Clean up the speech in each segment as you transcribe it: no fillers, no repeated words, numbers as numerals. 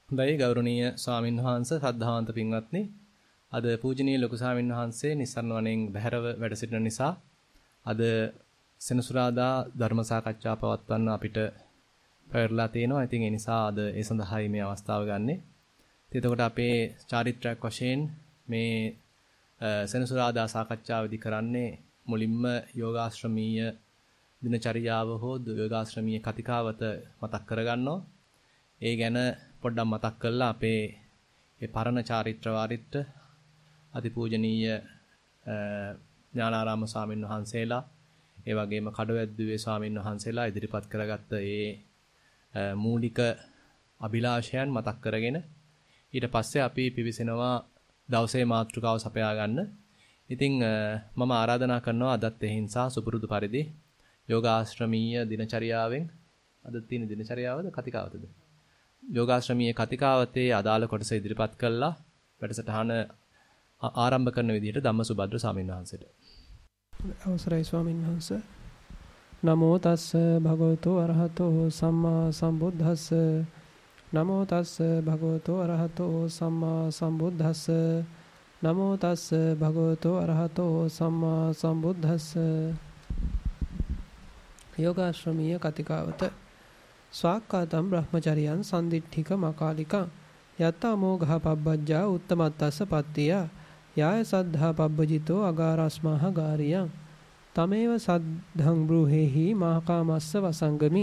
හොඳයි ගෞරවනීය ස්වාමින් වහන්සේ සද්ධාන්ත පින්වත්නි අද පූජනීය ලොකු ස්වාමින් වහන්සේ නිස්සරණ වනයෙන් බැහැරව වැඩ සිටින නිසා අද සෙනසුරාදා ධර්ම සාකච්ඡා පවත්වන්න අපිට පැවරලා තියෙනවා. ඉතින් ඒ නිසා අද ඒ සඳහායි මේ අවස්ථාව ගන්නෙ. ඉතින් එතකොට අපේ චාරිත්‍රාක් වශයෙන් මේ සෙනසුරාදා සාකච්ඡාවේදී කරන්නේ මුලින්ම යෝගාශ්‍රමීය දිනචරියාව හෝ යෝගාශ්‍රමීය කතිකාවත මතක් කරගන්නවා. ඒ ගැන පොඩ්ඩක් මතක් කරලා අපේ ඒ පරණ චාරිත්‍ර වාරිත්‍ර අතිපූජනීය ඥානාරාම ස්වාමීන් වහන්සේලා ඒ වගේම කඩවැද්දුවේ ස්වාමීන් වහන්සේලා ඉදිරිපත් කරගත්ත ඒ මූලික අභිලාෂයන් මතක් කරගෙන ඊට පස්සේ අපි පිවිසෙනවා දවසේ මාතෘකාව සපයා ගන්න. ඉතින් මම ආරාධනා කරනවා අදත් එහිංසා සුපුරුදු පරිදි යෝගාශ්‍රමීය දිනචරියාවෙන් අද තියෙන දිනචරියාවද කතිකාවතද? යෝගාශ්‍රමීය කතිකාවතේ අදාළ කොටස ඉදිරිපත් කළා වැඩසටහන ආරම්භ කරන විදිහට ධම්මසුභද්‍ර ස්වාමීන් වහන්සේට අවසරයි ස්වාමීන් වහන්සේ. නමෝ තස්ස භගවතු අරහතෝ සම්මා සම්බුද්දස්ස නමෝ තස්ස භගවතු අරහතෝ සම්මා සම්බුද්දස්ස නමෝ තස්ස භගවතු අරහතෝ සම්මා සම්බුද්දස්ස. යෝගාශ්‍රමීය කතිකාවත ස්වාක්ඛාතම් බ්‍රහ්මචරියං සම්දිට්ඨික මකාලිකං යත්ත අමෝඝ පබ්බජ්ජා උත්තමත්තස්ස පත්තිය යාය සද්ධා පබ්බජිතෝ අගාරස්මහ ගාරියං තමේව සද්ධං බ්‍රූහෙහි මහකාමස්ස වසංගමි.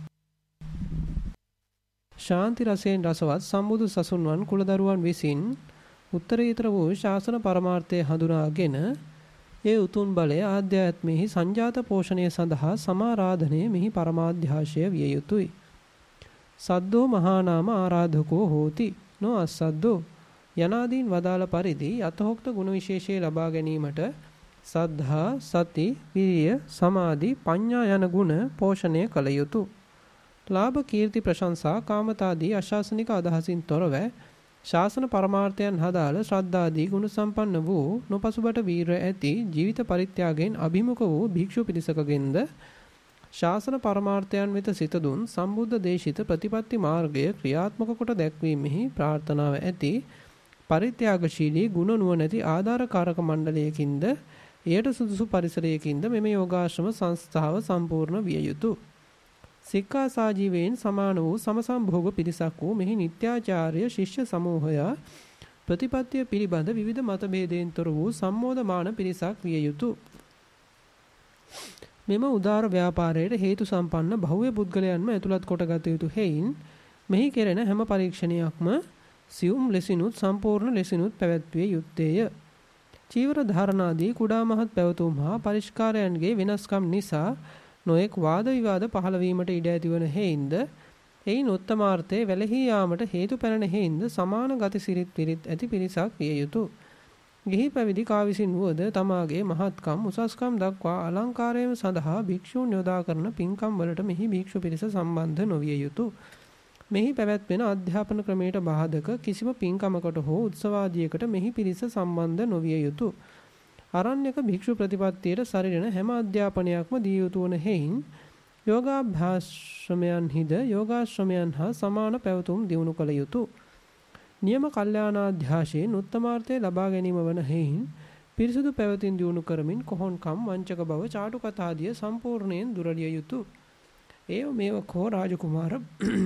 ශාන්ති රසයෙන් රසවත් සම්බුදු සසුන්වන් කුලදරුවන් විසින් උත්තරීතර වූ ශාසන පරමාර්ථය හඳුනාගෙන ඒ උතුම් බලය ආධ්‍යාත්මෙහි සංජාත පෝෂණය සඳහා සමාරාධනය මෙහි පරමාධ්‍යාශය විය යුතුය. සද්දෝ මහා නාම ආරාධකෝ හෝති නො අස්සද්දෝ යනාදීන් වදාළ පරිදි අතහොක්ත ගුණ විශේෂය ලබා ගැනීමට සද්ධා සති විරිය සමාධි ප්‍රඥා යන ගුණ පෝෂණය කළ යුතුය. ලාභ කීර්ති ප්‍රශංසා කාමතාදී අශාසනික අදහසින් තොරව ශාසන පරමාර්ථයන් හදාළ ශ්‍රද්ධාදී ගුණ සම්පන්න වූ නොපසුබට වීරය ඇති ජීවිත පරිත්‍යාගයෙන් අභිමුඛ වූ භික්ෂු පිරිසකගෙන්ද ශාසන පරමාර්ථයන් වෙත සිත දුන් සම්බුද්ධ දේශිත ප්‍රතිපත්ති මාර්ගය ක්‍රියාත්මක කොට දැක්වීමෙහි ප්‍රාර්ථනාව ඇති පරිත්‍යාගශීලී ගුණ නුවණැති ආධාරකාරක මණ්ඩලයකින්ද එයට සුදුසු පරිසරයකින්ද මෙම යෝගාශ්‍රම සංස්ථාව සම්පූර්ණ විය යුතුය. සික්ඛා සාජීවයෙන් සමාන වූ සමසම්භෝග පිරිසක් වූ මෙහි නිත්‍යාචාර්ය ශිෂ්‍ය සමූහය ප්‍රතිපත්තිය පිළිබඳ විවිධ මතභේදයෙන් තොර වූ සම්මෝධමාන පිරිසක් විය යුතුය. මෙම උදාර ව්‍යාපාරයට හේතු සම්පන්න භව්‍ය පුද්ගලයන්ම ඇතුළත් කොටගත යුතු හේයින් මෙහි කෙරෙන හැම පරීක්ෂණයක්ම සියුම් ලෙසිනුත් සම්පූර්ණ ලෙසිනුත් පැවැත්විය යුත්තේය. චීවර ධාරණාදී කුඩා මහත් පැවතුම් හා පරිස්කාරයන්ගේ වෙනස්කම් නිසා නොඑක් වාද විවාද පහළ වීමට ඉඩ ඇතිවන හේයින්ද එයින් උත්තමාර්ථයේ වැළහී යාමට හේතු පැනන හේයින්ද සමාන ගති සිරිත් පිරිත් ඇති පිරිසක් විය යුතුය. ගිහි පැවිදි කා විසින් වුවද තමාගේ මහත්කම් උසස්කම් දක්වා අලංකාරයෙන් සඳහා භික්ෂූන් යොදා කරන පින්කම් වලට මෙහි භික්ෂු පිරිස සම්බන්ධ නොවිය යුතුය. මෙහි පැවැත්වෙන අධ්‍යාපන ක්‍රමයට බාධක කිසිම පින්කමකට හෝ උත්සවාදියකට මෙහි පිරිස සම්බන්ධ නොවිය යුතුය. අරණ්‍යක භික්ෂු ප්‍රතිපත්තියට සරිලන හැම අධ්‍යාපනයක්ම දී යුතු වන හේයින් යෝගාභ්‍යාශ්‍රමයන්හිද යෝගාශ්‍රමයන් හා සමාන පැවතුම් දියුණු කළ යුතුය. නියම කල්යාණාධ්‍යාශයෙන් උත්තමාර්ථය ලබා ගැනීම වන හේයින් පිරිසුදු පැවතින් දියුණු කරමින් කොහොන්කම් වංචක බව චාටු කතාදිය සම්පූර්ණයෙන් දුරලිය යුතුය. ඒව මේව කෝ රාජකුමාර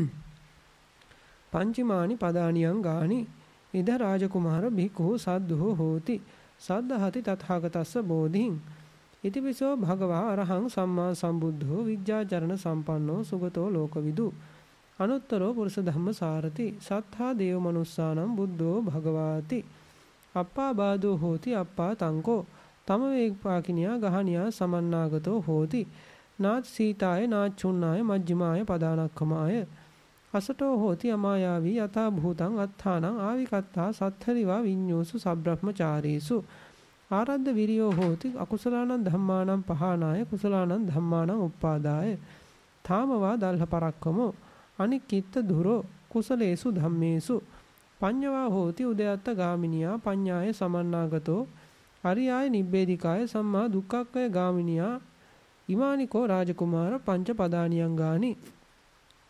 පංචමානි පදානියං ගානි ඉද රාජකුමාර භික්ඛු සද්දෝ හෝති සද්ධාති තථාගතස්ස බෝධිං ඉතිපිසෝ භගවා අරහං සම්මා සම්බුද්ධෝ විද්‍යාචරණ සම්පන්නෝ සුගතෝ ලෝකවිදු අනුත්තරෝ පුරුෂ ධම්ම සාරති සත්තා දේව මනුස්සානම් බුද්ධෝ භගවාති අප්පා බාදෝ හෝති අප්පා තංකෝ තම වේග්පාකිනියා ගහනියා සමන්නාගතෝ හෝති නාත් සීතාය නාචුන්නාය මජ්ජිමාය පදානක්ඛමාය අසටෝ හෝති අමායාවී යථා භූතං අත්ථානං ආවිකත්තා සත්තරිවා විඤ්ඤෝසු සබ්‍රහ්මචාරීසු ආරද්ධ විරියෝ හෝති අකුසලානං ධම්මානං පහානාය කුසලානං ධම්මානං උප්පාදාය ථාමවා දල්හ පරක්කමෝ අනික්කිට දුරෝ කුසලේසු ධම්මේසු පඤ්ඤවා හෝති උදයත්ත ගාමිනියා පඤ්ඤාය සමන්නාගතෝ අරියාය නිබ්බේධිකාය සම්මා දුක්ඛක්ඛය ගාමිනියා ඉමානිකෝ රාජකුමාර පංච පදානියං ගානි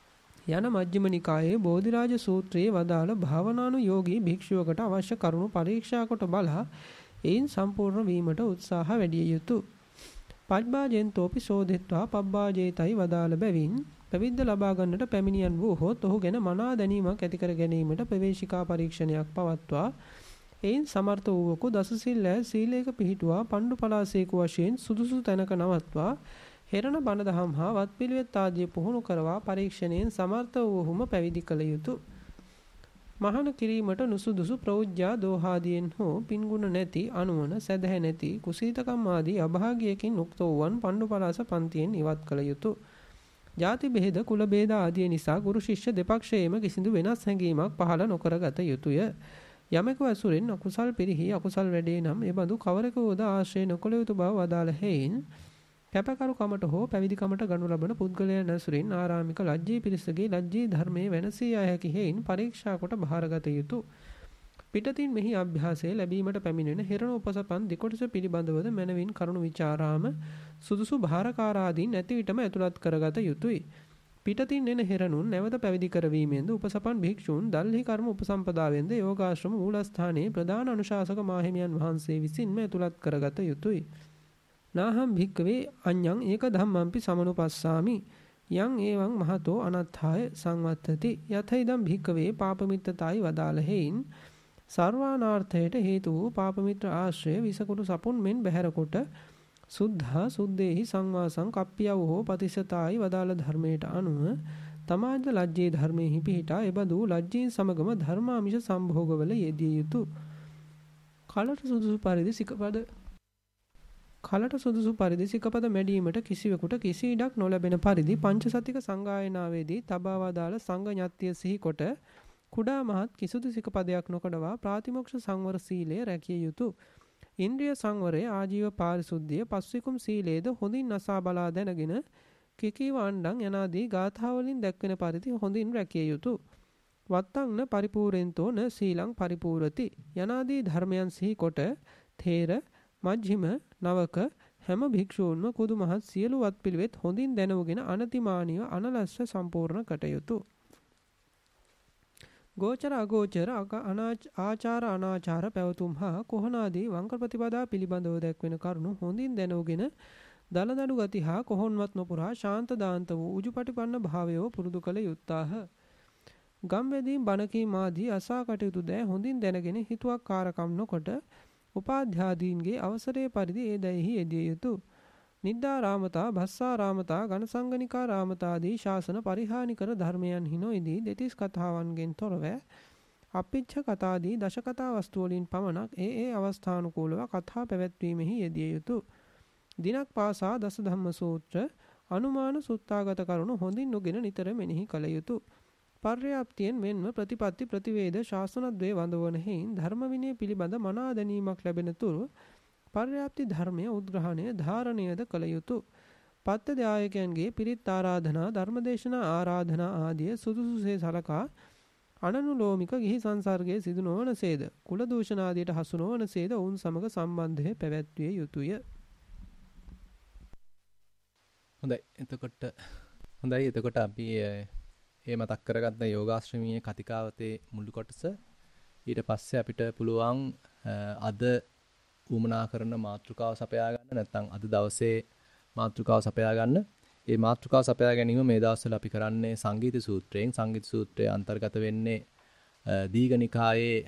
යන මජ්ක්‍ධිම නිකායේ බෝධිරාජ සූත්‍රයේ වදාළ භාවනානුයෝගී භික්ෂුවකට අවශ්‍ය කරුණු පරීක්ෂා කොට බලා එයින් සම්පූර්ණ වීමට උත්සාහ වැඩි යුතුය. පබ්බාජෙන්තෝපි සෝදෙත්වා පබ්බාජේතයි වදාළ බැවින් පැවිද්ද ලබා ගන්නට පැමිණියන් වූහොත් ඔහු ගැන මනා දැනීමක් ඇති කර ගැනීමට ප්‍රවේශිකා පරීක්ෂණයක් පවත්වා එයින් සමර්ථ වූවකු දස සිල් සීලයක පිහිටුවා පණ්ඩු පලාසේකු වශයෙන් සුදුසු තැනක නවත්වා හෙරණ බණ දහම් හා වත්පිළිවෙත් ආදිය පුහුණු කරවා පරීක්ෂණයෙන් සමර්ථ වූහුම පැවිදි කළ යුතුය. මහාන කිරීමට නුසුදුසු ප්‍රෞජ්‍යා දෝහාදීන් හෝ පින්ගුණ නැති අනුවන සැදැහැ නැති කුසීතකම් ආදී අභාග්‍යයකින් උක්ත වූවන් පණ්ඩු පලාස පන්තියෙන් ඉවත් කළ යුතුය. ජාති බෙහෙද කුල බේද ආදී නිසා ගුරු ශිෂ්‍ය දෙපක්ෂයේම කිසිදු වෙනස් හැඟීමක් පහළ නොකරගත යුතුය. යමෙකු ඇසුරෙන් අකුසල් පිරිහි අකුසල් වැඩේ නම් එබඳු කවරෙකුද ආශ්‍රය නොකළ යුතු බව වදාළ හේයින් කැපකරුකමට හෝ පැවිදිකමට ගනු ලබන පුද්ගලයන් ඇසුරින් ආරාමික ලජ්ජී පිරිසගේ ලජ්ජී ධර්මයේ වෙනසී යා හැකි හේයින් පරීක්ෂා කොට බාරගත යුතුය. පිටතින් මෙහි අභ්‍යාසය ලැබීමට පැමිණෙන හෙරණ උපසපන් දෙකොටස පිළිබඳවද මනවින් කරුණු විචාරාම සුදුසු භාරකාරාදීන් නැති විටම ඇතුළත් කරගත යුතුය. පිටතින් එන හෙරණුන් නැවත පැවිදි කරවීමෙන්ද උපසපන් භික්ෂූන් දල්හි කර්ම උපසම්පදාවෙන්ද යෝගාශ්‍රම මූලස්ථානයේ ප්‍රධාන අනුශාසක මාහිමියන් වහන්සේ විසින්ම ඇතුළත් කරගත යුතුය. නාහම් භික්කවේ අඤ්ඤං ඒක ධම්මම්පි සමනුපස්සාමි යං ඒවං මහතෝ අනත්ථාය සංවත්තති යතයිදම් භික්කවේ පාපමිත්තතයි වදාළ හේයින් සර්වානාර්ථයට හේතු වූ පාපමිත්‍ර ආශ්‍රය විසකුරු සපුන් මෙන් බැහැරකොට සුද්ධා සුද්දේහි සංවාසං කප්පියව හෝ පතිසතායි වදාළ ධර්මයට අනුව තමාද ලජ්ජේ ධර්මෙහි පිහිටා එබඳු ලජ්ජීන් සමගම ධර්මාමිෂ සම්භෝගවල යෙදිය යුතුය. කලට සුදුසු පරිදි සිකපද මැඩීමට කිසිවෙකුට කිසි ඉඩක් නොලැබෙන පරිදි පංචසතික සංගායනාවේදී තබා වදාළ සංඝ ඥාත්‍ය සිහි කොට කුඩා මහත් කිසිදු සිකපදයක් නොකඩවා ප්‍රාතිමොක්ෂ සංවර සීලය රැකිය යුතුය. ඉන්ද්‍රිය සංවරය ආජීව පාරිශුද්ධිය පස්විකුම් සීලේද හොඳින් අසා බලා දැනගෙන කිකීව අණ්ඩං යනාදී ගාථාවලින් දැක්වෙන පරිදි හොඳින් රැකිය යුතුය. වත්තං න පරිපූර්ෙන්තෝ න සීලං පරිපූර්ති යනාදී ධර්මයන් සිහි කොට තේර මජ්ක්‍ධිම නවක හැම භික්ෂූන්ම කුදු මහත් සියලු වත් පිළිවෙත් හොඳින් දැනුවගෙන අනතිමානීව අනලස්ස සම්පූර්ණ කටයුතු. ගෝචර අගෝචර ආචාර අනාචාර පැවතුම් හා කොහොනාදී වංක ප්‍රතිපදා පිළිබඳව දැක්වෙන කරුණු හොඳින් දැනුවගෙන දලදඩු ගති හා කොහොන්වත් නොපුරා ශාන්ත දාන්ත වූ උජුපටිපන්න භාවයව පුරුදු කළ යුත්තාහ. ගම්වැදීම් බණකීම් ආදී අසා කටයුතු දෑ හොඳින් දැනගෙන හිතුවක්කාරකම් නොකොට උපාධ්‍යාදීන්ගේ අවසරයේ පරිදි ඒ දැයෙහි යෙදිය යුතුය. නිද්දාරාමතා භස්සාරාමතා ඝනසංගනිකාරාමතාදී ශාසන පරිහානිකර ධර්මයන් හිනොයිදී දෙතිස් කතාවන්ගෙන් තොරව අපිච්ඡ කතාදී දශකතා වස්තු වලින් පමණක් ඒ අවස්ථානුකූලව කතා පැවැත්වීමෙහි යෙදිය යුතුය. දිනක් පාසා දස ධම්ම සූත්‍ර අනුමාන සුත්තාගත කරුණු හොඳින් නොගෙන නිතර මෙනෙහි කළ යුතුය. පර්යාප්තියෙන් මෙන්ම ප්‍රතිපත්ති ප්‍රතිවේද ශාසනද්වයේ වඳවන හේයින් ධර්ම විනය පිළිබඳ මනා දැනීමක් ලැබෙන තුරු පර්යාප්ති ධර්මය උද්ග්‍රහණය ධාරණයද කළ යුතුය. පත්ත දායකයන්ගේ පිරිත් ආරාධනා ධර්මදේශනා ආරාධනා ආදිය සුදුසුසේ සලකා අනනුලෝමික ගිහි සංසර්ගයේ සිදු නොවනසේද කුල දූෂණ ආදියට හසු නොවනසේද ඔවුන් සමග සම්බන්ධය පැවැත්විය යුතුය. හොඳයි එතකොට අපි මතක් කරගත්ත යෝගාශ්‍රමීය කතිකාවතේ මුල් කොටස ඊට පස්සේ අපිට පුළුවන් අද උමනා කරන මාතෘකාව සපයා ගන්න නැත්නම් අද දවසේ මාතෘකාව සපයා ගන්න. ඒ මාතෘකාව සපයා ගැනීම මේ දවස්වල අපි කරන්නේ සංගීත සූත්‍රයෙන්. සංගීත සූත්‍රයේ අන්තර්ගත වෙන්නේ දීඝනිකායේ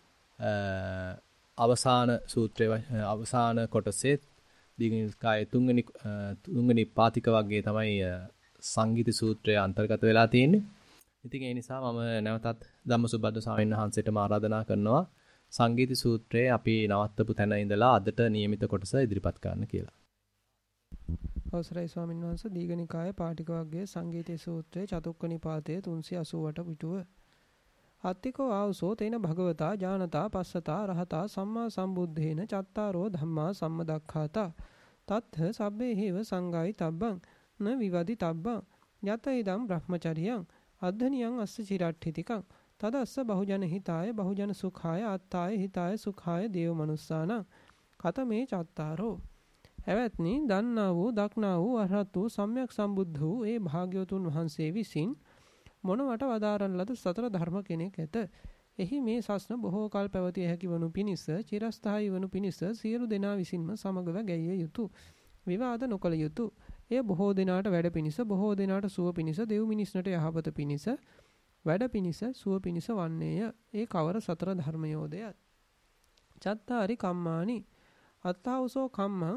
අවසාන සූත්‍රයේ අවසාන කොටසේ දීඝනිකායේ තුන්වෙනි පාතික වර්ගයේ තමයි සංගීත සූත්‍රය අන්තර්ගත වෙලා තියෙන්නේ. ඉතින් ඒ නිසා මම නැවතත් ධම්මසුබද්ද ස්වාමීන් වහන්සේටම ආරාධනා කරනවා සංගීත සූත්‍රයේ අපි නවත්තපු තැන ඉඳලා අදට નિયમિત කොටස ඉදිරිපත් කරන්න කියලා. අවසරයි ස්වාමීන් වහන්සේ දීඝනිකායේ පාටික වර්ගයේ සංගීත සූත්‍රයේ චතුක්ක නිපාතයේ 388 පිටුව. අත්තිකෝ ආවසෝ තේන භගවතා ඥානතා පස්සතා රහතා සම්මා සම්බුද්ධේන චත්තාරෝ ධම්මා සම්මදක්ඛාතා තත්ථ සබ්බේ හේව සංගායි තබ්බං න විවදි තබ්බං යත ඉදම් බ්‍රහ්මචරියං අද්ධනියං අස්ස චිරට්ඨිතිකං තදස්ස බහුජන හිතාය බහුජන සුඛාය අත්තාය හිතාය සුඛාය දේව මනුස්සානං කතමේ චත්තාරෝ. එවත්නි දන්නා වූ දක්නා වූ අරහත් වූ සම්්‍යක් සම්බුද්ධ වූ ඒ භාග්‍යවතුන් වහන්සේ විසින් මොනවට වදාරන ලද සතර ධර්ම කෙනෙක් ඇත. එහි මේ සස්න බොහෝ කල් පැවතිය හැකි වනු පිණිස චිරස්ථායී වනු පිණිස සියලු දෙනා විසින්ම සමගව ගැයිය යුතුය. විවාද නොකළ යුතුය. එය බොහෝ දෙනාට වැඩ පිණිස බොහෝ දෙනාට සුව පිණිස දෙව් මිනිස්නට යහපත පිණිස වැඩ පිණිස සුව පිණිස වන්නේය. ඒ කවර සතර ධර්මයෝදය. චත්තාරි කම්මානි අත්තාවසෝ කම්මං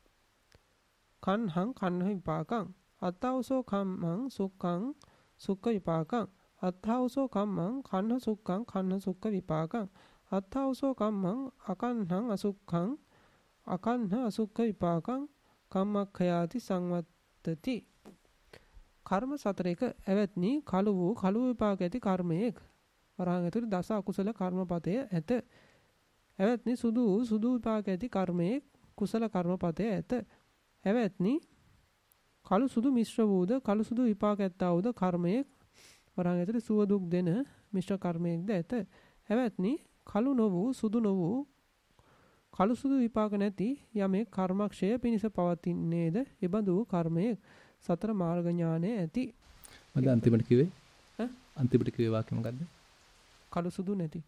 කන්හං කන්හ විපාකං අත්තාවසෝ කම්මං සුක්ඛං සුක්ඛ විපාකං අත්තාවසෝ කම්මං කන්හ සුක්ඛං කන්හ සුක්ඛ විපාකං අත්තාවසෝ කම්මං අකන්හං අසුක්ඛං අකන්හ අසුක්ඛ විපාකං කම්මක්ඛයාති සංවත්තති. කර්ම සතරක ඇවැත්නි කලු වූ කලු විපාක ඇති කර්මයක වරහන් ඇතුළේ දස අකුසල කර්මපතය ඇත. ඇවැත්නි සුදු වූ සුදු විපාක ඇති කර්මයක කුසල කර්මපතය ඇත. ඇවැත්නි කලු සුදු මිශ්‍ර වූද කලු සුදු විපාක ඇත්තා වූද කර්මයක වරහන් ඇතුළේ සුව දුක් දෙන මිශ්‍ර කර්මයක්ද ඇත. ඇවැත්නි කලු නොවූ සුදු නොවූ කලු සුදු විපාක නැති යමෙක් කර්මක්ෂය පිණිස පවතින්නේද එබඳු කර්මයක සතර මාර්ග ඥානය ඇති. මම අන්තිමට කිව්වේ අන්තිමට කිව්වේ වාක්‍ය මොකද්ද? කලු සුදු නැති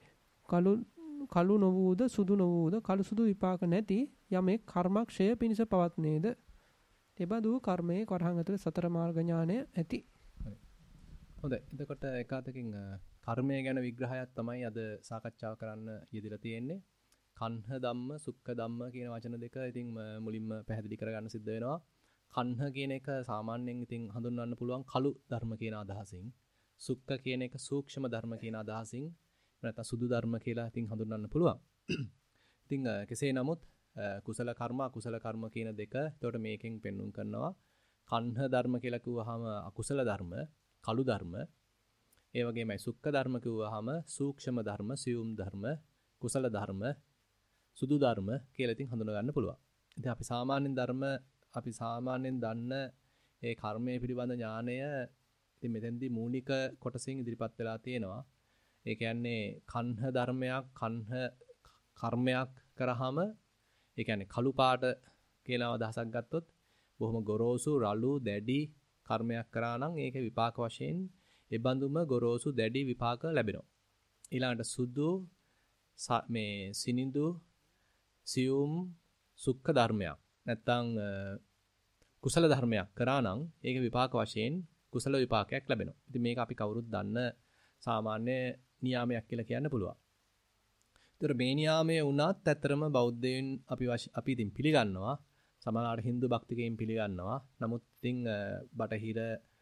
කලු නොවූද සුදු නොවූද කලු සුදු විපාක නැති යමෙක් කර්මක්ෂය පිණිස පවත්නේද එබඳු කර්මයේ වරහන් ඇතුළේ සතර මාර්ග ඥානය ඇති. හොඳයි. එතකොට එකාතකින් කර්මය ගැන විග්‍රහයක් තමයි අද සාකච්ඡා කරන්න යෙදලා තියෙන්නේ. කන්හ ධම්ම සුක්ඛ ධම්ම කියන වචන දෙක ඉතින් මුලින්ම පැහැදිලි කරගන්න සිද්ධ වෙනවා. කන්හ කියන එක සාමාන්‍යයෙන් ඉතින් හඳුන්වන්න පුළුවන් කළු ධර්ම කියන අදහසින්. සුක්ඛ කියන එක සූක්ෂම ධර්ම කියන අදහසින්. නැත්නම් සුදු ධර්ම කියලා ඉතින් හඳුන්වන්න පුළුවන්. ඉතින් කෙසේ නමුත් කුසල කර්ම අකුසල කර්ම කියන දෙක එතකොට මේකෙන් පෙන්눔 කරනවා. කන්හ ධර්ම කියලා කිව්වහම අකුසල ධර්ම, කළු ධර්ම. ඒ වගේමයි සුක්ඛ ධර්ම කිව්වහම සූක්ෂම ධර්ම, සියුම් ධර්ම, කුසල ධර්ම, සුදු ධර්ම කියලා ඉතින් හඳුනා ගන්න පුළුවන්. ඉතින් අපි සාමාන්‍යයෙන් දන්න ඒ කර්මයේ පිළිබඳ ඥානය ඉතින් මෙතෙන්දී මූලික කොටසින් ඉදිරිපත් වෙලා තියෙනවා. ඒ කියන්නේ කන්හ ධර්මයක් කන්හ කර්මයක් කරාම ඒ කියන්නේ කළු පාට කියලා අදහසක් ගත්තොත් බොහොම ගොරෝසු රළු දැඩි කර්මයක් කරා නම් ඒකේ විපාක වශයෙන් ඒ බඳුම ගොරෝසු දැඩි විපාක ලැබෙනවා. ඊළඟට සුදු මේ සිනිඳු සියුම් සුක්ඛ ධර්මයක් නැත්තම් කුසල ධර්මයක් කරා නම් ඒකේ විපාක වශයෙන් කුසල විපාකයක් ලැබෙනවා. ඉතින් මේක අපි කවුරුත් දන්න සාමාන්‍ය නියාමයක් කියලා කියන්න පුළුවන්. ඒතර මේ නියාමය වුණත් ඇත්තරම බෞද්ධයන් අපි ඉතින් පිළිගන්නවා. සමහරවිට Hindu භක්තිකයන් පිළිගන්නවා. නමුත් ඉතින් බටහිර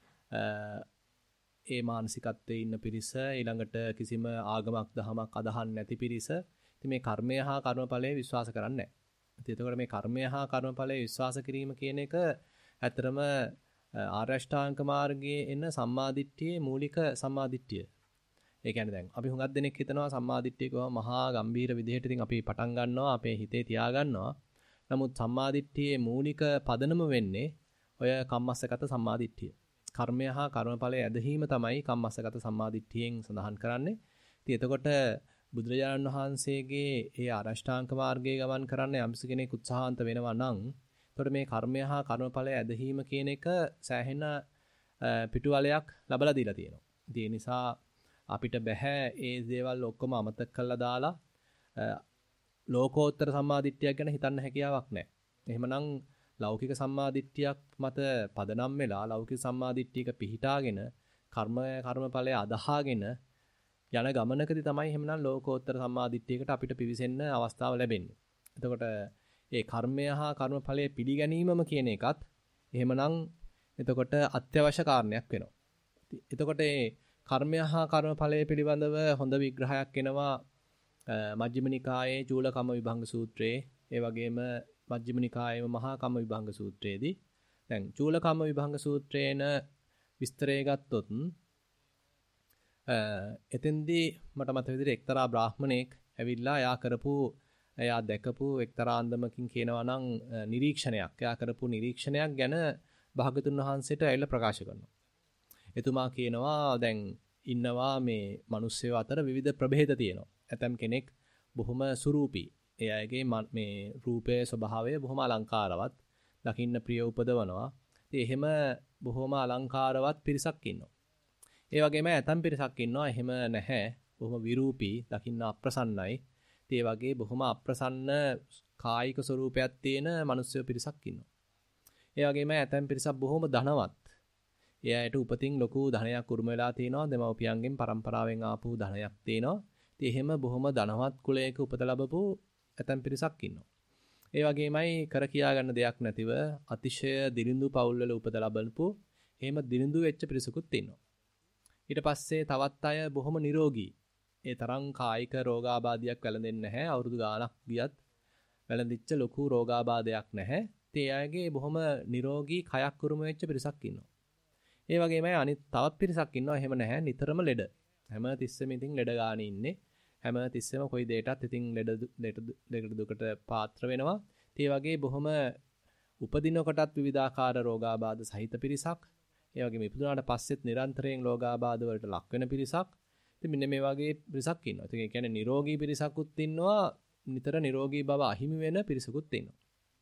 ඒ මානසිකත්වයේ ඉන්න පිරිස ඊළඟට කිසිම ආගමක් දහමක් අදහන් නැති පිරිස ඉතින් මේ කර්මය හා කර්මඵලයේ විශ්වාස කරන්නේ නැහැ. ඉතින් එතකොට මේ කර්මය හා කර්මඵලයේ විශ්වාස කිරීම කියන එක ඇත්තරම ආර්ය අෂ්ටාංග මාර්ගයේ එන සම්මාදිට්ඨියේ මූලික සම්මාදිට්ඨිය. ඒ කියන්නේ දැන් අපි හුඟක් දෙනෙක් හිතනවා සම්මාදිට්ඨිය කියව මහා ගම්බීර විදිහට ඉතින් අපි පටන් ගන්නවා අපේ හිතේ තියා ගන්නවා. නමුත් සම්මාදිට්ඨියේ මූලික පදනම වෙන්නේ ඔය කම්මස්සගත සම්මාදිට්ඨිය. කර්මය හා කර්මඵලයේ ඇදහිීම තමයි කම්මස්සගත සම්මාදිට්ඨියෙන් සඳහන් කරන්නේ. ඉතින් එතකොට බුදුරජාණන් වහන්සේගේ ඒ ආරෂ්ඨාංග මාර්ගයේ ගමන් කරන්න යම්ස කෙනෙක් උත්සාහන්ත වෙනවා නම් එතකොට මේ කර්මය හා කර්මඵලයේ ඇදහිීම කියන එක සෑහෙන පිටුවලයක් ලැබලා දීලා තියෙනවා. ඉතින් ඒ නිසා අපිට බෑ ඒ දේවල් ඔක්කොම අමතක කරලා දාලා ලෝකෝත්තර සම්මාදිට්ඨියක් ගැන හිතන්න හැකියාවක් නැහැ. එහෙමනම් ලෞකික සම්මාදිට්ඨියක් මත පදනම් වෙලා ලෞකික සම්මාදිට්ඨියක පිහිටාගෙන කර්මඵලය අදහාගෙන යන ගමනකදී තමයි එහෙමනම් ලෝකෝත්තර සම්මාදිට්ඨියකට අපිට පිවිසෙන්න අවස්ථාව ලැබෙන්නේ. එතකොට ඒ කර්මය හා කර්මඵලයේ පිළිගැනීමම කියන එකත් එහෙමනම් එතකොට අත්‍යවශ්‍ය කාරණයක් වෙනවා. එතකොට මේ කර්මය හා කර්මඵලයේ පිළිබඳව හොඳ විග්‍රහයක් එනවා මජ්ක්‍ධිම නිකායේ චූලකම්ම විභංග සූත්‍රයේ ඒ වගේම මජ්ක්‍ධිම නිකායේ මහා කම්ම විභංග සූත්‍රයේදී දැන් චූලකම්ම විභංග සූත්‍රයේන විස්තරය ගත්තොත් එතෙන්දී මට මතක විදිහට එක්තරා බ්‍රාහ්මණෙක් ඇවිල්ලා එයා දැකපු එක්තරා අන්දමකින් කියනවා නම් නිරීක්ෂණයක්. එයා කරපු නිරීක්ෂණයක් ගැන භාගතුන් වහන්සේට ඇවිල්ලා ප්‍රකාශ කරනවා. එතුමා කියනවා දැන් ඉන්නවා මේ මිනිස්සු අතර විවිධ ප්‍රභේද තියෙනවා. ඇතම් කෙනෙක් බොහොම සුරූපී. ඒ අයගේ මේ රූපයේ ස්වභාවය බොහොම අලංකාරවත්. දකින්න ප්‍රිය උපදවනවා. ඉතින් එහෙම බොහොම අලංකාරවත් පිරිසක් ඉන්නවා. ඒ වගේම ඇතම් පිරිසක් ඉන්නවා එහෙම නැහැ. බොහොම විරූපී, දකින්න අප්‍රසන්නයි. ඒ වගේ බොහොම අප්‍රසන්න කායික ස්වරූපයක් තියෙන මිනිස්සු පිරිසක් ඉන්නවා. ඒ වගේම ඇතම් පිරිසක් බොහොම ධනවත්. ඒ අයට උපතින් ලොකු ධනයක් උරුම වෙලා තිනවා. දෙමව්පියන්ගෙන් පරම්පරාවෙන් ආපු ධනයක් තියෙනවා. ඉතින් එහෙම බොහොම ධනවත් කුලයක උපත ලැබපු ඇතම් පිරිසක් ඉන්නවා. ඒ වගේමයි කර කියා ගන්න දෙයක් නැතිව අතිශය දිරිඳු පවුල් වල උපත ලැබපු එහෙම දිරිඳු වෙච්ච පිරිසකුත් ඉන්නවා. ඊට පස්සේ තවත් අය බොහොම නිරෝගී. ඒ තරම් කායික රෝගාබාධයක් වැළඳෙන්නේ නැහැ. අවුරුදු ගාණක් ගියත් වැළඳිච්ච ලොකු රෝගාබාධයක් නැහැ. ඒ අයගේ බොහොම නිරෝගී කයක් උරුම වෙච්ච පිරිසක් ඉන්නවා. ඒ වගේමයි අනිත් තවත් පිරිසක් ඉන්නවා එහෙම නැහැ. නිතරම ලෙඩ. හැම තිස්සෙම ඉතින් ලෙඩ ගානේ ඉන්නේ. හැම තිස්සෙම කොයි දෙයකටත් ඉතින් ලෙඩ දුකට පාත්‍ර වෙනවා. ඒ වගේ බොහොම උපදින කොටත් විවිධාකාර රෝගාබාධ සහිත පිරිසක්. ඒ වගේම ඉපදුනාට පස්සෙත් නිරන්තරයෙන් රෝගාබාධ වලට ලක් වෙන පිරිසක්. ඉතින් මෙන්න මේ වගේ පිරිසක් ඉන්නවා. ඉතින් ඒ කියන්නේ නිරෝගී පිරිසකුත් ඉන්නවා. නිතර නිරෝගී බව අහිමි වෙන පිරිසකුත් ඉන්නවා.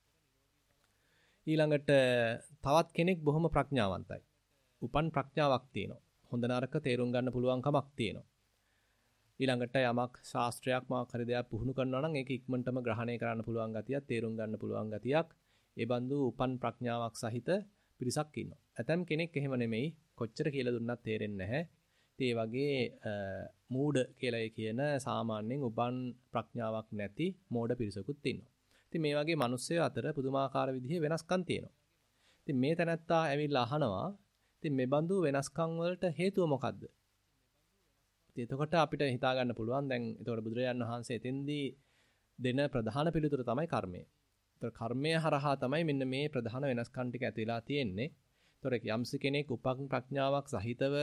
ඊළඟට තවත් කෙනෙක් බොහොම ප්‍රඥාවන්තයි. උපන් ප්‍රඥාවක් තියෙනවා. හොඳ නරක තේරුම් ගන්න පුළුවන්කමක් තියෙනවා. ඊළඟට යමක් ශාස්ත්‍රයක් මාක් හරි දෙයක් පුහුණු කරනවා නම් ඒක ඉක්මනටම ග්‍රහණය කරන්න පුළුවන් ගතියක්, තේරුම් ගන්න පුළුවන් ගතියක්, ඒ බඳු උපන් ප්‍රඥාවක් සහිත පිරිසක් ඉන්නවා. ඇතම් කෙනෙක් එහෙම නෙමෙයි, කොච්චර කියලා දුන්නත් තේරෙන්නේ නැහැ. ඒ වගේ මූඩ කියලා කියන සාමාන්‍යයෙන් උපන් ප්‍රඥාවක් නැති මෝඩ පිරිසකුත් ඉන්නවා. ඉතින් මේ වගේ මිනිස්සු අතර පුදුමාකාර විදිහේ වෙනස්කම් තියෙනවා. ඉතින් මේ තැනත්තා ඇවිල්ලා අහනවා, ඉතින් මේ බඳු වෙනස්කම් වලට හේතුව මොකද්ද? එතකොට අපිට හිතා ගන්න පුළුවන් දැන් එතකොට බුදුරජාණන් වහන්සේ එතෙන්දී දෙන ප්‍රධාන පිළිතුර තමයි කර්මය. එතකොට කර්මය හරහා තමයි මෙන්න මේ ප්‍රධාන වෙනස්කම් ටික ඇති වෙලා තියෙන්නේ. එතකොට යම්ස කෙනෙක් උපන් ප්‍රඥාවක් සහිතව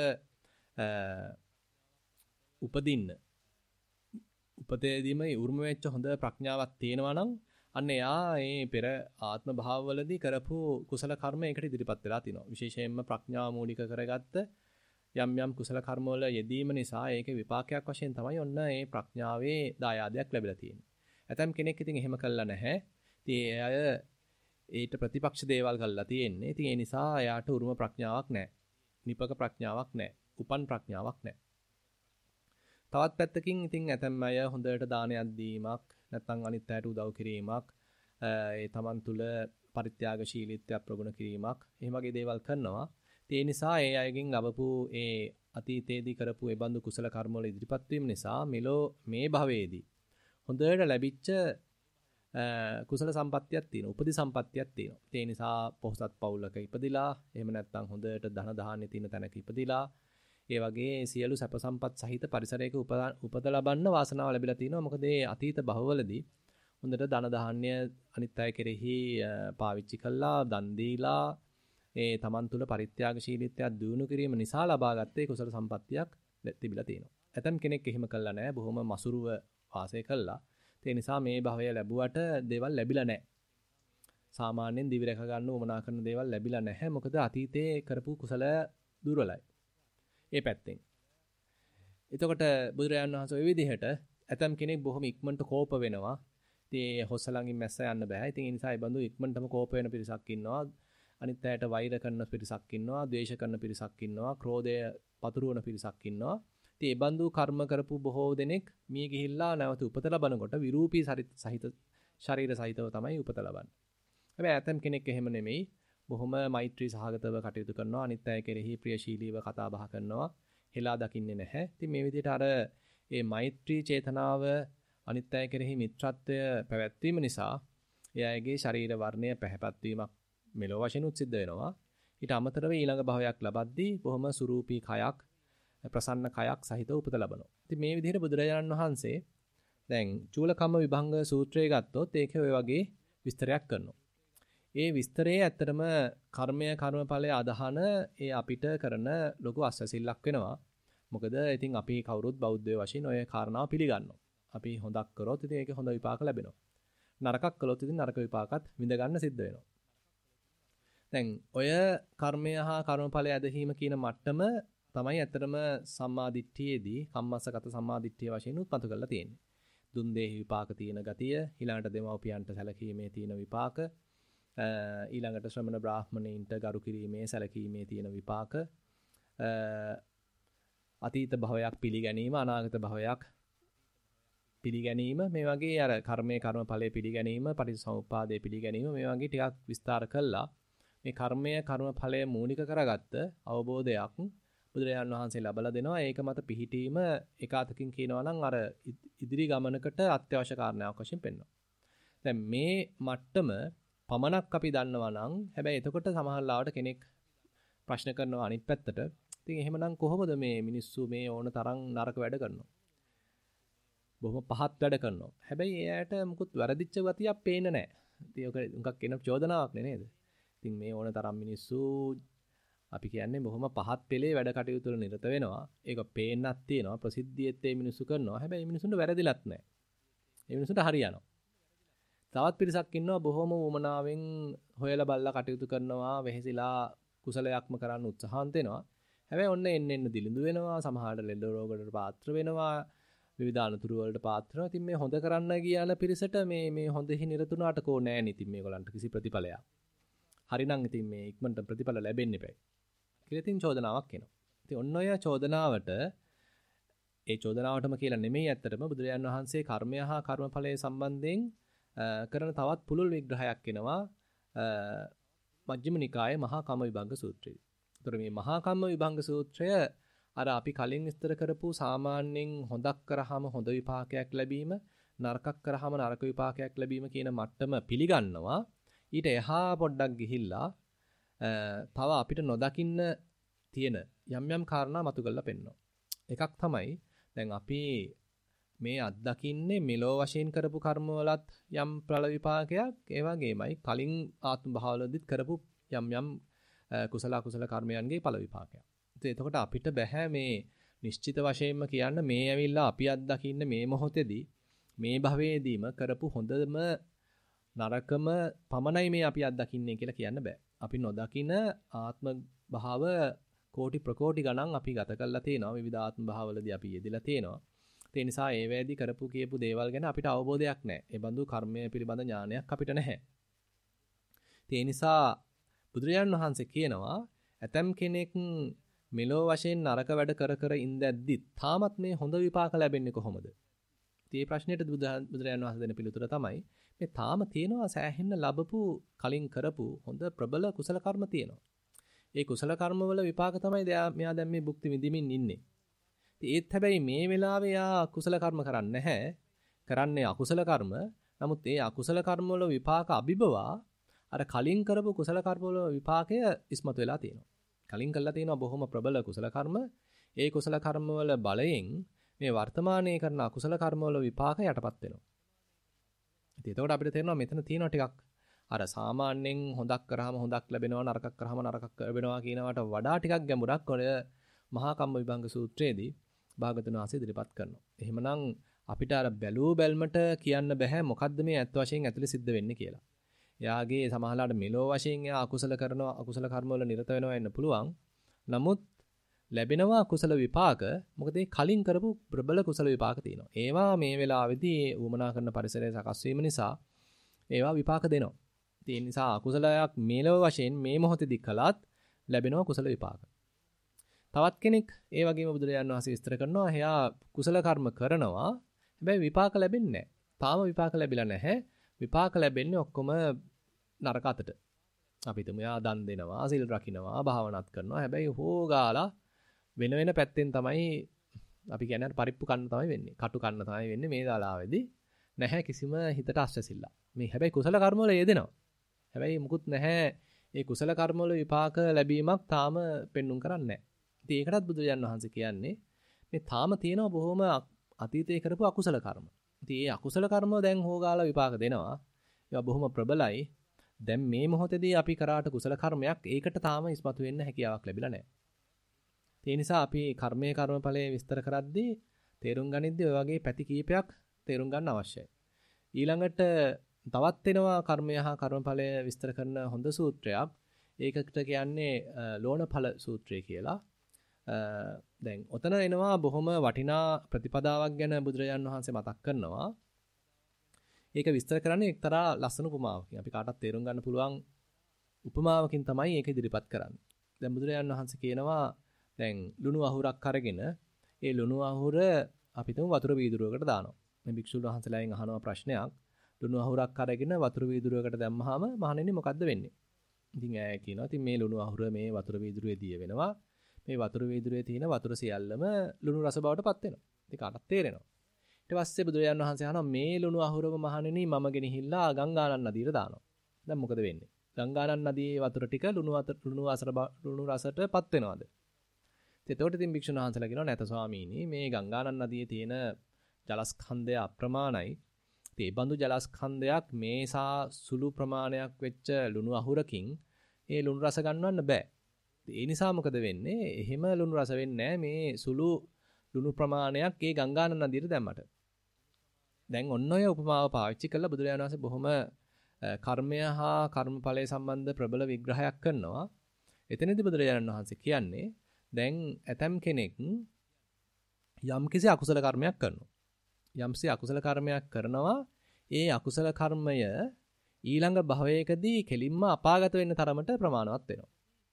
උපදින්න උපතේදීම උරුම වෙච්ච හොඳ ප්‍රඥාවක් තියෙනවා නම් අන්න එයා මේ පෙර ආත්ම භාවවලදී කරපු කුසල කර්ම එකට ඉදිරිපත් වෙලා තිනවා. විශේෂයෙන්ම ප්‍රඥාව මූලික කරගත්ත යම් කුසල කර්මවල යෙදීම නිසා ඒකේ විපාකයක් වශයෙන් තමයි ඔන්න මේ ප්‍රඥාවේ දායාදයක් ලැබිලා තියෙන්නේ. ඇතම් කෙනෙක් ඉතින් එහෙම කළා නැහැ. ඉතින් ඒ අය ඊට ප්‍රතිපක්ෂ දේවල් කළා තියෙන්නේ. ඉතින් ඒ නිසා එයාට උරුම ප්‍රඥාවක් නැහැ. නිපක ප්‍රඥාවක් නැහැ. උපන් ප්‍රඥාවක් නැහැ. තවත් පැත්තකින් ඉතින් ඇතම් අය හොඳට දානයක් දීමක් නැත්නම් අනිත් අයට උදව් කිරීමක් ඒ තමන් තුළ පරිත්‍යාගශීලීත්වය ප්‍රගුණ කිරීමක් එහෙම වගේ දේවල් කරනවා. ඒ නිසා ඒ අයගෙන් ලැබපු ඒ අතීතයේදී කරපු ඒ බඳු කුසල කර්ම වල ඉදිරිපත් වීම නිසා මෙලෝ මේ භවයේදී හොඳට ලැබිච්ච කුසල සම්පත්තියක් තියෙනවා. උපදි සම්පත්තියක් තියෙනවා. ඒ නිසා පොහොසත් පවුලක ඉපදිලා එහෙම නැත්නම් හොඳට ධන දහන්නේ තියෙන තැනක ඉපදිලා ඒ වගේ සියලු සැප සම්පත් සහිත පරිසරයක උපත ලබන්න වාසනාව ලැබිලා තිනවා. මොකද මේ අතීත භවවලදී හොඳට ධන දහන්නේ අනිත් අය කෙරෙහි පාවිච්චි කළා, දන් දීලා ඒ තමන් තුළ පරිත්‍යාගශීලීත්වයක් දිනු කිරීම නිසා ලබාගත්තේ කුසල සම්පත්තියක් තිබිලා තියෙනවා. ඇතම් කෙනෙක් එහෙම කළා නැහැ. බොහොම මසුරුව වාසය කළා. ඒ නිසා මේ භවය ලැබුවට දේවල් ලැබිලා නැහැ. සාමාන්‍යයෙන් දිවි රැක ගන්න උවමනා කරන දේවල් ලැබිලා නැහැ. මොකද අතීතයේ කරපු කුසල දුර්වලයි. ඒ පැත්තෙන්. එතකොට බුදුරජාණන් වහන්සේ ওই විදිහට ඇතම් කෙනෙක් බොහොම ඉක්මනට කෝප වෙනවා. ඉතින් හොස්සලංගින් මැස්ස යන්න බෑ. ඉතින් ඒ නිසා ඒ බඳු ඉක්මනටම කෝප වෙන පිරිසක් ඉන්නවා. අනිත් අයට වෛර කරන පිරිසක් ඉන්නවා, ද්වේෂ කරන පිරිසක් ඉන්නවා, ක්‍රෝධය පතුරවන පිරිසක් ඉන්නවා. ඉතින් ඒ බඳු කර්ම කරපු බොහෝ දෙනෙක් මිය ගිහිල්ලා නැවත උපත ලබනකොට විරූපී සහිත ශරීර සහිතව තමයි උපත ලබන්නේ. හැබැයි ඇතම් කෙනෙක් එහෙම නෙමෙයි. බොහොම මෛත්‍රී සහගතව කටයුතු කරනවා. අනිත් අය කෙරෙහි ප්‍රියශීලීව කතා බහ කරනවා. හෙලා දකින්නේ නැහැ. ඉතින් මේ විදිහට අර මේ මෛත්‍රී චේතනාව අනිත් අය කෙරෙහි මිත්‍රත්වය පැවැත්වීම නිසා ඒ අයගේ ශරීර වර්ණය පැහැපත් වීමක් මෙලොව වශයෙන් සිද්ධ වෙනවා. ඊට අමතරව ඊළඟ භවයක් ලබද්දී බොහොම සුරූපී කයක්, ප්‍රසන්න කයක් සහිතව උපත ලබනවා. ඉතින් මේ විදිහට බුදුරජාණන් වහන්සේ දැන් චූලකම්ම විභංග සූත්‍රය ගත්තොත් ඒකේ ඔය වගේ විස්තරයක් කරනවා. ඒ විස්තරයේ ඇත්තටම කර්මය කර්මඵලය අදහන ඒ අපිට කරන ලොකු අස්වැසිල්ලක් වෙනවා. මොකද ඉතින් අපි කවුරුත් බෞද්ධයෝ වශයෙන් ඔය කාරණාව පිළිගන්නවා. අපි හොඳක් කරොත් ඉතින් ඒකේ හොඳ විපාක ලැබෙනවා. නරකක් කළොත් ඉතින් නරක විපාකත් විඳ ගන්න සිද්ධ වෙනවා. දැන් ඔය කර්මය හා කර්මඵලය ඇදහිීම කියන මට්ටම තමයි ඇත්තටම සම්මාදිට්ඨියේදී කම්මස්සගත සම්මාදිට්ඨිය වශයෙන් උත්පත්තු කරලා තියෙන්නේ. දුන් දෙහි විපාක තියෙන ගතිය, ඊළඟට දෙමව්පියන්ට සැලකීමේ තියෙන විපාක, ඊළඟට ශ්‍රමණ බ්‍රාහ්මණයින්ට ගරු කිරීමේ සැලකීමේ තියෙන විපාක, අතීත භවයක් පිළිගැනීම, අනාගත භවයක් පිළිගැනීම, මේ වගේ අර කර්මයේ කර්මඵලයේ පිළිගැනීම, පටිච්චසමුප්පාදයේ පිළිගැනීම මේ වගේ ටිකක් විස්තර කළා. මේ කර්මය කර්මඵලය මූලික කරගත්ත අවබෝධයක් බුදුරජාණන් වහන්සේ ලබලා දෙනවා. ඒක මත පිහිටීම එකාතකින් කියනවා නම් අර ඉදිරි ගමනකට අත්‍යවශ්‍ය කාරණාවක් වශයෙන් පෙන්වනවා. දැන් මේ මට්ටම පමණක් අපි දන්නවා නම් හැබැයි එතකොට සමහර ලාවට කෙනෙක් ප්‍රශ්න කරනවා අනිත් පැත්තට. ඉතින් එහෙමනම් කොහොමද මේ මිනිස්සු මේ ඕන තරම් නරක වැඩ කරනවා? බොහොම පහත් වැඩ කරනවා. හැබැයි එයාට මුකුත් වැරදිච්ච ගතියක් පේන්නේ නැහැ. ඉතින් ඔක උඟක් කියන චෝදනාවක් නේද? ඉතින් මේ ඕන තරම් මිනිස්සු අපි කියන්නේ බොහොම පහත් පෙළේ වැඩ කටයුතු වල නිරත වෙනවා. ඒක පේන්නක් තියෙනවා. ප්‍රසිද්ධියෙත් මේ මිනිස්සු කරනවා. හැබැයි මිනිස්සුන්ට වැරදිලත් නැහැ. මේ මිනිස්සුන්ට හරියනවා. තවත් පිරිසක් ඉන්නවා බොහොම උමනාවෙන් හොයලා බලලා කටයුතු කරනවා. වෙහෙසිලා කුසලයක්ම කරන්න උත්සාහන්ත වෙනවා. හැබැයි ඔන්න එන්න දිලිඳු වෙනවා. සමහරට ලෙඩ රෝග වලට පාත්‍ර වෙනවා. විවිධ අනුතුරු වලට පාත්‍ර වෙනවා. ඉතින් මේ හොඳ කරන්න කියන පිරිසට මේ හොඳෙහි නිරතුණාට කෝ නැහැ නේ. ඉතින් මේගොල්ලන්ට කිසි ප්‍රතිඵලයක්. හරිනම් ඉතින් මේ ඉක්මනට ප්‍රතිඵල ලැබෙන්න එපයි. කියලා ඉතින් චෝදනාවක් එනවා. ඉතින් ඔන්න ඔය චෝදනාවට ඒ චෝදනාවටම කියලා නෙමෙයි ඇත්තටම බුදුරජාණන් වහන්සේ කර්මය හා කර්මඵලයේ සම්බන්ධයෙන් කරන තවත් පුළුල් විග්‍රහයක් එනවා මජ්ක්‍ධිම නිකායේ මහා කම්ම විභංග සූත්‍රයේ. ඒතර මේ මහා කම්ම විභංග සූත්‍රය අර අපි කලින් විස්තර කරපු සාමාන්‍යයෙන් හොඳක් කරාම හොඳ විපාකයක් ලැබීම, නරකක් කරාම නරක විපාකයක් ලැබීම කියන මට්ටම පිළිගන්නවා. ඊට එහා පොඩ්ඩක් ගිහිල්ලා තව අපිට නොදකින්න තියෙන යම් යම් කාරණා මතු කරලා පෙන්නනවා. එකක් තමයි දැන් අපි මේ අත්දකින්නේ මෙලෝ වශයෙන් කරපු කර්මවලත් යම් ප්‍රල විපාකයක්, ඒ වගේමයි කලින් ආත්ම භාවවලදීත් කරපු යම් යම් කුසල අකුසල කර්මයන්ගේ ඵල විපාකයක්. එතකොට අපිට බෑ මේ නිශ්චිත වශයෙන්ම කියන්න මේ ඇවිල්ලා අපි අත්දකින්න මේ මොහොතේදී මේ භවයේදීම කරපු හොඳම නරකම පමණයි මේ අපි අත්දකින්නේ කියලා කියන්න බෑ. අපි නොදකින ආත්ම භාව කෝටි ප්‍රකෝටි ගණන් අපි ගත කරලා තියෙනවා. විවිධ ආත්ම භාවවලදී අපි යෙදලා තියෙනවා. ඒ නිසා ඒ වේදී කරපු කියපු දේවල් ගැන අපිට අවබෝධයක් නැහැ. ඒ බඳු කර්මය පිළිබඳ ඥානයක් අපිට නැහැ. ඒ නිසා බුදුරජාණන් වහන්සේ කියනවා ඇතම් කෙනෙක් මෙලෝ වශයෙන් නරක වැඩ කර ඉඳද්දි තාමත් මේ හොඳ විපාක ලැබෙන්නේ කොහොමද? මේ ප්‍රශ්නෙට බුදුරජාණන් වහන්සේ දෙන පිළිතුර තමයි මේ තාම තියෙනවා සෑහෙන්න ලැබපු කලින් කරපු හොඳ ප්‍රබල කුසල කර්ම තියෙනවා. ඒ කුසල කර්මවල විපාක තමයි මෙයා දැන් මේ භුක්ති විඳින්මින් ඉන්නේ. ඒත් හැබැයි මේ වෙලාවේ යා කුසල කර්ම කරන්නේ නැහැ. කරන්නේ අකුසල කර්ම. නමුත් ඒ අකුසල කර්මවල විපාක අභිබවා අර කලින් කරපු කුසල කර්මවල විපාකය ඉස්මතු වෙලා තියෙනවා. කලින් කළා තියෙනවා බොහොම ප්‍රබල කුසල කර්ම. ඒ කුසල කර්මවල බලයෙන් මේ වර්තමානයේ කරන අකුසල කර්මවල විපාක යටපත් වෙනවා. ඉතින් එතකොට අපිට තේරෙනවා මෙතන තියෙනවා ටිකක් අර සාමාන්‍යයෙන් හොඳක් කරාම හොඳක් ලැබෙනවා නරකක් කරාම නරකක් ලැබෙනවා කියනවට වඩා ටිකක් ගැඹුරක් ඔය මහා කම්ම විභංග සූත්‍රයේදී භාගතුන් වහන්සේ ඉදිරිපත් කරනවා. එහෙමනම් අපිට අර බැලූ බැල්මට කියන්න බෑ මොකද්ද මේ ඇත්ත වශයෙන් ඇතුලේ සිද්ධ වෙන්නේ කියලා. එයාගේ සමහරලාට මෙලෝ වශයෙන් එයා අකුසල කරනවා අකුසල කර්ම වල නිරත වෙනවා වෙන්න පුළුවන්. නමුත් ලැබෙනවා කුසල විපාක. මොකද ඒ කලින් කරපු ප්‍රබල කුසල විපාක තියෙනවා. ඒවා මේ වෙලාවේදී උවමනා කරන පරිසරය සකස් වීම නිසා ඒවා විපාක දෙනවා. ඒ නිසා අකුසලයක් මෙලෝ වශයෙන් මේ මොහොතේදී කළත් ලැබෙනවා කුසල විපාක. තවත් කෙනෙක් ඒ වගේම බුදුරජාණන් වහන්සේ විස්තර කරනවා එයා කුසල කර්ම කරනවා. හැබැයි විපාක ලැබෙන්නේ නැහැ. තාම විපාක ලැබිලා නැහැ. විපාක ලැබෙන්නේ ඔක්කොම නරක අතට. අපි හිතමු එයා දන් දෙනවා, සිල් රකින්නවා, භාවනාත් කරනවා. හැබැයි හොගාලා වෙන වෙන පැත්තෙන් තමයි අපි කියන්නේ පරිප්පු කන්න තමයි වෙන්නේ. කටු කන්න තමයි වෙන්නේ මේ දාලාවේදී. නැහැ කිසිම හිතට අස්වැසිල්ල. මේ හැබැයි කුසල කර්ම වල යෙදෙනවා. හැබැයි මුකුත් නැහැ. ඒ කුසල කර්ම වල විපාක ලැබීමක් තාම පෙන්눔 කරන්නේ නැහැ. ඉතින් ඒකටත් බුදුරජාණන් වහන්සේ කියන්නේ මේ තාම තියෙනවා බොහොම අතීතයේ කරපු අකුසල කර්ම. ඉතින් මේ අකුසල කර්ම දැන් හොගාලා විපාක දෙනවා. ඒවා බොහොම ප්‍රබලයි. දැන් මේ මොහොතේදී අපි කරාට කුසල කර්මයක් ඒකට තාම ඉස්මතු වෙන්න හැකියාවක් ලැබිලා නැහැ. ඒ නිසා අපි කර්මයේ කර්මඵලයේ විස්තර කරද්දී තේරුම් ගනිද්දී ඔය වගේ පැති කීපයක් තේරුම් ගන්න අවශ්‍යයි. ඊළඟට තවත් වෙනවා කර්මය හා කර්මඵලය විස්තර කරන හොඳ සූත්‍රයක්. ඒකට කියන්නේ ලෝණඵල සූත්‍රය කියලා. දැන් ඔතන එනවා බොහොම වටිනා ප්‍රතිපදාවක් ගැන බුදුරජාණන් වහන්සේ මතක් කරනවා. ඒක විස්තර කරන්නේ එක්තරා ලස්සන උපමාවකින්. අපි කාටත් තේරුම් ගන්න පුළුවන් උපමාවකින් තමයි ඒක ඉදිරිපත් කරන්නේ. දැන් බුදුරජාණන් වහන්සේ කියනවා දැන් ලුණු අහුරක් අරගෙන ඒ ලුණු අහුර අපි තුමු වතුර වීදුරුවකට දානවා. මේ භික්ෂුන් වහන්සේලාගෙන් අහනවා ප්‍රශ්නයක්. ලුණු අහුරක් අරගෙන වතුර වීදුරුවකට දැම්මහම මහණෙනි මොකද්ද වෙන්නේ? ඉතින් ඈ කියනවා ඉතින් මේ ලුණු අහුර මේ වතුර වීදුරුවේ දිය වෙනවා. මේ වතුර වීදුරුවේ තියෙන වතුර සියල්ලම ලුණු රස බවට පත් වෙනවා. ඉතින් කාටත් තේරෙනවා. ඊට පස්සේ බුදුරජාණන් වහන්සේ අහනවා මේ ලුණු අහුරම මහණෙනි මම ගෙනහිල්ලා ගංගානන් නදියට දානවා. දැන් මොකද වෙන්නේ? ගංගානන් නදියේ වතුර ටික ලුණු රසටපත් වෙනවද? එතකොට ඉතින් භික්ෂුන් වහන්සේලා කියනවා නැත ස්වාමීනි මේ ගංගානන් නදියේ තියෙන ජලස්කන්ධය අප්‍රමාණයි. ඉතින් ඒ බඳු ජලස්කන්ධයක් මේසා සුළු ප්‍රමාණයක් වෙච්ච ලුණු අහුරකින් ඒ ලුණු රස ගන්නවන්න බෑ. ඒ නිසා මොකද වෙන්නේ? එහෙම ලුණු රස වෙන්නේ මේ සුළු ලුණු ප්‍රමාණයක් ඒ ගංගානන් නදියට දැම්මට. දැන් ඔන්න ඔය උපමාව පාවිච්චි කරලා බුදුරජාණන් වහන්සේ බොහොම කර්මය හා කර්මඵලය සම්බන්ධ ප්‍රබල විග්‍රහයක් කරනවා. එතනදී බුදුරජාණන් වහන්සේ කියන්නේ දැන් ඇතම් කෙනෙක් යම්කිසි අකුසල කර්මයක් කරනවා. යම්සි අකුසල කර්මයක් කරනවා ඒ අකුසල කර්මය ඊළඟ භවයකදී කෙලින්ම අපාගත වෙන්න තරමට ප්‍රමාණවත් වෙනවා.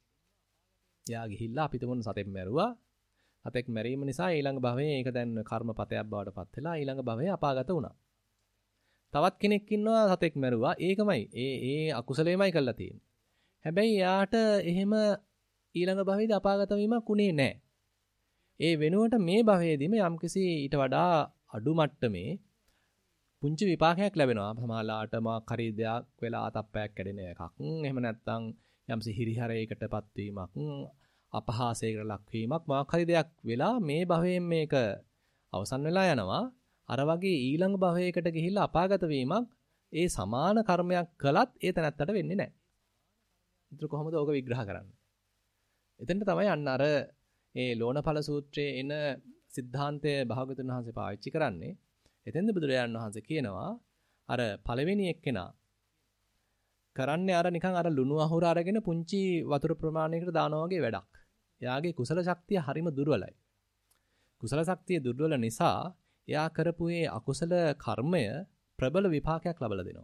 එයා ගිහිල්ලා අපි තුමුන් සතෙක් මැරුවා. සතෙක් මැරීම නිසා ඊළඟ භවයේ ඒක දැන් කර්මපතයක් බවට පත් වෙලා ඊළඟ භවයේ අපාගත වුණා. තවත් කෙනෙක් ඉන්නවා සතෙක් මැරුවා. ඒකමයි ඒ අකුසලෙමයි කරලා තියෙන්නේ. හැබැයි එයාට එහෙම ඊළඟ භවයේදී අපාගත වීමක් උනේ නැහැ. ඒ වෙනුවට මේ භවයේදීම යම්කිසි ඊට වඩා අඩු මට්ටමේ පුංචි විපාකයක් ලැබෙනවා. සමහරලාට මාක් හරි දෙයක් වෙලා තප්පයක් කැඩෙන එකක්. එහෙම නැත්නම් යම්සි හිරිහැරයකටපත් වීමක්, අපහාසයකට ලක්වීමක් මාක් හරි දෙයක් වෙලා මේ භවයෙන් මේක අවසන් වෙලා යනවා. අර වගේ ඊළඟ භවයකට ගිහිල්ලා අපාගත වීමක් ඒ සමාන කර්මයක් කළත් ඒ තැනත්තට වෙන්නේ නැහැ. ඒතර කොහොමද ඕක විග්‍රහ කරන්නේ? එතෙන්ට තමයි අන්න අර ඒ ලෝණඵල සූත්‍රයේ එන සිද්ධාන්තය භාගතුන් වහන්සේ පාවිච්චි කරන්නේ. එතෙන්ද බුදුරජාණන් වහන්සේ කියනවා අර පළවෙනි එක්කෙනා කරන්නේ අර නිකන් අර ලුණු අහුර අරගෙන පුංචි වතුර ප්‍රමාණයකට දානවා වගේ වැඩක්. එයාගේ කුසල ශක්තිය හරිම දුර්වලයි. කුසල ශක්තිය දුර්වල නිසා එයා කරපු ඒ අකුසල කර්මය ප්‍රබල විපාකයක් ලබලා දෙනවා.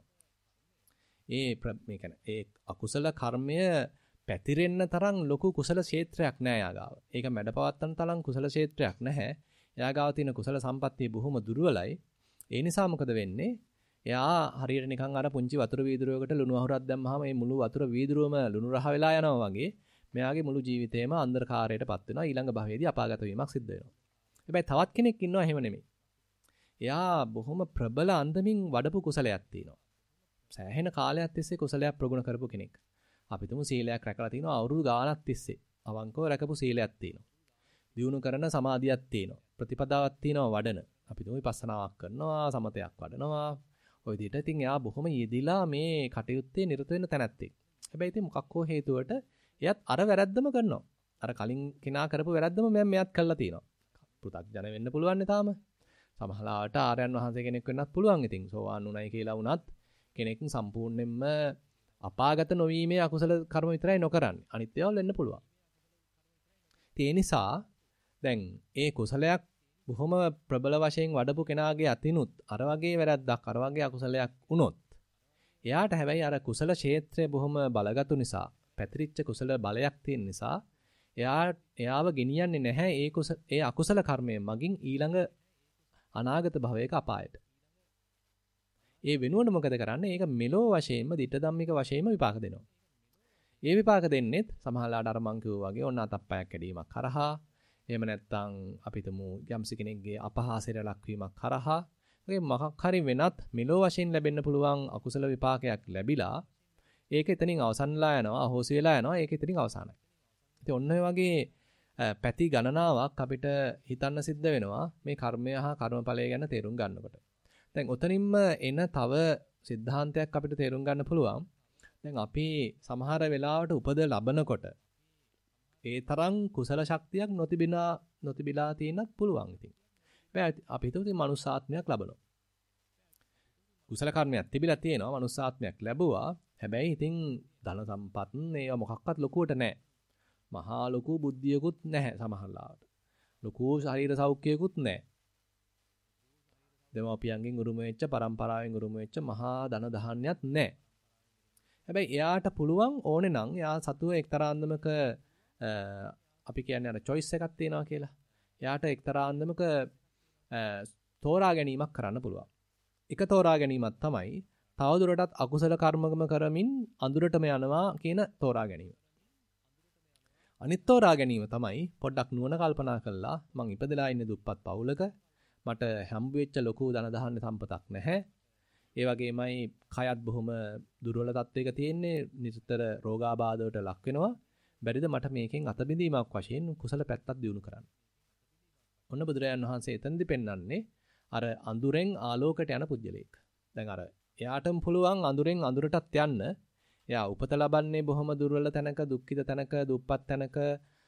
මේ කියන්නේ ඒ අකුසල කර්මය පැතිරෙන්න තරම් ලොකු කුසල ක්ෂේත්‍රයක් නෑ යාගාව. ඒක මැඩපවත්තන තරම් කුසල ක්ෂේත්‍රයක් නැහැ. යාගාව තියෙන කුසල සම්පත්තිය බොහොම දුර්වලයි. ඒ නිසා මොකද වෙන්නේ? එයා හරියට නිකන් අර පුංචි වතුර වීදුරුවකට ලුණු අහුරක් දැම්මහම මේ මුළු වතුර වීදුරුවම ලුණු රහ වෙලා යනවා වගේ මෙයාගේ මුළු ජීවිතේම අන්ධකාරයටපත් වෙනවා. ඊළඟ භවයේදී අපාගත වීමක් සිද්ධ වෙනවා. හැබැයි තවත් කෙනෙක් ඉන්නවා එහෙම නෙමෙයි. එයා බොහොම ප්‍රබල අන්දමින් වඩපු කුසලයක් තියෙනවා. සෑහෙන කාලයක් තිස්සේ කුසලයක් ප්‍රගුණ කරපු කෙනෙක්. අපි තුමු සීලයක් රැකලා තිනවා අවුරුදු ගාණක් තිස්සේ. අවංකව රැකපු සීලයක් තියෙනවා. දියුණු කරන සමාධියක් තියෙනවා. ප්‍රතිපදාවක් තියෙනවා වඩන. අපි තුමු විපස්සනාවක් කරනවා, සමතයක් වඩනවා. ඔය විදිහට ඉතින් එයා බොහොම යෙදිලා මේ කටයුත්තේ නිරත වෙන තැනැත්තෙක්. හැබැයි ඉතින් මොකක් හෝ හේතුවට එයත් අර වැරද්දම කරනවා. අර කලින් කෙනා කරපු වැරද්දම මෙයාත් කළා තියෙනවා. පෘථග්ජන වෙන්න පුළුවන් නේ තාම. සමහරවිට ආර්යයන් වහන්සේ කෙනෙක් වෙන්නත් පුළුවන්. ඉතින් සෝවාන් උනායි කියලා වුණත් කෙනෙක් සම්පූර්ණයෙන්ම අපාගත නොවීමේ අකුසල කර්ම විතරයි නොකරන්නේ. අනිත් ඒවා වෙන්න පුළුවන්. ඒ නිසා දැන් ඒ කුසලයක් බොහොම ප්‍රබල වශයෙන් වඩපු කෙනාගේ අතිනුත් අර වගේ වැරද්දක් අර වගේ අකුසලයක් වුණොත් එයාට හැබැයි අර කුසල ක්ෂේත්‍රය බොහොම බලගත්ු නිසා පැතිරිච්ච කුසල බලයක් තියෙන නිසා එයාව ගෙනියන්නේ නැහැ ඒ අකුසල කර්මයෙන් මගින් ඊළඟ අනාගත භවයක අපායට. ඒ වෙනුවට මොකද කරන්නේ? ඒක මෙලෝ වශයෙන්ම ditta ධම්මික වශයෙන්ම විපාක දෙනවා. ඒ විපාක දෙන්නෙත් සමහරලාට අර මං කිව්වා වගේ ඔන්න අතප්පයක් කැඩීමක් කරහා එහෙම නැත්නම් අපිටම යම්සි කෙනෙක්ගේ අපහාසයට ලක්වීමක් කරහා වගේ මොකක් හරි වෙනත් මෙලෝ වශයෙන් ලැබෙන්න පුළුවන් අකුසල විපාකයක් ලැබිලා ඒක එතනින් අවසන්ලා යනවා අහෝසි වෙලා යනවා ඒක එතනින් අවසానයි. ඉතින් ඔන්න ඔය වගේ පැති ගණනාවක් අපිට හිතන්න සිද්ධ වෙනවා මේ කර්මය හා කර්මඵලය ගැන තේරුම් ගන්නකොට. දැන් ඔතනින්ම එන තව સિદ્ધාන්තයක් අපිට තේරුම් ගන්න පුළුවන්. දැන් අපි සමහර වෙලාවට උපද ලබනකොට ඒ තරම් කුසල ශක්තියක් නොතිබිලා තියෙන්නත් පුළුවන් ඉතින්. හැබැයි අපි හිතුව ඉතින් මනුස්සාත්මයක් ලබනවා. කුසල කර්මයක් තිබිලා තියෙනවා මනුස්සාත්මයක් ලැබුවා. හැබැයි ඉතින් ධන සම්පත් ඒවා මොකක්වත් ලොකුවට නැහැ. මහා ලොකු බුද්ධියකුත් නැහැ සමහරලාට. ලොකු ශරීර සෞඛ්‍යයකුත් නැහැ. දෙමාපියන්ගෙන් උරුම වෙච්ච පරම්පරාවෙන් උරුම වෙච්ච මහා ධන දහන්නයක් නැහැ. හැබැයි එයාට පුළුවන් ඕනේ නම් එයා සතුව එක්තරා අන්දමක අපි කියන්නේ අර choice එකක් තියෙනවා කියලා. එයාට එක්තරා අන්දමක තෝරා ගැනීමක් කරන්න පුළුවන්. එක තෝරා ගැනීමක් තමයි තවදුරටත් අකුසල කර්මකම කරමින් අඳුරටම යනවා කියන තෝරා ගැනීම. අනිත් තෝරා ගැනීම තමයි පොඩ්ඩක් නුවණ කල්පනා කළා මං ඉපදලා ඉන්නේ දුප්පත් පවුලක මට හම්බ වෙච්ච ලොකු ධන දහන්න සම්පතක් නැහැ. ඒ වගේමයි කයත් බොහොම දුර්වල තත්වයක තියෙන්නේ නිතර රෝගාබාධ වලට ලක් වෙනවා. බැරිද මට මේකෙන් අතබිඳීමක් වශයෙන් කුසල පැත්තක් දියුණු කරන්න. ඔන්න බුදුරජාණන් වහන්සේ එතනදි පෙන්වන්නේ අර අඳුරෙන් ආලෝකයට යන පුජ්‍යලේක. දැන් අර එයාටම පුළුවන් අඳුරෙන් අඳුරටත් යන්න. එයා උපත ලබන්නේ බොහොම දුර්වල තැනක, දුක්ඛිත තැනක, දුප්පත් තැනක,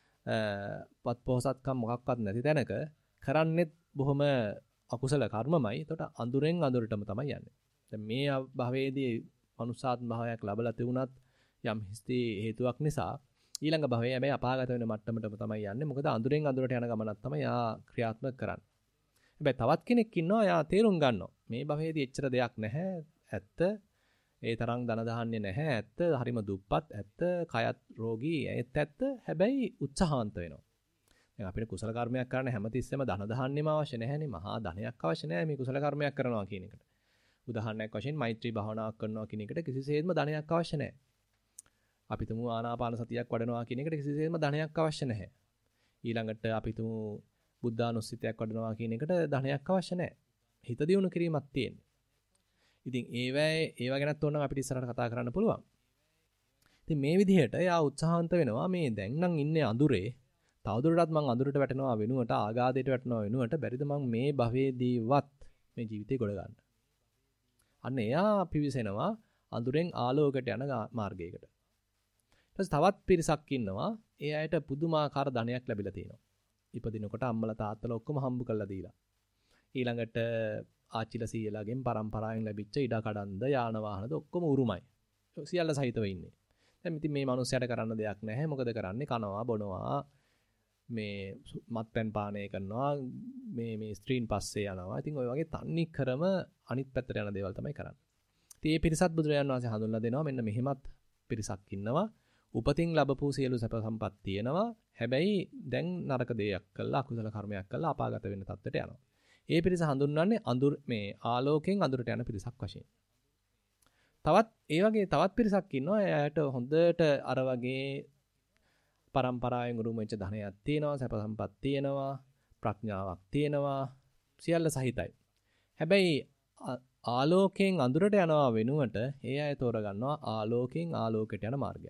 පත්පොහසත්කම් මොකක්වත් නැති තැනක කරන්නේත් බොහොම අකුසල කර්මමයි. එතකොට අඳුරෙන් අඳුරටම තමයි යන්නේ. දැන් මේ භවයේදී මනුෂ්‍යාත්ම භාවයක් ලැබලා තිබුණත් යම් හිස්ති හේතුවක් නිසා ඊළඟ භවයේ හැබැයි අපාගත වෙන මට්ටමටම තමයි යන්නේ. මොකද අඳුරෙන් අඳුරට යන ගමනක් තමයි යා ක්‍රියාත්මක කරන්නේ. හැබැයි තවත් කෙනෙක් ඉන්නවා යා තේරුම් ගන්නවා. මේ භවයේදී එච්චර දෙයක් නැහැ. ඇත්ත ඒ තරම් ධන දහන්නේ නැහැ. ඇත්ත හරිම දුප්පත්. ඇත්ත කයත් රෝගී. ඇත්ත හැබැයි උත්සාහවන්ත වෙනවා. දැන් අපිට කුසල කර්මයක් කරන්න හැමතිස්සෙම ධන දහන්නෙම අවශ්‍ය නැහැනේ. මහා ධනයක් අවශ්‍ය නැහැ මේ කුසල කර්මයක් කරනවා කියන එකට. උදාහරණයක් වශයෙන් මෛත්‍රී භාවනාවක් කරනවා කියන එකට කිසිසේත්ම ධනයක් අවශ්‍ය නැහැ. අපි තුමු ආනාපාන සතියක් වඩනවා කියන එකට කිසිසේත්ම ධනයක් අවශ්‍ය නැහැ. ඊළඟට අපි තුමු බුද්ධානුස්සතියක් වඩනවා කියන එකට ධනයක් අවශ්‍ය නැහැ. හිත දියුණු කිරීමක් තියෙන්නේ. ඉතින් ඒව ගැනත් ඕනනම් අපිට ඉස්සරහට කතා කරන්න පුළුවන්. ඉතින් මේ විදිහට යා උත්සාහන්ත වෙනවා මේ දැන් නම් ඉන්නේ අඳුරේ. තවදුරටත් මං අඳුරට වැටෙනවා වෙනුවට ආගාදයට වැටෙනවා වෙනුවට බැරිද මං මේ භවයේදීවත් මේ ජීවිතේ ගොඩ ගන්න. අන්න එයා පිවිසෙනවා අඳුරෙන් ආලෝකයට යන මාර්ගයකට. ඊට තවත් පිරිසක් ඉන්නවා. ඒ අයට පුදුමාකාර ධනයක් ලැබිලා තියෙනවා. ඉපදිනකොට අම්මලා තාත්තලා ඔක්කොම හම්බ කරලා දීලා. ඊළඟට ආච්චිලා සීයලාගෙන් පරම්පරාවෙන් ලැබිච්ච ඉඩකඩන්ද යාන වාහනද ඔක්කොම උරුමයි. සියල්ල සහිතව ඉන්නේ. දැන් ඉතින් මේ මිනිස්සයාට කරන්න දෙයක් නැහැ. මොකද කරන්නේ? කනවා බොනවා මේ මත්පැන් පානය කරනවා මේ ස්ත්‍රීන් පස්සේ යනවා. ඉතින් ওই වගේ තන්නේ ක්‍රම අනිත් පැත්තට යන දේවල් තමයි කරන්නේ. ඉතින් මේ පිරිසත් බුදුරජාණන් වහන්සේ හඳුන්ලා දෙනවා මෙන්න මෙහෙමත් පිරිසක් ඉන්නවා. උපතින් ලැබපු සියලු සැප සම්පත් තියෙනවා. හැබැයි දැන් නරක දෙයක් කළා අකුසල කර්මයක් කළා අපාගත වෙන්න තත්ත්වයට යනවා. ඒ පිරිස හඳුන්වන්නේ අඳුර මේ ආලෝකයෙන් අඳුරට යන පිරිසක් වශයෙන්. තවත් පිරිසක් ඉන්නවා. එයාට හොඳට අර වගේ පරම්පරාවෙන් උරුම වෙච්ච ධනයක් තියෙනවා, සැප සම්පත් තියෙනවා, ප්‍රඥාවක් තියෙනවා, සියල්ල සහිතයි. හැබැයි ආලෝකයෙන් අඳුරට යනවා වෙනුවට ඒ අය තෝරගන්නවා ආලෝකයෙන් ආලෝකයට යන මාර්ගයක්.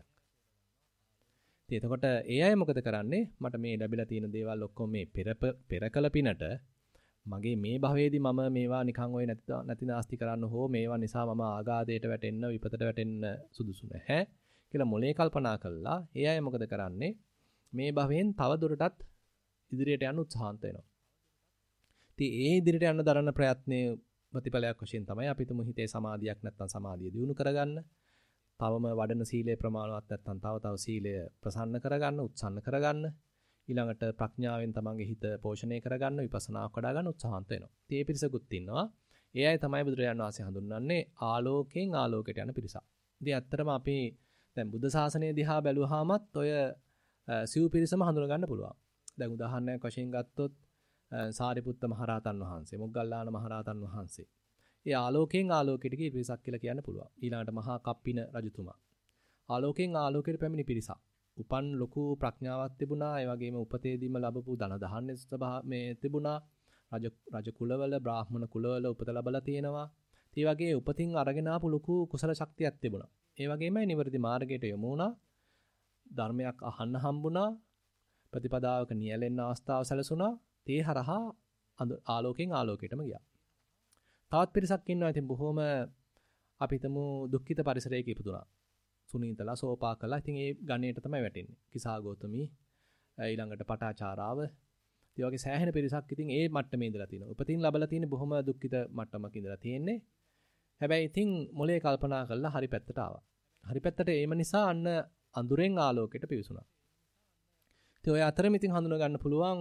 ඉතින් එතකොට ඒ අය මොකද කරන්නේ? මට මේ ලැබිලා තියෙන දේවල් ඔක්කොම මේ පෙරකල පිනට මගේ මේ භවයේදී මම මේවා නිකන් ඔය නැති නාස්ති කරන්න හෝ මේවා නිසා මම ආගාදයට වැටෙන්න විපතට වැටෙන්න සුදුසු නැහැ කියලා මොලේ කල්පනා කළා. ඒ අය මොකද කරන්නේ? මේ භවයෙන් තව දුරටත් ඉදිරියට යන්න උත්සාහන්ත වෙනවා. ඉතින් ඒ ඉදිරියට යන්න දරන ප්‍රයත්නයේ ප්‍රතිඵලයක් වශයෙන් තමයි අපි තුමු හිතේ සමාධියක් නැත්නම් සමාධිය දියුණු කරගන්න. තවම වඩන සීලේ ප්‍රමාණවත් නැත්නම් තව සීලය ප්‍රසන්න කරගන්න, උත්සන්න කරගන්න. ඊළඟට ප්‍රඥාවෙන් තමන්ගේ හිත පෝෂණය කරගන්න, විපස්සනාවක් වඩා ගන්න උත්සාහන්ත වෙනවා. ඉතින් මේ පිරිසකුත් ඉන්නවා. ඒ අය තමයි බුදුරජාණන් වහන්සේ හඳුන්වන්නේ ආලෝකයෙන් ආලෝකයට යන පිරිසක්. ඉතින් ඇත්තටම අපි දැන් බුද්ධ ශාසනය දිහා බැලුවාමත් ඔය සිව් පිරිසම හඳුන ගන්න පුළුවන්. දැන් උදාහරණයක් වශයෙන් ගත්තොත් සාරිපුත්ත මහරහතන් වහන්සේ, මොග්ගල්ලාන මහරහතන් වහන්සේ. ඒ ආලෝකයෙන් ආලෝකයට ගිය පිරිසක් කියලා කියන්න පුළුවන්. ඊළඟට මහා කප්පින රජතුමා. ආලෝකයෙන් ආලෝකයට පැමිණි පිරිසක්. උපන් ලොකු ප්‍රඥාවක් තිබුණා. ඒ වගේම උපතේදීම ලැබපු ධන දහන්නේ මේ තිබුණා. රජ කුලවල, බ්‍රාහ්මණ කුලවල උපත ලැබලා තියෙනවා. ඒ වගේ උපතින් අරගෙන ආපු ලොකු කුසල ශක්තියක් තිබුණා. ඒ වගේමයි නිවැරදි මාර්ගයට යොමු වුණා. ධර්මයක් අහන්න හම්බුණා. ප්‍රතිපදාවක නියැලෙන්න අවස්ථාව සැලසුණා. තේ හරහා ආලෝකයෙන් ආලෝකයටම ගියා. තවත් පිරිසක් ඉන්නවා. ඉතින් බොහොම අපි හිතමු දුක්ඛිත පරිසරයක ඉපදුනා. සුනීතලා සෝපාකලා. ඉතින් ඒ ගණයට තමයි වැටෙන්නේ. කිසాగෞතමී ඊළඟට පටාචාරාව. ඒ වගේ සෑහෙන පිරිසක් ඉතින් ඒ මට්ටමේ ඉඳලා තිනවා. උපතින් ලැබලා තියෙන බොහොම දුක්ඛිත මට්ටමක ඉඳලා තියෙන්නේ. හැබැයි ඉතින් මොලේ කල්පනා කළා හරි පැත්තට ආවා. හරි පැත්තට ඒම නිසා අන්න අඳුරෙන් ආලෝකයට පිවිසුණා. ඉතින් ඔය අතරෙම ඉතින් හඳුනා ගන්න පුළුවන්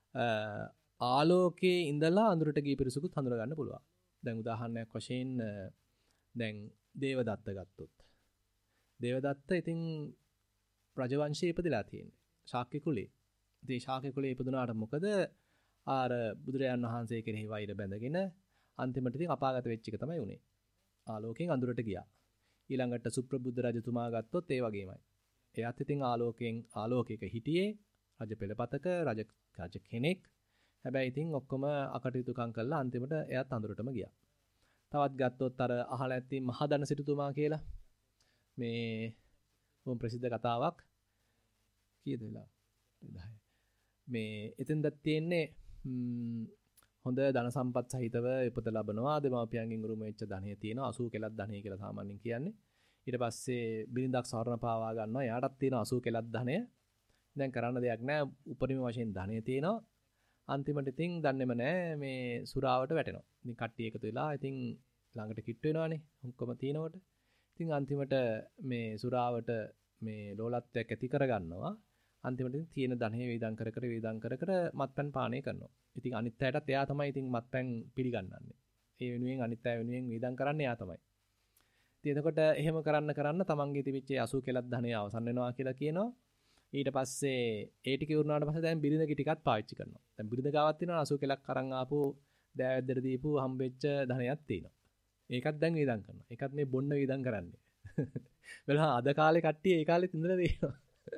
ආලෝකයේ ඉඳලා අඳුරට ගිය පිරිසකුත් හඳුනා ගන්න පුළුවන්. දැන් උදාහරණයක් වශයෙන් දැන් දේවදත්ත ගත්තොත්. දේවදත්ත ඉතින් රජවංශයේ ඉපදලා තියෙන්නේ. ශාක්‍ය කුලේ. ඉතින් ශාක්‍ය කුලේ ඉපදුනාට මොකද ආර බුදුරජාන් වහන්සේ කෙරෙහි වෛර බැඳගෙන අන්තිමට ඉතින් අපාගත වෙච්ච එක තමයි උනේ. ආලෝකයෙන් අඳුරට ගියා. ඊළඟට සුප්‍රබුද්ධ රජතුමා ගත්තොත් ඒ වගේමයි. එයාත් ඉතින් ආලෝකයක හිටියේ රජ පෙළපතක රජ කෙනෙක්. හැබැයි ඉතින් ඔක්කොම අකටයුතුකම් කළා අන්තිමට එයාත් අඳුරටම ගියා. තවත් ගත්තොත් අර අහලා ඇති මහදන සිටුතුමා කියලා. මේ බොහොම ප්‍රසිද්ධ කතාවක්. කීයද වෙලා? 10. මේ එතෙන්දත් තියෙන්නේ හොඳ ධන සම්පත් සහිතව උපත ලබනවා. දෙමාපියන්ගෙන් උරුම වෙච්ච ධනෙ තියෙනවා. 80 කෙලක් ධනෙ කියලා සාමාන්‍යයෙන් කියන්නේ. ඊට පස්සේ බිරිඳක් සවරණ පාවා ගන්නවා. එයාටත් තියෙනවා 80 කෙලක් ධනෙ. දැන් කරන්න දෙයක් නැහැ. උපරිම වශයෙන් ධනෙ තියෙනවා. අන්තිමට ඉතින් දන්නේම නැහැ මේ සුරාවට වැටෙනවා. ඉතින් කට්ටිය එකතු වෙලා ඉතින් ළඟට කිට්ට වෙනවානේ. ඔක්කොම තිනකොට. ඉතින් අන්තිමට මේ සුරාවට මේ ලෝලත්වයක් ඇති කරගන්නවා. අන්තිමට ඉතින් තියෙන ධනෙ වේදම් කර කර මත්පැන් පානය කරනවා. ඉතින් අනිත් අයටත් එයා තමයි ඉතින් මත්පැන් පිළිගන්නන්නේ. ඒ වෙනුවෙන් අනිත් අය වෙනුවෙන් වේදම් කරන්නේ එයා තමයි. ඉතින් එතකොට එහෙම කරන්න තමන්ගේ තිබිච්ච 80 කෙලක් ධනෙ අවසන් වෙනවා කියලා කියනවා. ඊට පස්සේ ඒ ටික ඉවරනාට පස්සේ දැන් බිරිඳගේ ටිකත් පාවිච්චි කරනවා. දැන් බිරිඳ ගාවත් තියෙනවා 80 කෙලක් අරන් ආපු දෑවැද්දට දීපු හම්බෙච්ච ධනයක් තියෙනවා. ඒකත් දැන් වේදම් කරනවා. ඒකත් මේ බොන්න වේදම් කරන්නේ. බලහන් අද කාලේ කට්ටිය ඒ කාලෙත් ඉඳලා තියෙනවා.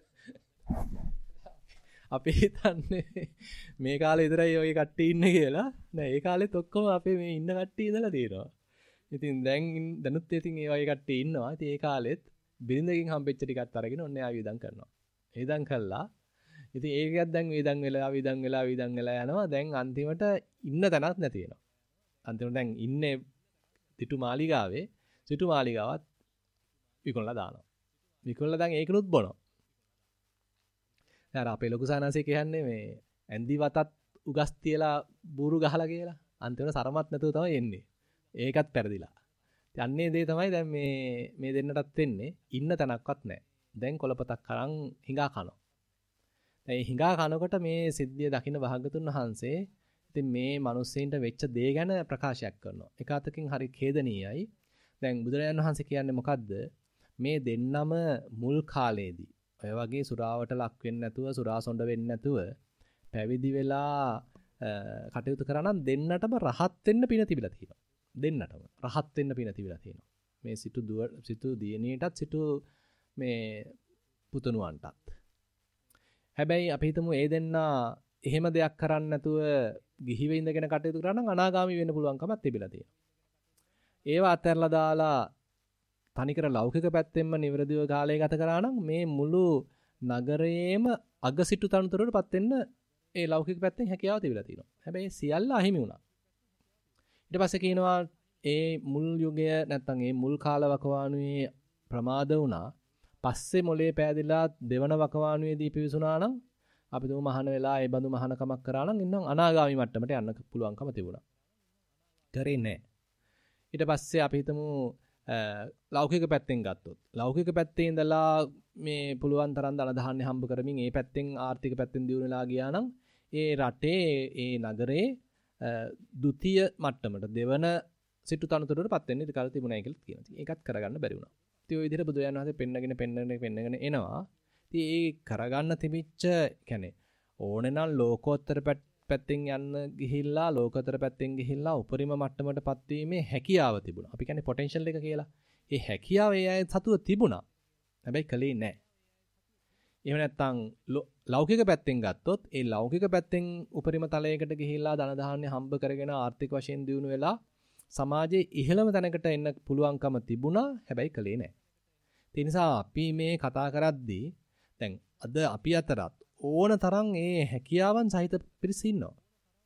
අපි හිතන්නේ මේ කාලේ විතරයි ඔය කට්ටිය ඉන්නේ කියලා. නෑ ඒ කාලෙත් ඔක්කොම අපේ මේ ඉන්න කට්ටිය ඉඳලා තියෙනවා. ඉතින් දැනුත් ඉතින් ඒ වගේ කට්ටිය ඉන්නවා. ඉතින් ඒ කාලෙත් බිරිඳගෙන් හම්බෙච්ච ටිකත් අරගෙන ඔන්න එයා වේදම් කරනවා. වේදම් කළා. ඉතින් ඒකත් දැන් වේදම් වෙලා යනවා. දැන් අන්තිමට ඉන්න තැනක් නැති වෙනවා. අන්තිමට දැන් ඉන්නේ සිටු මාලිගාවේ. සිටු මාලිගාවත් විකුණලා දානවා. විකුණලා දැන් ඒකනුත් බොනවා. දැන් අපේ ලොකු සානාසේ කියන්නේ මේ ඇන්දි වතත් උගස් තියලා බూరు ගහලා කියලා. අන්තිමට සරමත් නැතුව තමයි එන්නේ. ඒකත් පෙරදිලා. යන්නේ දේ තමයි දැන් මේ දෙන්නටත් වෙන්නේ. ඉන්න තැනක්වත් නැහැ. දැන් කොළපතක් අරන් හිඟා කනවා. දැන් හිඟා කනකොට මේ සිද්ධිය දකින්න භාගතුන් වහන්සේ ඉතින් මේ මිනිස්සෙන්ට වෙච්ච දේ ගැන ප්‍රකාශයක් කරනවා. එක අතකින් හරි ඛේදනීයයි. දැන් බුදුරජාණන් වහන්සේ කියන්නේ මොකද්ද? මේ දෙන්නම මුල් කාලේදී ඔය වගේ සුරාවට ලක් වෙන්නේ නැතුව සුරාසොඬ වෙන්නේ නැතුව පැවිදි වෙලා කටයුතු කරා නම් දෙන්නටම රහත් වෙන්න පින තිබිලා තියෙනවා. දෙන්නටම රහත් වෙන්න පින තිබිලා තියෙනවා. මේ සිටු දියණියටත් සිටු මේ පුතුණුවන්ටත්. හැබැයි අපි හිතමු ඒ දෙන්නා එහෙම දෙයක් කරන්නේ නැතුව ගිහිව ඉඳගෙන කටයුතු කරා නම් අනාගාමි වෙන්න පුළුවන් කමක් තිබිලා තියෙනවා. ඒව අතහැරලා දාලා තනිකර ලෞකික පැත්තෙන්ම නිවැරදිව කාලය ගත කරා නම් මේ මුළු නගරයේම අගසිටු තනතුරටපත් වෙන්න ඒ ලෞකික පැත්තෙන් හැකියාව තිබිලා තියෙනවා. හැබැයි සියල්ල අහිමි වුණා. ඊට පස්සේ කියනවා ඒ මුල් යුගය නැත්තම් ඒ මුල් කාල වකවානුවේ ප්‍රමාද වුණා. පස්සේ මොලේ පෑදිලා දෙවන වකවානුවේදී පිවිසුණා නම් අපි තුමු මහාන වෙලා ඒ බඳු මහානකමක් කරා නම් ඉන්නම් අනාගාමි මට්ටමට යන්න පුළුවන්කම තිබුණා. කරේ නැහැ. ඊට පස්සේ අපි හිතමු ලෞකික පැත්තෙන් ගත්තොත් ලෞකික පැත්තේ ඉඳලා මේ පුළුවන් තරම් ධන ධාන්‍ය හම්බ කරමින් ඒ පැත්තෙන් ආර්ථික පැත්තෙන් දියුණු වෙලා ගියා නම් ඒ රටේ ඒ නගරේ ද්විතීය මට්ටමට දෙවන සිටු තනතුරටපත් වෙන්න ඉඩ කල තිබුණා කියලා කියනවා. ඒකත් කරගන්න බැරි වුණා. ඉතින් ওই විදිහට බුදුරජාණන් වහන්සේ පෙන්නගෙන එනවා. ඉතින් ඒ කරගන්න තිබිච්ච කියන්නේ ඕනේ නම් ලෝකෝත්තර පැත්තෙන් යන්න ගිහිල්ලා ලෝකෝත්තර පැත්තෙන් ගිහිල්ලා උපරිම මට්ටමටපත් වීමේ හැකියාව තිබුණා. අපි කියන්නේ පොටෙන්ෂල් එක කියලා. ඒ හැකියාව ඒ අය සතුව තිබුණා. හැබැයි කලේ නැහැ. එහෙම නැත්නම් ලෞකික පැත්තෙන් ගත්තොත් ඒ ලෞකික පැත්තෙන් උපරිම තලයකට ගිහිල්ලා ධන ධාන්‍ය හම්බ කරගෙන ආර්ථික වශයෙන් දියුණු වෙලා සමාජයේ ඉහළම තැනකට එන්න පුළුවන්කම තිබුණා. හැබැයි කලේ නැහැ. ඒ නිසා අපි මේ කතා කරද්දී දැන් අද අපි අතරත් ඕන තරම් ඒ හැකියාවන් සහිත පිරිස ඉන්නවා.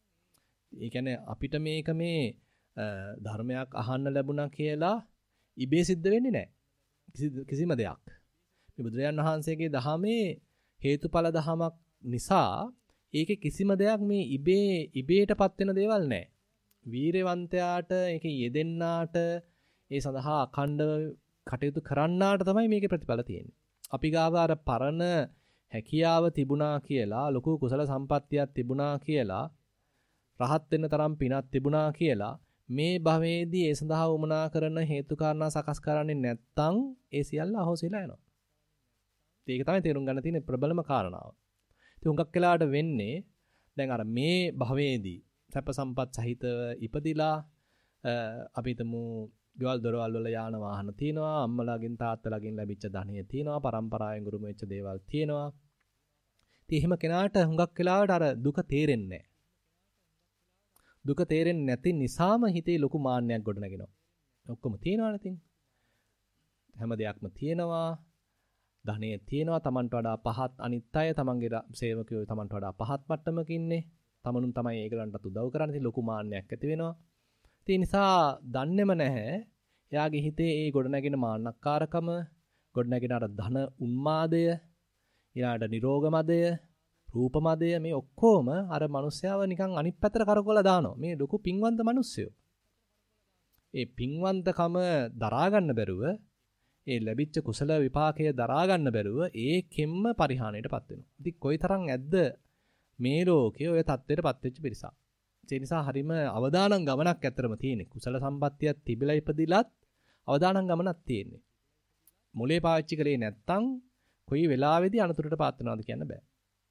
ඒ කියන්නේ අපිට මේක මේ ධර්මයක් අහන්න ලැබුණා කියලා ඉබේ සිද්ධ වෙන්නේ නැහැ. කිසිම දෙයක්. මේ බුදුරජාණන් වහන්සේගේ දහමේ හේතුඵල දහමක් නිසා ඒකේ කිසිම දෙයක් මේ ඉබේටපත් වෙන දේවල් නැහැ. වීරවන්තයාට ඒකේ යෙදෙන්නාට ඒ සඳහා අඛණ්ඩව කටයුතු කරන්නාට තමයි මේකේ ප්‍රතිඵල තියෙන්නේ. අපි ගාව අර පරණ හැකියාව තිබුණා කියලා ලොකු කුසල සම්පත්තියක් තිබුණා කියලා රහත් වෙන්න තරම් පිනක් තිබුණා කියලා මේ භවයේදී ඒ සඳහා වමනා කරන හේතු කාරණා සකස් කරන්නේ නැත්නම් ඒ සියල්ල අහෝසිලා යනවා. ඒක තමයි තේරුම් ගන්න තියෙන ප්‍රබලම කාරණාව. ඉතින් හුඟක් වෙලාවට වෙන්නේ දැන් අර මේ භවයේදී සැප සම්පත් සහිතව ඉපදිලා අපි හිතමු ගෙවල් දොරවල් වල යාන වාහන තියෙනවා, අම්මලාගෙන් තාත්තලාගෙන් ලැබිච්ච ධනය තියෙනවා, පරම්පරාවෙන් ගුරුම වෙච්ච දේවල් තියෙනවා. ඉතින් එහෙම කෙනාට හුඟක් වෙලාවට අර දුක තේරෙන්නේ නැහැ. දුක තේරෙන්නේ නැති නිසාම හිතේ ලොකු මාන්නයක් ගොඩනගෙනවා. ඔක්කොම තියෙනවනේ ඉතින්. හැම දෙයක්ම තියෙනවා. ධනෙ තියෙනවා. Tamanට වඩා පහත් අනිත් අය, Tamanගේ සේවකයෝ Tamanට වඩා පහත් මට්ටමක ඉන්නේ. Tamanun තමයි ඒගොල්ලන්ට උදව් කරන්නේ. ඉතින් ලොකු මාන්නයක් ඇති වෙනවා. ඒ නිසා දන්නේම නැහැ. එයාගේ හිතේ ඒ ගොඩනැගෙන මාන්නක්කාරකම, ගොඩනැගෙන අර ධන උන්මාදය, ඊළාට නිරෝගමදය, රූපමදය මේ ඔක්කොම අර මිනිස්යාව නිකන් අනිත් පැත්තට කරකවලා දානවා. මේ ලොකු පින්වන්ත මිනිස්සයෝ. ඒ පින්වන්තකම දරා ගන්න බැරුව, ඒ ලැබිච්ච කුසල විපාකය දරා ගන්න බැරුව ඒකෙම්ම පරිහානියටපත් වෙනවා. ඉතින් කොයිතරම් ඇද්ද මේ ලෝකයේ ඔය தත්ත්වයටපත් වෙච්ච පිරිසක්. ඒ නිසා හරීම අවදානම් ගමනක් ඇතරම තියෙන්නේ. කුසල සම්පත්තියක් තිබිලා ඉපදිලත් අවදානම් ගමනක් තියෙන්නේ. මොලේ පාවිච්චි කරේ නැත්තම් කොයි වෙලාවෙදී අනතුරටපත් වෙනවද කියන්න බෑ.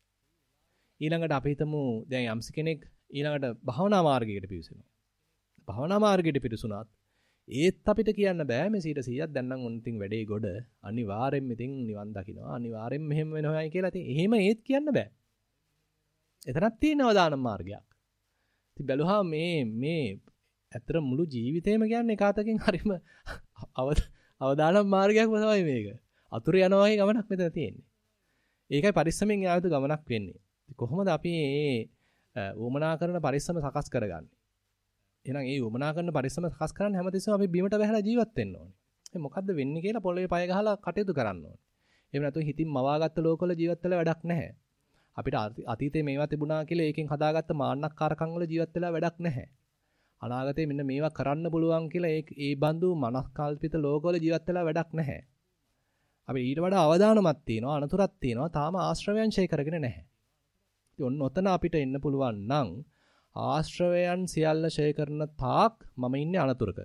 ඊළඟට අපි හිතමු දැන් යම්ස කෙනෙක් ඊළඟට භවනා මාර්ගයකට පිවිසෙනවා. භවනා මාර්ගයට පිවිසුණාත් ඒත් අපිට කියන්න බෑ මේ 100%ක් දැන් නම් උන් ඉතින් වැඩේ ගොඩ අනිවාර්යෙන්ම ඉතින් නිවන් දකින්නවා අනිවාර්යෙන්ම මෙහෙම වෙනවයි කියලා. ඉතින් එහෙම ඒත් කියන්න බෑ. එතනක් තියෙනවා දානම් මාර්ගයක්. ඉතින් බැලුවා මේ ඇත්තට මුළු ජීවිතේම කියන්නේ කාතකින් හරීම අවදානම් මාර්ගයක්ම තමයි මේක. අතුරු යනවා වගේ ගමනක් මෙතන තියෙන්නේ. ඒකයි පරිස්සමෙන් යා යුතු ගමනක් වෙන්නේ. කොහොමද අපි මේ වමනා කරන පරිස්සම සකස් කරගන්නේ? එහෙනම් ඒ වමනා කරන පරිස්සම සකස් කරන්න හැමතිස්සෙම අපි බිමට බහැලා ජීවත් වෙන්න ඕනේ. ඒ මොකද්ද වෙන්නේ කියලා පොළවේ පය ගහලා කටයුතු කරන්න ඕනේ. එහෙම නැත්නම් හිතින් මවාගත්ත ලෝකවල ජීවත් වෙලා වැඩක් නැහැ. අපිට අතීතේ මේවා තිබුණා කියලා ඒකෙන් හදාගත්ත මාන්නක්කාරකම් වල ජීවත් වෙලා වැඩක් නැහැ. අනාගතේ මෙන්න මේවා කරන්න පුළුවන් කියලා ඒ බඳු මනස්කල්පිත ලෝකවල ජීවත් වෙලා වැඩක් නැහැ. අපි ඊට වඩා අවදානමක් තියෙනවා, අනතුරක් තියෙනවා, තාම ආශ්‍රවයන් ඡය කරගෙන නැහැ. ඉතින් ඔන්න ඔතන අපිට එන්න පුළුවන් නම් ආශ්‍රවයන් සියල්ල ඡය කරන තාක් මම ඉන්නේ අනතුරක.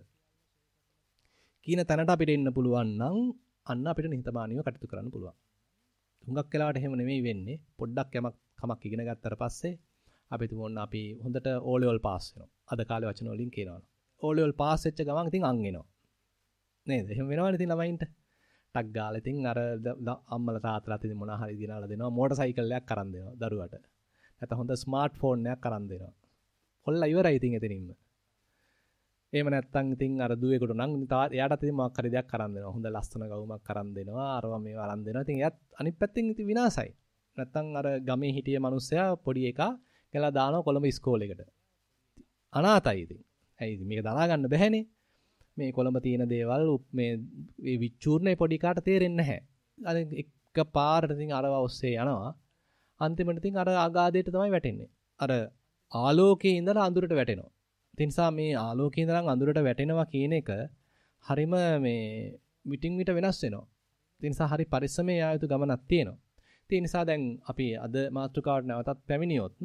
කීන තැනට අපිට එන්න පුළුවන් නම් අන්න අපිට නිහතමානීව කටයුතු කරන්න පුළුවන්. හුඟක් වෙලාවට එහෙම නෙමෙයි වෙන්නේ. පොඩ්ඩක් කමක් ඉගෙන ගත්තට පස්සේ අපි තුමොන්න අපි හොඳට O level පාස් වෙනවා. අද කාලේ වචන වලින් කියනවා. O level පාස් වෙච්ච ගමන් ඉතින් අං එනවා. නේද? එහෙම වෙනවනේ ඉතින් ළමයින්ට. ටක් ගාලා ඉතින් අර අම්මලා තාත්තලා ඉතින් මොනවා හරි ගෙනාලා දෙනවා. මෝටර් සයිකල් එකක් අරන් දෙනවා දරුවට. නැත්නම් හොඳ ස්මාර්ට් ෆෝන් එකක් අරන් දෙනවා. කොල්ලා ඉවරයි ඉතින් එතනින්ම. එහෙම නැත්නම් ඉතින් අර දුවේකට නම් එයාටත් ඉතින් මොකක් හරි දෙයක් අරන් දෙනවා. හොඳ ලස්සන ගවුමක් අරන් දෙනවා. අරවා මේවා අරන් දෙනවා. ඉතින් එයාත් අනිත් පැත්තෙන් ඉතින් විනාසයි. නැත්නම් අර ගමේ හිටිය මිනිස්සයා පොඩි එකා කියලා දානවා කොළඹ ඉස්කෝලේකට. අනාතයි ඉතින්. ඇයි මේක දරා ගන්න බැහැනේ. මේ කොළඹ තියෙන දේවල් මේ විචූර්ණේ පොඩි කාට තේරෙන්නේ නැහැ. අර එක පාරට ඉතින් අරව ඔස්සේ යනවා. අන්තිමට ඉතින් අර ආගාදයට තමයි වැටෙන්නේ. අර ආලෝකයේ ඉඳලා අඳුරට වැටෙනවා. ඒ නිසා මේ ආලෝකයේ ඉඳලා අඳුරට වැටෙනවා කියන එක හරිම මේ මිටින් මිට වෙනස් වෙනවා. ඒ නිසා හරි පරිස්සමේ යා යුතු ගමනක් තියෙනවා. ඒ නිසා දැන් අපි අද මාතෘකාවට නැවතත් පැමිණියොත්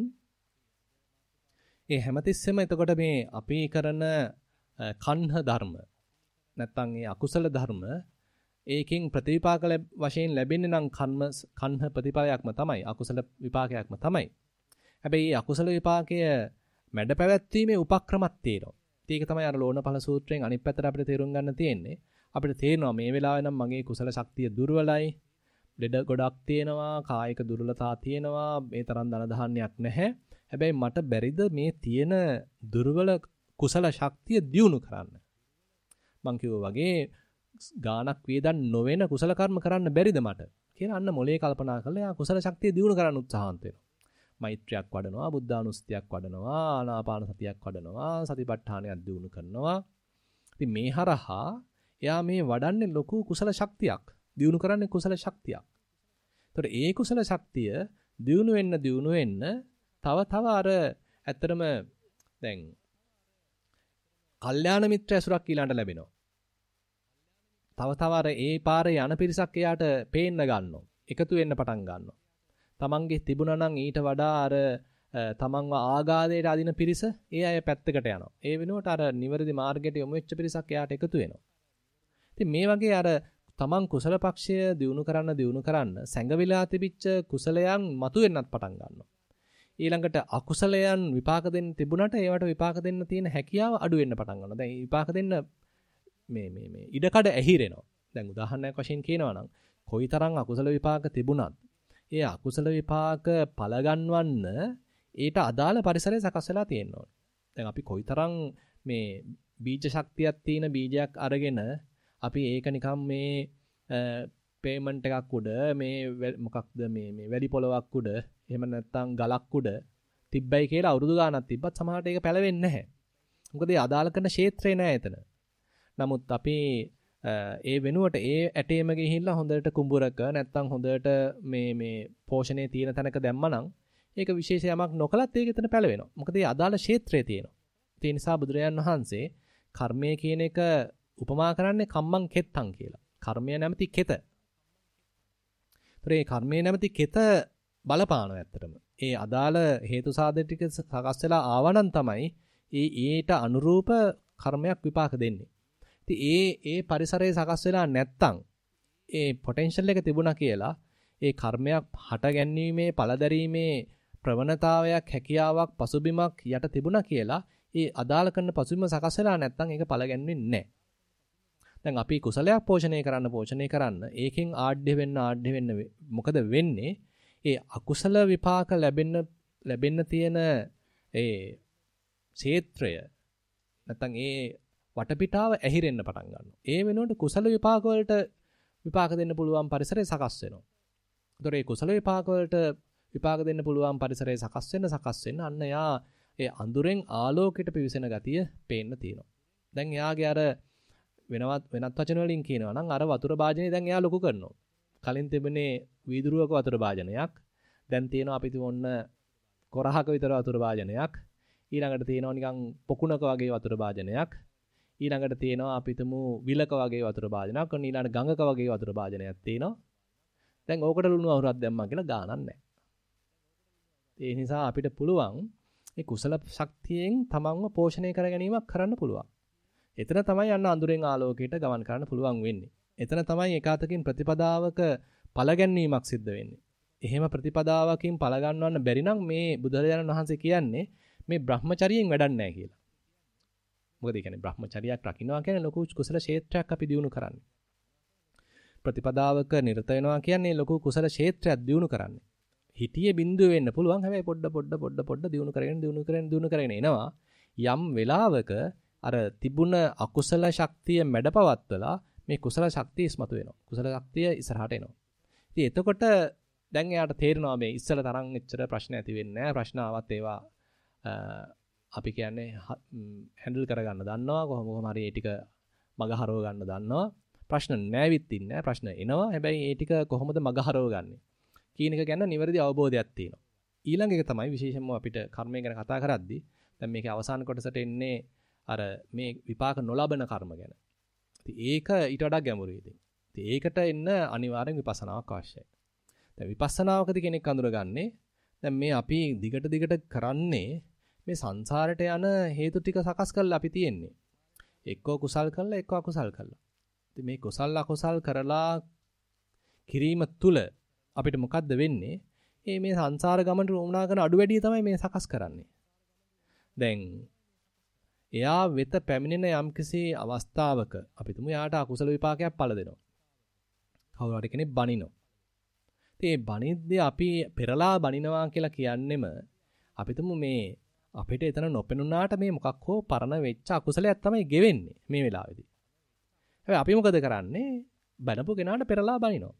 ඒ හැමතිස්සෙම එතකොට මේ අපි කරන කන්හ ධර්ම නැත්නම් ඒ අකුසල ධර්ම ඒකෙන් ප්‍රතිවිපාක වශයෙන් ලැබෙන්නේ නම් කන්හ ප්‍රතිඵලයක්ම තමයි අකුසල විපාකයක්ම තමයි. හැබැයි මේ අකුසල විපාකය මැඩ පැවැත්වීමේ උපක්‍රමයක් තියෙනවා. ඒක තමයි අර ලෝණඵල සූත්‍රයෙන් අනිත් පැත්තට අපිට තේරුම් ගන්න තියෙන්නේ. අපිට තේරෙනවා මේ වෙලාවේ නම් මගේ කුසල ශක්තිය දුර්වලයි. ලෙඩ ගොඩක් තියෙනවා, කායික දුර්වලතා තියෙනවා, මේ තරම් ධන ධාන්‍යයක් නැහැ. හැබැයි මට බැරිද මේ තියෙන දුර්වල කුසල ශක්තිය දියුණු කරන්න? මං කිව්වා වගේ ගානක් වේදන් නොවන කුසල කර්ම කරන්න බැරිද මට? කියලා අන්න මොලේ කල්පනා කරලා යා කුසල ශක්තිය දියුණු කරන්න උත්සාහන්ත වෙනවා. මෛත්‍රියක් වඩනවා, බුද්ධානුස්සතියක් වඩනවා, ආනාපාන සතියක් වඩනවා, සතිපට්ඨානයක් දියුණු කරනවා. ඉතින් මේ හරහා එයා මේ වඩන්නේ ලොකු කුසල ශක්තියක්. දියුණු කරන්නේ කුසල ශක්තියක්. ඒතකොට ඒ කුසල ශක්තිය දියුණු වෙන්න තව අර ඇත්තටම දැන් කල්යාණ මිත්‍ර ඇසුරක් ඊළඟට ලැබෙනවා. තව අර ඒ පාරේ යන පිරිසක් එයාට පේන්න ගන්නවා. එකතු වෙන්න පටන් ගන්නවා. තමන්ගේ තිබුණා නම් ඊට වඩා අර තමන්ව ආගාදයට අදින පිරිස ඒ අය පැත්තකට යනවා. ඒ වෙනුවට අර නිවැරදි මාර්ගයට යොමු වෙච්ච පිරිසක් එයාට එකතු වෙනවා. ඉතින් මේ වගේ අර තමන් කුසල පක්ෂය දියුණු කරන්න සැඟවිලා තිබිච්ච කුසලයන් මතුවෙන්නත් පටන් ගන්නවා. ඊළඟට අකුසලයන් විපාක දෙන්න තිබුණාට ඒවට විපාක දෙන්න තියෙන හැකියාව අඩු වෙන්න පටන් ගන්නවා. දැන් විපාක දෙන්න මේ ඉඩකඩ ඇහිරෙනවා. දැන් උදාහරණයක් වශයෙන් කියනවා නම් කොයිතරම් අකුසල විපාක තිබුණත් ඒ අකුසල විපාක ඵල ගන්නවන්න ඊට අදාළ පරිසරය සකස් වෙලා තියෙනවා. දැන් අපි කොයිතරම් මේ බීජ ශක්තියක් තියෙන බීජයක් අරගෙන අපි ඒක නිකම් මේ පේමන්ට් එකක් උඩ මේ මොකක්ද මේ වැඩි පොලවක් උඩ එහෙම නැත්නම් ගලක් උඩ තිබ්බයි කියලා අවුරුදු ගාණක් තිබ්බත් සමහරට ඒක පැලවෙන්නේ නැහැ. මොකද ඒ අදාළ කරන ක්ෂේත්‍රේ නැහැ එතන. නමුත් අපි ඒ වෙනුවට ඒ ඇටේම ගිහිල්ලා හොඳට කුඹුරක නැත්නම් හොඳට මේ පෝෂණයේ තියෙන තැනක දැම්මනම් ඒක විශේෂ යමක් නොකලත් ඒක එතන පැලවෙනවා. මොකද ඒ අදාළ ක්ෂේත්‍රයේ තියෙනවා. ඒ නිසා බුදුරජාන් වහන්සේ කර්මය කියන එක උපමා කරන්නේ කම්මං කෙත්තං කියලා. කර්මය නැමැති කෙත. ඒ කර්මය නැමැති කෙත බලපානවා ඇත්තටම. ඒ අදාළ හේතු සාධක ටික සකස් වෙලා ආවනම් තමයි ඊට අනුරූප කර්මයක් විපාක දෙන්නේ. ඉතින් ඒ පරිසරයේ සකස් වෙලා නැත්තම් ඒ පොටෙන්ෂල් එක තිබුණා කියලා ඒ කර්මයක් හට ගැනීමේ පළදැරීමේ ප්‍රවණතාවයක් හැකියාවක් පසුබිමක් යට තිබුණා කියලා ඒ අදාළ කරන පසුබිම සකස් වෙලා නැත්තම් ඒක පළ ගැන්වෙන්නේ නැහැ. දැන් අපි කුසලයක් පෝෂණය කරන්න ඒකෙන් ආඩ්‍ය වෙන්න මොකද වෙන්නේ? ඒ අකුසල විපාක ලැබෙන්න තියෙන ඒ ක්ෂේත්‍රය නැත්තම් ඒ වටපිටාව ඇහිරෙන්න පටන් ගන්නවා. ඒ වෙනුවට කුසල විපාක වලට විපාක දෙන්න පුළුවන් පරිසරය සකස් වෙනවා. ඒතොර ඒ කුසල විපාක වලට විපාක දෙන්න පුළුවන් පරිසරය සකස් වෙන්න අන්න යා ඒ අඳුරෙන් ආලෝකයට පිවිසෙන ගතිය පේන්න තියෙනවා. දැන් එයාගේ අර වෙනත් වචන වලින් කියනවා නම් අර වතුර භාජනය දැන් එයා ලොකු කරනවා. කලින් තිබුණේ වීදුරුවක වතුර භාජනයක්. දැන් තියෙනවා අපි තුන් කොරහක විතර වතුර භාජනයක්. ඊළඟට තියෙනවා නිකන් පොකුණක වගේ වතුර භාජනයක්. ඊළඟට තියෙනවා අපි තුමු විලක වගේ වතුර භාජනයක්. ඊළඟට ගඟක වගේ වතුර භාජනයක් තියෙනවා. දැන් ඕකට ලුණු අවුරක් දැම්මා කියලා ගානක් නැහැ. ඒ නිසා අපිට පුළුවන් මේ කුසල ශක්තියෙන් තමන්ව පෝෂණය කර ගැනීමක් කරන්න පුළුවන්. එතන තමයි යන්න අඳුරෙන් ආලෝකයට ගමන් කරන්න පුළුවන් වෙන්නේ. එතන තමයි ඒකාතකින් ප්‍රතිපදාවක පළ ගැනීමක් සිද්ධ වෙන්නේ. එහෙම ප්‍රතිපදාවකින් පළ ගන්නවන්න බැරි නම් මේ බුදුරජාණන් වහන්සේ කියන්නේ මේ බ්‍රහ්මචරියෙන් වැඩක් නැහැ කියලා. මොකද ඒ කියන්නේ බ්‍රහ්මචරියක් රකින්නවා කියන්නේ ලොකු කුසල ක්ෂේත්‍රයක් අපි දිනු කරන්නේ. ප්‍රතිපදාවක නිරත වෙනවා කියන්නේ ලොකු කුසල ක්ෂේත්‍රයක් දිනු කරන්නේ. හිතියේ බිඳුව වෙන්න පුළුවන්. හැබැයි පොඩ දිනු කරගෙන එනවා. යම් වෙලාවක අර තිබුණ අකුසල ශක්තිය මැඩපවත්වලා මේ කුසල ශක්තිය ඉස්මතු වෙනවා. කුසල ශක්තිය ඉස්සරහට එනවා. ඉතින් එතකොට දැන් එයාට තේරෙනවා මේ ඉස්සල තරම් එච්චර ප්‍රශ්න ඇති වෙන්නේ නැහැ. ප්‍රශ්න ආවත් ඒවා අපි කියන්නේ හැන්ඩල් කරගන්න දන්නවා. කොහොම හරි ඒ ටික මග හරව ගන්න දන්නවා. ප්‍රශ්න නැවිත් ඉන්නේ. ප්‍රශ්න එනවා. හැබැයි ඒ ටික කොහොමද මග හරව ගන්නෙ කියන එක ගැන නිවැරදි අවබෝධයක් තියෙනවා. ඊළඟ එක තමයි විශේෂයෙන්ම අපිට කර්මය ගැන කතා කරද්දී දැන් මේකේ අවසාන කොටසට එන්නේ අර මේ විපාක නොලබන කර්ම ගැන. ඉතින් ඒක ඊට වඩා ගැඹුරුයි ඉතින්. ඉතින් ඒකට එන්න අනිවාර්යෙන් විපස්සනාවක් අවශ්‍යයි. දැන් විපස්සනාවකදී කෙනෙක් අඳුරගන්නේ දැන් මේ අපි දිගට කරන්නේ මේ සංසාරයට යන හේතු ටික සකස් කරලා අපි තියෙන්නේ. එක්කෝ කුසල් කරලා එක්කෝ අකුසල් කරලා. ඉතින් මේ කුසල් අකුසල් කරලා කිරීම තුල අපිට මොකද්ද වෙන්නේ? මේ සංසාර ගමනට උවමනා කරන අඩු වැඩි තමයි මේ සකස් කරන්නේ. දැන් එයා වෙත පැමිණෙන යම්කිසි අවස්ථාවක අපි තුමු යාට අකුසල විපාකයක් පළ දෙනවා. කවුරු හරි කෙනෙක් බනිනවා. ඉතින් මේ බනිද්දී අපි පෙරලා බනිනවා කියලා කියන්නෙම අපි තුමු මේ අපිට එතන නොපෙනුනාට මේ මොකක් හෝ පරණ වෙච්ච අකුසලයක් තමයි ගෙවෙන්නේ මේ වෙලාවේදී. හැබැයි අපි මොකද කරන්නේ? බනපු කෙනාට පෙරලා බනිනවා.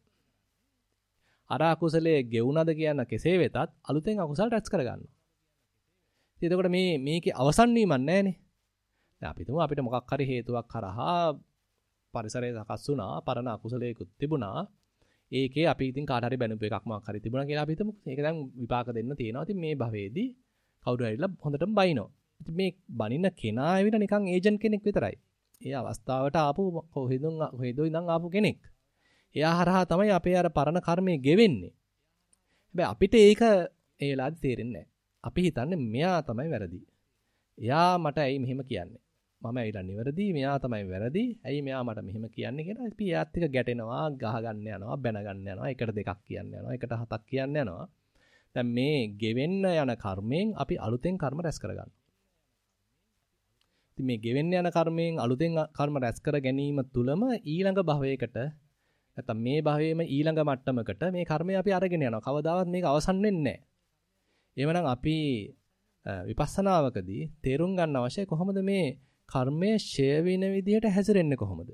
අර අකුසලයේ ගෙවුනද කියන කෙසේ වෙතත් අලුතෙන් අකුසල රැස් කරගන්නවා. ඉතින් එතකොට මේකේ අවසන් වීමක් නැහැනේ. දැන් අපි තුමු අපිට මොකක් හරි හේතුවක් කරහා පරිසරය සකස් වුණා, පරණ අකුසලයකුත් තිබුණා. ඒකේ අපි ඉතින් කාට හරි බැනුපු එකක් මොකක් හරි තිබුණා කියලා අපි හිතමු. ඒක දැන් විපාක දෙන්න තියෙනවා. ඉතින් මේ භවයේදී කවුරු හරිලා හොඳටම බයිනවා. ඉතින් මේ බනින කෙනා ඇවිල්ලා නිකන් ඒජන්ට් කෙනෙක් විතරයි. ඒ අවස්ථාවට ආපු කොහෙදෝ ඉඳන් ආපු කෙනෙක්. එයා හරහා තමයි අපේ අර පරණ කර්මය ගෙවෙන්නේ. හැබැයි අපිට ඒක ඒ වෙලාවේ තේරෙන්නේ නැහැ. අපි හිතන්නේ මෙයා තමයි වැරදි. එයා මට ඇයි මෙහෙම කියන්නේ? මම ඇවිල්ලා නිවැරදි, මෙයා තමයි වැරදි. ඇයි මෙයා මට මෙහෙම කියන්නේ කියලා අපි එයාත් එක්ක ගැටෙනවා, ගහ ගන්න යනවා, බැන ගන්න යනවා, එකට දෙකක් කියන්න යනවා, එකට හතක් කියන්න යනවා. දැන් මේ ගෙවෙන්න යන කර්මයෙන් අපි අලුතෙන් කර්ම රැස් කරගන්නවා. ඉතින් මේ ගෙවෙන්න යන කර්මයෙන් අලුතෙන් කර්ම රැස් කර ගැනීම තුලම ඊළඟ භවයකට නැත්නම් මේ භවයේම ඊළඟ මට්ටමකට මේ කර්මය අපි අරගෙන යනවා. කවදාවත් මේක අවසන් වෙන්නේ නැහැ. එhmenan අපි විපස්සනාවකදී තේරුම් ගන්න අවශ්‍යයි කොහොමද මේ කර්මය ෂය වෙන විදිහට හැසිරෙන්නේ කොහොමද?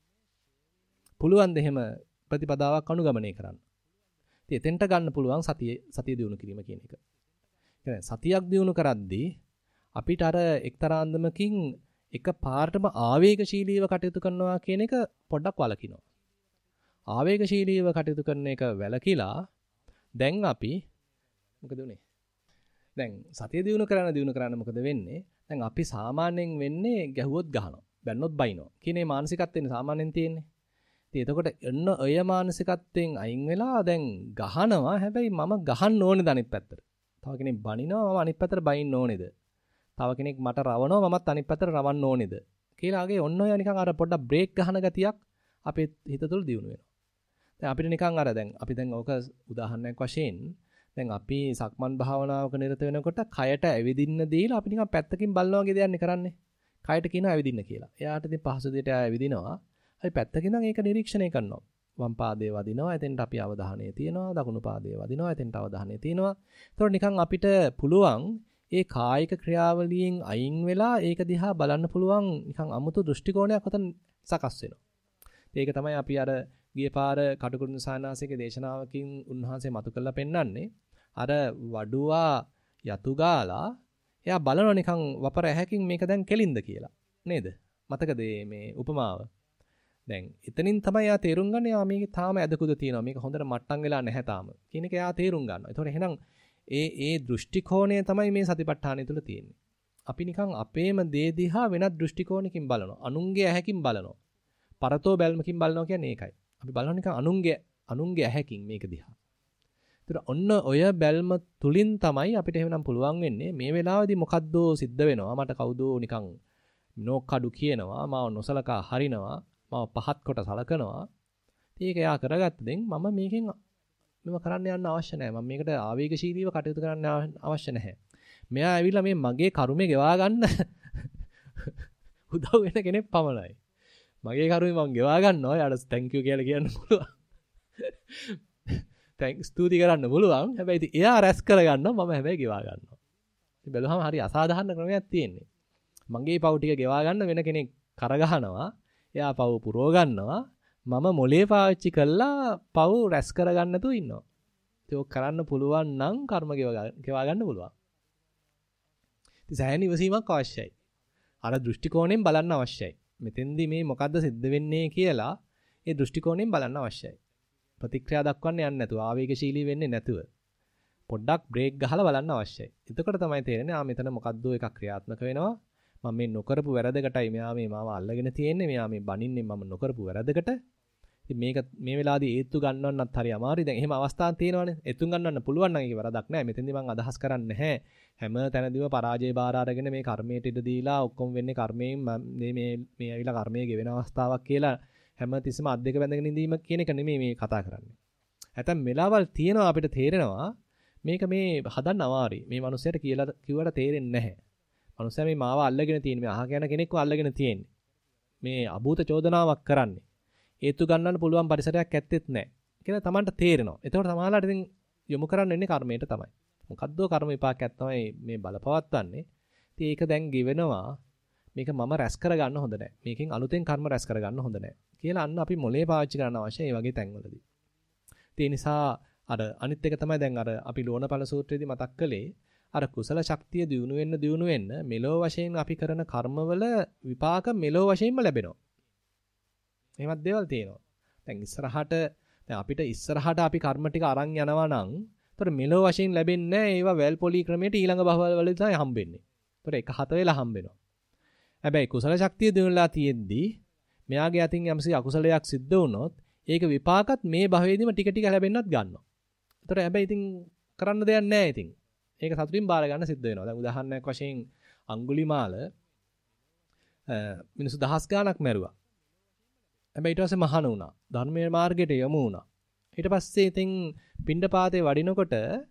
පුළුවන් ද එහෙම ප්‍රතිපදාවක් අනුගමනය කරන්න. ඉතින් එතෙන්ට ගන්න පුළුවන් සතිය දියුණු කිරීම කියන එක. يعني සතියක් දියුණු කරද්දී අපිට අර එක්තරා අන්දමකින් එක පාර්ටම ආවේගශීලීව කටයුතු කරනවා කියන එක පොඩ්ඩක් වළකිනවා. ආවේගශීලීව කටයුතු කරන එක වැළකීලා දැන් අපි මොකද උනේ? දැන් සතිය දියුණු කරන්න මොකද වෙන්නේ? දැන් අපි සාමාන්‍යයෙන් වෙන්නේ ගැහුවොත් ගහනවා, බැන්නොත් බයිනවා කියන මේ මානසිකත්වෙන්නේ සාමාන්‍යයෙන් තියෙන්නේ. ඉතින් එතකොට එන්න ඔය මානසිකත්වයෙන් අයින් වෙලා දැන් ගහනවා. හැබැයි මම ගහන්න ඕනේද අනිත් පැත්තට? තව කෙනෙක් බනිනවා මම අනිත් පැත්තට බයින්න ඕනේද? තව කෙනෙක් මට රවනවා මමත් අනිත් පැත්තට රවන්න ඕනේද? කියලාගේ ඔන්න ඔය නිකන් අර පොඩ්ඩක් බ්‍රේක් ගහන ගතියක් අපේ හිත තුළ දියුණු වෙනවා. දැන් අපිට නිකන් අර දැන් අපි ඕක උදාහරණයක් වශයෙන් දැන් අපි සක්මන් භාවනාවක නිරත වෙනකොට කයට ඇවිදින්න දීලා අපි නිකන් පැත්තකින් බලනවා වගේ දෙයක් නේ කරන්නේ. කයට කියනවා ඇවිදින්න කියලා. එයාට ඉතින් පහසු දෙයට ඇවිදිනවා. අපි පැත්තකින් නම් ඒක නිරීක්ෂණය කරනවා. වම් පාදයේ වදිනවා. එතෙන්ට අපි අවධානය තියනවා. දකුණු පාදයේ වදිනවා. එතෙන්ට අවධානය තියනවා. ඒතකොට නිකන් අපිට පුළුවන් ඒ කායික ක්‍රියාවලියෙන් අයින් වෙලා ඒක දිහා බලන්න පුළුවන් නිකන් අමුතු දෘෂ්ටි කෝණයක් උතන සකස් වෙනවා. ඒක තමයි අපි අර ගිය පාර කටුකුරුන් සානාසිකේ දේශනාවකින් උන්වහන්සේ මතු කරලා පෙන්නන්නේ. අර වඩුවා යතු ගාලා එයා බලනවා නිකන් වපර ඇහැකින් මේක දැන් කෙලින්ද කියලා. නේද? මතකද මේ උපමාව? දැන් එතනින් තමයි එයා තේරුම් ගන්න එයා මේකේ තාම ඇදකුද තියෙනවා. මේක හොඳට මට්ටම් වෙලා නැහැ තාම. කියන එක එයා තේරුම් ගන්නවා. ඒතකොට එහෙනම් ඒ දෘෂ්ටි කෝණය තමයි මේ සතිපට්ඨානය තුල තියෙන්නේ. අපි නිකන් අපේම දේ දිහා වෙනත් දෘෂ්ටි කෝණකින් බලනවා. අනුන්ගේ ඇහැකින් බලනවා. පරතෝ බැල්මකින් බලනවා කියන්නේ ඒකයි. අපි බලනවා නිකන් අනුන්ගේ ඇහැකින් මේක දිහා. ඒතර ඔන්න ඔය බැල්ම තුලින් තමයි අපිට එහෙනම් පුළුවන් වෙන්නේ මේ වෙලාවේදී මොකද්ද සිද්ධ වෙනවා මට කවුදෝ නිකන් නෝකඩු කියනවා මාව නොසලකා හරිනවා මාව පහත් කොට සලකනවා. ඒක එයා කරගත්තෙන් මම මේකෙන් මෙව කරන්න යන්න අවශ්‍ය නැහැ. මම මේකට ආවේගශීලීව කටයුතු කරන්න අවශ්‍ය නැහැ. මෙයා ඇවිල්ලා මේ මගේ කර්මය ගෙවා ගන්න උදව් වෙන කෙනෙක් පමණයි. මගේ කර්මය මම ගෙවා ගන්නවා. එයාට thank you කියලා කියන්න පුළුවන්. ස්තුති කරන්න පුළුවන්. හැබැයි ඉතින් එයා රැස් කරගන්නවා මම හැබැයි ගෙවා ගන්නවා. ඉතින් බැලුවම හරි අසාධාරණ ක්‍රමයක් තියෙන්නේ. මගේ පව් ටික ගෙවා ගන්න වෙන කෙනෙක් කරගහනවා. එයා පව් පුරව ගන්නවා. මම මොලේ පාවිච්චි කළා පව් රැස් කරගන්න නැතුව ඉන්නවා. ඒක කරන්න පුළුවන් නම් කර්ම ගෙවා ගන්න පුළුවන්. ඉතින් සෑහෙන ඉවසීමක් අවශ්‍යයි. අර දෘෂ්ටි කෝණයෙන් බලන්න අවශ්‍යයි. මෙතෙන්දී මේ මොකද්ද සිද්ධ වෙන්නේ කියලා ඒ දෘෂ්ටි කෝණයෙන් බලන්න අවශ්‍යයි. ප්‍රතික්‍රියා දක්වන්න යන්නේ නැතුව ආවේගශීලී වෙන්නේ නැතුව පොඩ්ඩක් බ්‍රේක් ගහලා බලන්න අවශ්‍යයි. එතකොට තමයි තේරෙන්නේ මෙතන මොකද්ද එකක් ක්‍රියාත්මක වෙනවා. මම මේ නොකරපු වැරදකටයි මෙයා මේ මාව අල්ලගෙන තියෙන්නේ. මෙයා මේ බනින්නේ මම නොකරපු වැරදකට. ඉතින් මේක මේ වෙලාවේදී ඒත්තු ගන්නවන්නත් හරි අමාරුයි. දැන් එහෙම අවස්ථාවක් තියෙනවානේ. ඒත්තු ගන්නවන්න පුළුවන් නම් ඒක වැරදක් නෑ. මෙතෙන්දී මම අදහස් කරන්නේ නැහැ. හැම තැනදීම පරාජය බාර අරගෙන මේ කර්මයට ඉඩ දීලා ඔක්කොම වෙන්නේ කර්මයෙන් මේ ඇවිල්ලා කර්මයේ ගෙවෙන අවස්ථාවක් කියලා හැම තිස්සම අත් දෙක බැඳගෙන ඉඳීම කියන එක නෙමෙයි මේ කතා කරන්නේ. නැත්නම් මෙලාවල් තියෙනවා අපිට තේරෙනවා මේක මේ හදන්න අමාරුයි. මේ මිනිස්සයාට කිව්වට තේරෙන්නේ නැහැ. මිනිස්සයා මේ මාව අල්ලගෙන තියෙන මේ අහක යන කෙනෙක්ව අල්ලගෙන තියෙන්නේ. මේ අභූත චෝදනාවක් කරන්නේ. හේතු ගන්නන්න පුළුවන් පරිසරයක් ඇත්තෙත් නැහැ. කියලා Tamanට තේරෙනවා. එතකොට සමහරවිට ඉතින් යොමු කරන්න ඉන්නේ කර්මයට තමයි. මොකද්දෝ කර්ම විපාකයක් තමයි මේ බලපවත්වන්නේ. ඉතින් ඒක දැන් ගෙවෙනවා. මේක මම රැස් කරගන්න හොඳ නැහැ. මේකෙන් අලුතෙන් කර්ම රැස් කරගන්න හොඳ නැහැ. කියලා අන්න අපි මොලේ පාවිච්චි කරන්න අවශ්‍යයි මේ වගේ තැන්වලදී. ඒ නිසා අර අනිත් එක තමයි දැන් අර අපි ලෝණපල සූත්‍රයේදී මතක් කළේ අර කුසල ශක්තිය දියුණු වෙන්න මෙලෝ වශයෙන් අපි කරන කර්මවල විපාක මෙලෝ වශයෙන්ම ලැබෙනවා. එහෙමත් දේවල් තියෙනවා. දැන් අපිට ඉස්සරහට අපි කර්ම ටික අරන් යනවා නම් ඒතර මෙලෝ වශයෙන් ලැබෙන්නේ නැහැ. ඒවා වැල් පොලි ක්‍රමයට ඊළඟ භවවලදී තමයි හම්බෙන්නේ. ඒතර එක හත වෙලා හම්බෙනවා. හැබැයි කුසල ශක්තිය දිනුලා තියෙද්දී මෙයාගේ අතින් යම්සි අකුසලයක් සිද්ධ වුණොත් ඒක විපාකත් මේ භවයේදීම ටික ටික ලැබෙන්නත් ගන්නවා. ඒතර හැබැයි ඉතින් කරන්න දෙයක් නැහැ ඉතින්. ඒක සතුටින් බාර ගන්න සිද්ධ වෙනවා. දැන් උදාහරණයක් වශයෙන් අඟුලිමාල මිනිස්සු දහස් ගාණක් මැරුවා. හැබැයි ඊට පස්සේ මහාන වුණා. ධර්මයේ මාර්ගයට යමු වුණා. ඊට පස්සේ ඉතින් පිණ්ඩපාතේ වඩිනකොට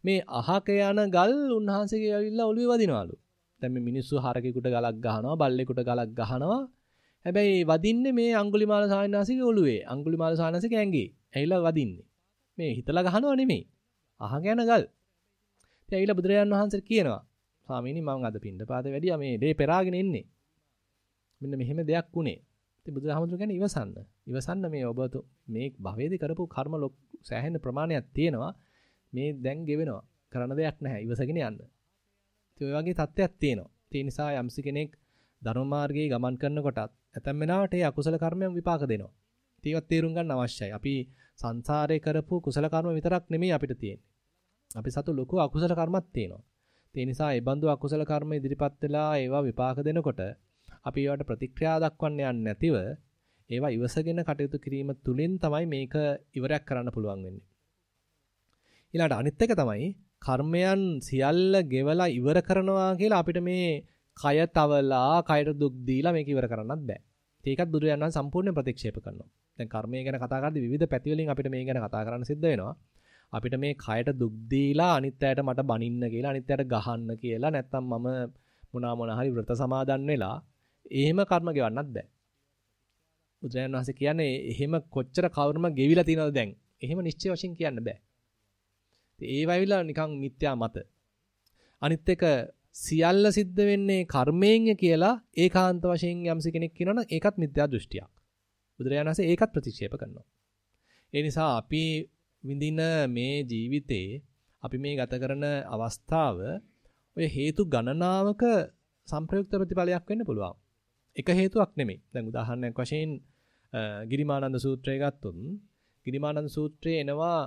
මේ අහක යන ගල් උන්වහන්සේගේ ඇවිල්ලා ඔළුවේ වදිනවලු. දැන් මේ මිනිස්සු හරකෙකුට ගලක් ගහනවා, බල්ලෙකුට ගලක් ගහනවා. හැබැයි වදින්නේ මේ අඟුලිමාල සායනාසිගේ ඔළුවේ. අඟුලිමාල සායනාසිගේ ඇඟේ. ඇවිල්ලා වදින්නේ. මේ හිතලා ගහනව නෙමෙයි. අහක යන ගල්. ඉතින් ඇවිල්ලා බුදුරජාණන් වහන්සේට කියනවා, ස්වාමීනි මම අද පින්ඩපාතේ වැඩියා මේ දේ පෙරාගෙන ඉන්නේ. මෙන්න මෙහෙම දෙයක් උනේ. ඉතින් බුදුහාමුදුරුවෝ කියන්නේ ඉවසන්න. ඉවසන්න මේ ඔබ මේ භවයේදී කරපු කර්ම සෑහෙන ප්‍රමාණයක් තියෙනවා. මේ දැන් ගෙවෙනවා. කරන්න දෙයක් නැහැ. ඉවසගෙන යන්න. ඉතින් ඔය වගේ තත්ත්වයක් තියෙනවා. ඒ නිසා යම්සි කෙනෙක් ධර්ම මාර්ගයේ ගමන් කරනකොටත් ඇතැම් වෙලාවට ඒ අකුසල කර්මයන් විපාක දෙනවා. ඒවත් තේරුම් ගන්න අවශ්‍යයි. අපි සංසාරේ කරපු කුසල කර්ම විතරක් නෙමෙයි අපිට තියෙන්නේ. අපි සතු ලොකු අකුසල කර්මත් තියෙනවා. ඒ නිසා ඒ බඳු අකුසල කර්ම ඉදිරිපත් වෙලා ඒවා විපාක දෙනකොට අපි ඒවට ප්‍රතික්‍රියා දක්වන්න යන්නේ නැතිව ඒවා ඉවසගෙන කටයුතු කිරීම තුලින් තමයි මේක ඉවරයක් කරන්න පුළුවන් වෙන්නේ. ඊළඟට අනිත් එක තමයි කර්මයන් සියල්ල ගෙවලා ඉවර කරනවා කියලා අපිට මේ කය තවලා කයට දුක් දීලා මේක ඉවර කරන්නත් බෑ. ඒකත් බුදුරජාණන් වහන්සේ සම්පූර්ණයෙන් ප්‍රතික්ෂේප කරනවා. දැන් කර්මය ගැන කතා කරද්දී විවිධ පැති වලින් අපිට මේ ගැන කතා කරන්න සිද්ධ වෙනවා. අපිට මේ කයට දුක් දීලා අනිත් අයට මට බනින්න කියලා අනිත් අයට ගහන්න කියලා නැත්තම් මම මොනවා හරි වෘත සමාදන් වෙලා එහෙම කර්ම ගෙවන්නත් බෑ. බුදුරජාණන් වහන්සේ කියන්නේ එහෙම කොච්චර කර්ම ගෙවිලා තියෙනවද දැන්? එහෙම නිශ්චය වශයෙන් කියන්න බෑ. ඒ වයිවිලා නිකන් මිත්‍යා මත. අනිත් එක සියල්ල සිද්ධ වෙන්නේ කර්මයෙන් කියලා ඒකාන්ත වශයෙන් යම්සි කෙනෙක් කියනවනම් ඒකත් මිත්‍යා දෘෂ්ටියක්. බුදුරජාණන් වහන්සේ ඒකත් ප්‍රතික්ෂේප කරනවා. ඒ නිසා අපි විඳින මේ ජීවිතේ අපි මේ ගත කරන අවස්ථාව ඔය හේතු ගණනාවක සංප්‍රයුක්ත ප්‍රතිඵලයක් වෙන්න පුළුවන්. එක හේතුවක් නෙමෙයි. දැන් උදාහරණයක් වශයෙන් ගිරිමානන්ද සූත්‍රය ගත්තොත් ගිරිමානන්ද සූත්‍රයේ එනවා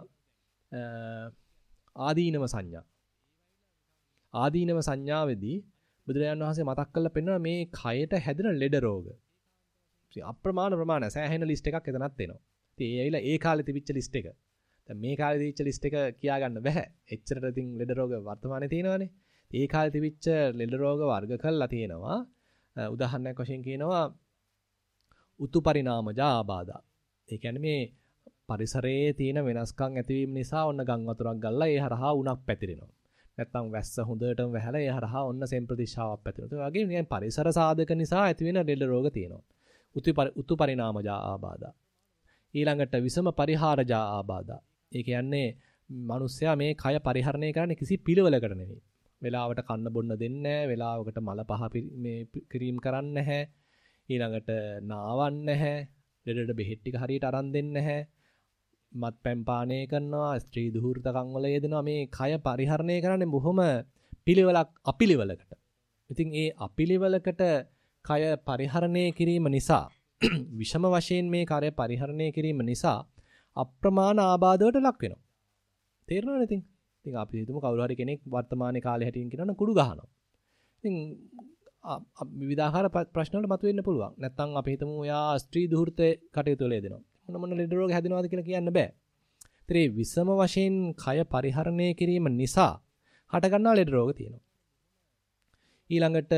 ආදීනව සංඥා. ආදීනව සංඥාවේදී බුදුරජාණන් වහන්සේ මතක් කරලා පෙන්නනවා මේ කයට හැදෙන ලෙඩ රෝග. අප්‍රමාණ ප්‍රමාණ සෑහෙන ලිස්ට් එකක් එතනත් එනවා. ඉතින් ඒ ඇවිල්ලා ඒ කාලේ තිබිච්ච ලිස්ට් එක. දැන් මේ කාලේ තිබිච්ච ලිස්ට් එක කියා ගන්න බෑ. එච්චරට ඉතින් ලෙඩ රෝග වර්තමානයේ තියෙනවානේ. ඒ කාලේ තිබිච්ච ලෙඩ රෝග වර්ග කරලා තියෙනවා. උදාහරණයක් වශයෙන් කියනවා උතු පරිණාමජා ආබාධා. ඒ කියන්නේ මේ පරිසරයේ තියෙන වෙනස්කම් ඇතිවීම නිසා ඔන්න ගම් වතුරක් ගල්ලා ඒ හරහා උණක් පැතිරෙනවා. නැත්තම් වැස්ස හොඳටම වැහැලා ඒ හරහා ඔන්න සෙම්ප්‍රතිශාවක් පැතිරෙනවා. ඒ වගේ නිකන් පරිසර සාධක නිසා ඇතිවෙන ලෙඩ රෝග තියෙනවා. උතු පරිණාමජා ආබාධා. ඊළඟට විසම පරිහාරජා ආබාධා. ඒ කියන්නේ මිනිස්සයා මේ කය පරිහරණය කරන්නේ කිසි පිළිවෙලකට නෙවෙයි. වෙලාවට කන්න බොන්න දෙන්නේ නැහැ, වෙලාවකට මල පහ මේ ක්‍රීම් කරන්නේ නැහැ. ඊළඟට නාවන්නේ නැහැ. ලෙඩට බෙහෙත් ටික හරියට අරන් දෙන්නේ නැහැ. මත්පැන් පානය කරනවා, ස්ත්‍රී දුහෘතකම් වල යෙදෙනවා. මේ කය පරිහරණය කරන්නේ බොහොම අපිළිවෙලකට. ඉතින් ඒ අපිළිවෙලකට කය පරිහරණය කිරීම නිසා විෂම වශයෙන් මේ කය පරිහරණය කිරීම නිසා අප්‍රමාණ ආබාධවලට ලක් වෙනවා. තේරෙනවද ඉතින්? ඉතින් අපි හිතමු කවුරු හරි කෙනෙක් වර්තමානයේ කාලේ හැටින් කියනවනම් කුඩු ගහනවා. ඉතින් විවිධාකාර ප්‍රශ්න වල මතුවෙන්න පුළුවන්. නැත්තම් අපි හිතමු එයා ස්ත්‍රී දුහෘතේ කටයුතු වල යෙදෙනවා. මොන ලෙඩ රෝග හැදෙනවද කියලා කියන්න බෑ. ඒතරේ විසම වශයෙන් කය පරිහරණය කිරීම නිසා හට ගන්නා ලෙඩ රෝග තියෙනවා. ඊළඟට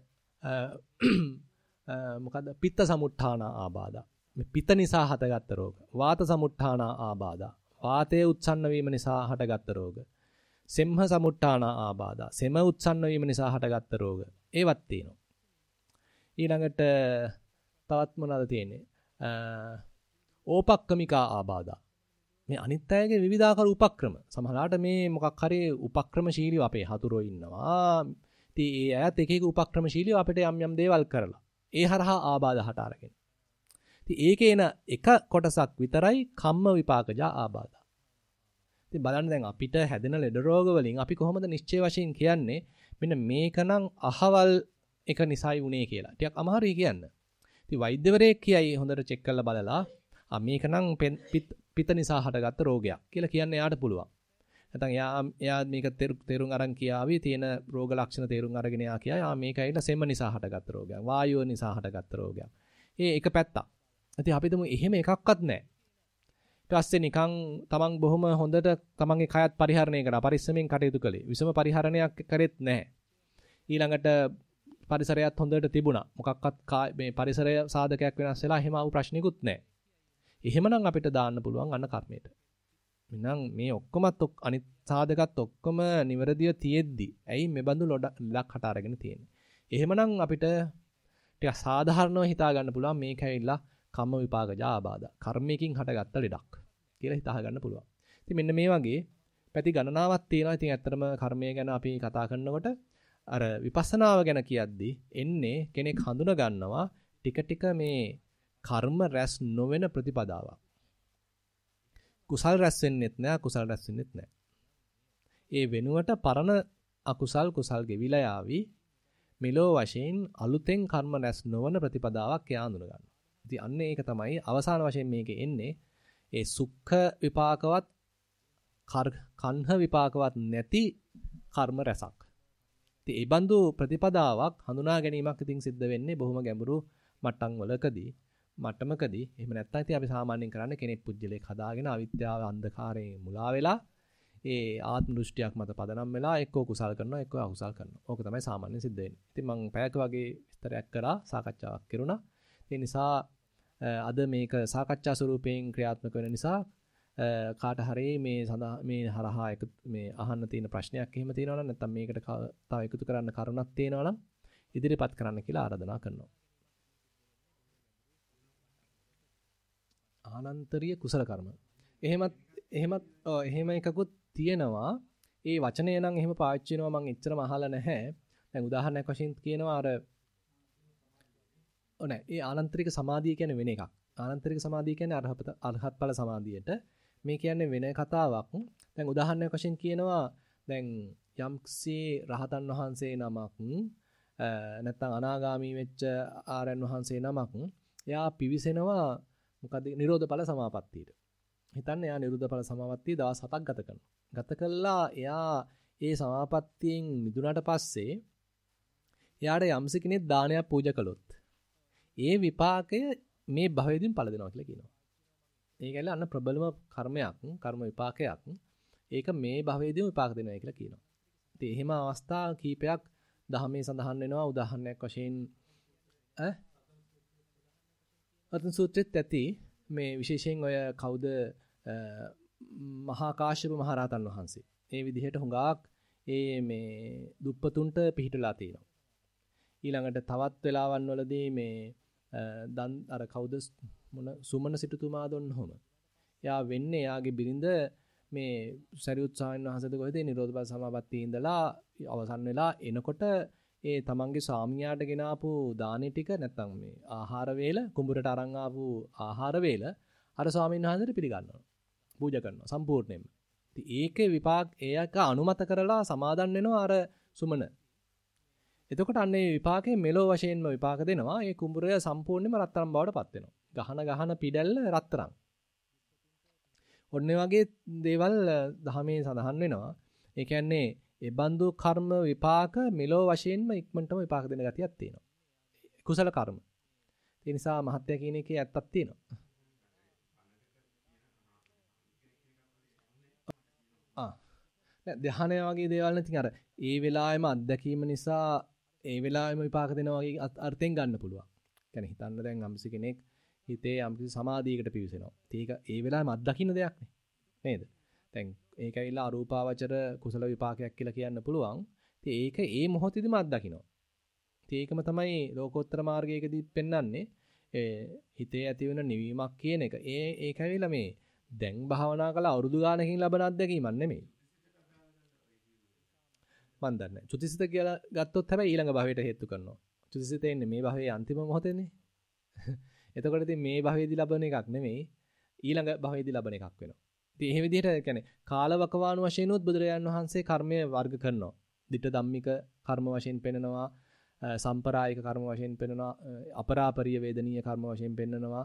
මොකද්ද? පිත්ත සමුත්ථාන ආබාධා. මේ පිත්ත නිසා හටගත්ත රෝග. වාත සමුත්ථාන ආබාධා. වාතයේ උත්සන්න වීම නිසා හටගත්ත රෝග. සෙම්හ සමුත්ථාන ආබාධා. සෙම උත්සන්න වීම නිසා හටගත්ත රෝග. ඒවත් තියෙනවා. ඊළඟට තවත් මොනවද තියෙන්නේ? ඕපක්‍රමිකා ආබාධා. මේ අනිත් අයගේ විවිධාකාර උපක්‍රම. සමහරවිට මේ මොකක් හරි උපක්‍රමශීලීව අපේ හතුරෝ ඉන්නවා. ඉතින් ඒ අයත් එක එක උපක්‍රමශීලීව අපිට යම් දේවල් කරලා ඒ හරහා ආබාධ හට අරගෙන. ඉතින් ඒකේන එක කොටසක් විතරයි කම්ම විපාකජා ආබාධා. ඉතින් බලන්න දැන් අපිට හැදෙන ලෙඩ රෝග වලින් අපි කොහොමද නිශ්චය වශයෙන් කියන්නේ මෙන්න මේකනම් අහවල් එක නිසායි වුනේ කියලා. ටිකක් අමාරුයි කියන්න. ඉතින් වෛද්‍යවරයෙක් කියයි හොඳට චෙක් කරලා බලලා මේකනම් පිත නිසා හටගත්ත රෝගයක් කියලා කියන්න එයාට පුළුවන්. නැත්නම් එයා මේක තේරුම් අරන් කියාවි තියෙන රෝග ලක්ෂණ තේරුම් අරගෙන එයා කියයි මේක ඇවිල්ලා සෙම නිසා හටගත්ත රෝගයක්. වායුව නිසා හටගත්ත රෝගයක්. ඒ එක පැත්තක්. ඉතින් අපි හිතමු එහෙම එකක්වත් නැහැ. ඊට පස්සේ නිකන් තමන් බොහොම හොඳට තමන්ගේ කයත් පරිහරණය කරා පරිස්සමෙන් කටයුතු කළේ. විසම පරිහරණයක් කරෙත් නැහැ. ඊළඟට පරිසරයත් හොඳට තිබුණා. මොකක්වත් මේ පරිසරය සාධකයක් වෙනස් වෙලා එහෙම ආව ප්‍රශ්නිකුත් නැහැ. එහෙමනම් අපිට දාන්න පුළුවන් අන්න කර්මයට. එහෙනම් මේ ඔක්කොමත් අනිත් සාධකත් ඔක්කොම නිවැරදිව තියෙද්දි ඇයි මේ බඳු ලොඩක් හට අරගෙන තියෙන්නේ? එහෙමනම් අපිට ටික සාධාරණව හිතා ගන්න පුළුවන් මේක ඇවිල්ලා කම්ම විපාකජ ආබාධ. කර්මයකින් හටගත්ත ලෙඩක් කියලා හිතා ගන්න පුළුවන්. ඉතින් මෙන්න මේ වගේ පැති ගණනාවක් තියෙනවා. ඉතින් ඇත්තටම කර්මය ගැන අපි කතා කරනකොට අර විපස්සනාව ගැන කියද්දී එන්නේ කෙනෙක් හඳුනා ගන්නවා ටික ටික මේ කර්ම රැස් නොවන ප්‍රතිපදාවක්. කුසල් රැස් වෙන්නෙත් නෑ, අකුසල් රැස් වෙන්නෙත් නෑ. ඒ වෙනුවට පරණ අකුසල් කුසල් ගෙවිලා යාවි. මෙලෝ වශයෙන් අලුතෙන් කර්ම රැස් නොවන ප්‍රතිපදාවක් එයා හඳුනා ගන්නවා. ඉතින් අන්න ඒක තමයි අවසාන වශයෙන් මේකේ එන්නේ. ඒ සුඛ විපාකවත් කන්හ විපාකවත් නැති කර්ම රැසක්. ඉතින් ඒ බඳු ප්‍රතිපදාවක් හඳුනා ගැනීමක් ඉතින් සිද්ධ වෙන්නේ බොහොම ගැඹුරු මට්ටම් වලකදී මට්ටමකදී. එහෙම නැත්නම් ඉතින් අපි සාමාන්‍යයෙන් කරන්නේ කෙනෙක් පුජ්‍යලයක් හදාගෙන අවිද්‍යාව අන්ධකාරයෙන් මුලා වෙලා ඒ ආත්ම දෘෂ්ටියක් මත පදනම් වෙලා එක්කෝ කුසල් කරනවා එක්කෝ අකුසල් කරනවා. ඕක තමයි සාමාන්‍යයෙන් සිද්ධ වෙන්නේ. ඉතින් මම පැයක වගේ විස්තරයක් කරා සාකච්ඡාවක් කරුණා. ඒ නිසා අද මේක සාකච්ඡා ස්වරූපයෙන් ක්‍රියාත්මක වෙන නිසා කාට හරි මේ හරහා මේ අහන්න තියෙන ප්‍රශ්නයක් එහෙම තියෙනවා නම් නැත්නම් මේකට තව එකතු කරන්න කරුණක් තියෙනවා නම් ඉදිරිපත් කරන්න කියලා ආරාධනා කරනවා. ආනන්තරීය කුසල කර්ම. එහෙම එකකුත් තියෙනවා. ඒ වචනය නම් එහෙම පාවිච්චි වෙනවා මම එච්චරම අහලා නැහැ. දැන් උදාහරණයක් වශයෙන් කියනවා අර ඒ ආනන්තරික සමාධිය කියන්නේ වෙන එකක්. ආනන්තරික සමාධිය කියන්නේ අරහත් ඵල සමාධියට. මේ කියන්නේ වෙන කතාවක්. දැන් උදාහරණයක් වශයෙන් කියනවා දැන් යම්සේ රහතන් වහන්සේ නමක් නැත්නම් අනාගාමී වෙච්ච ආරයන් වහන්සේ නමක් එයා පිවිසෙනවා මොකද නිරෝධ ඵල සමාපත්තියට. හිතන්න එයා නිරෝධ ඵල සමාපත්තිය දවස් 7ක් ගත කරනවා. ගත කළා එයා ඒ සමාපත්තියෙන් මිදුණාට පස්සේ එයාට යම්ස කෙනෙක් දානයක් පූජා කළොත් ඒ විපාකය මේ භවයේදීම පළ දෙනවා කියලා කියනවා. ඒක ඇල්ල අන්න ප්‍රබලම කර්මයක්, කර්ම විපාකයක්. ඒක මේ භවයේදීම විපාක දෙනවා කියලා කියනවා. ඉතින් එහෙම අවස්ථා කීපයක් දහමේ සඳහන් වෙනවා. උදාහරණයක් වශයෙන් අතන සූත්‍රෙත් ඇති මේ විශේෂයෙන් ඔය කවුද මහා කාශ්‍යප මහ රහතන් වහන්සේ. ඒ විදිහට හුඟක් මේ දුප්පතුන්ට පිහිටලා තියෙනවා. ඊළඟට තවත් වෙලාවන් වලදී මේ අර කවුද සුමන සිටුතුමා දුන්නොම. එයා වෙන්නේ එයාගේ බිරිඳ මේ සරියුත් සාමණේර වහන්සේද කොහෙද නිරෝධ බල සමාපත්තියේ ඉඳලා අවසන් වෙලා එනකොට ඒ තමන්ගේ ස්වාමියාට ගෙන ආපු දානේ ටික නැත්තම් මේ ආහාර වේල කුඹුරට අරන් ආපු ආහාර වේල අර ස්වාමීන් වහන්සේට පිළිගන්නවා. පූජා කරනවා සම්පූර්ණයෙන්ම. ඉතින් ඒකේ විපාක ඒක අනුමත කරලා සමාදන් වෙනවා අර සුමන. එතකොට අන්නේ විපාකේ මෙලෝ වශයෙන්ම විපාක දෙනවා. ඒ කුඹුරය සම්පූර්ණයෙන්ම රත්තරන් බවට පත් වෙනවා. ගහන පිඩැල්ල රත්තරන්. ඔන්න වගේ දේවල් දහමේ සඳහන් වෙනවා. ඒ කියන්නේ ඒ බඳු කර්ම විපාක මෙලෝ වශයෙන්ම ඉක්මනටම විපාක දෙන ගතියක් තියෙනවා. කුසල කර්ම. ඒ නිසා මහත්ය කියන එකේ ඇත්තක් තියෙනවා. ධ්‍යානය වගේ දේවල් නැතිනම් අර ඒ වෙලාවෙම අත්දැකීම නිසා ඒ වෙලාවෙම විපාක දෙනවා වගේ අර්ථයෙන් ගන්න පුළුවන්. يعني හිතන්න දැන් යම්සි කෙනෙක් හිතේ යම්කිසි සමාධියකට පිවිසෙනවා. ඒක ඒ වෙලාවෙම අත්දකින්න දෙයක් නේද? දැන් ඒක ඇවිල්ලා අරූපාවචර කුසල විපාකයක් කියලා කියන්න පුළුවන්. ඉතින් ඒක ඒ මොහොතේදීම අත්දකින්නවා. ඉතින් ඒකම තමයි ලෝකෝත්තර මාර්ගයකදී පෙන්වන්නේ හිතේ ඇති වෙන නිවීමක් කියන එක. ඒක ඇවිල්ලා මේ දැන් භාවනා කළා අවුරුදු ගානකින් ලබන අත්දැකීමක් නෙමෙයි. මන් දන්නේ. චුතිසිත කියලා ගත්තොත් හැබැයි ඊළඟ භවයට හේතු කරනවා. චුතිසිත එන්නේ මේ භවයේ අන්තිම මොහොතේනේ. එතකොට ඉතින් මේ භවයේදී ලබන එකක් නෙමෙයි ඊළඟ භවයේදී ලබන එකක් වෙනවා. ඉතින් එහෙම විදිහට කියන්නේ කාලවකවානු වශයෙන් උත් බුදුරජාණන් වහන්සේ කර්මය වර්ග කරනවා. ditta ධම්මික කර්ම වශයෙන් පෙන්නනවා, සම්ප්‍රායික කර්ම වශයෙන් පෙන්නනවා, අපරාපරිය වේදනීය කර්ම වශයෙන් පෙන්නනවා,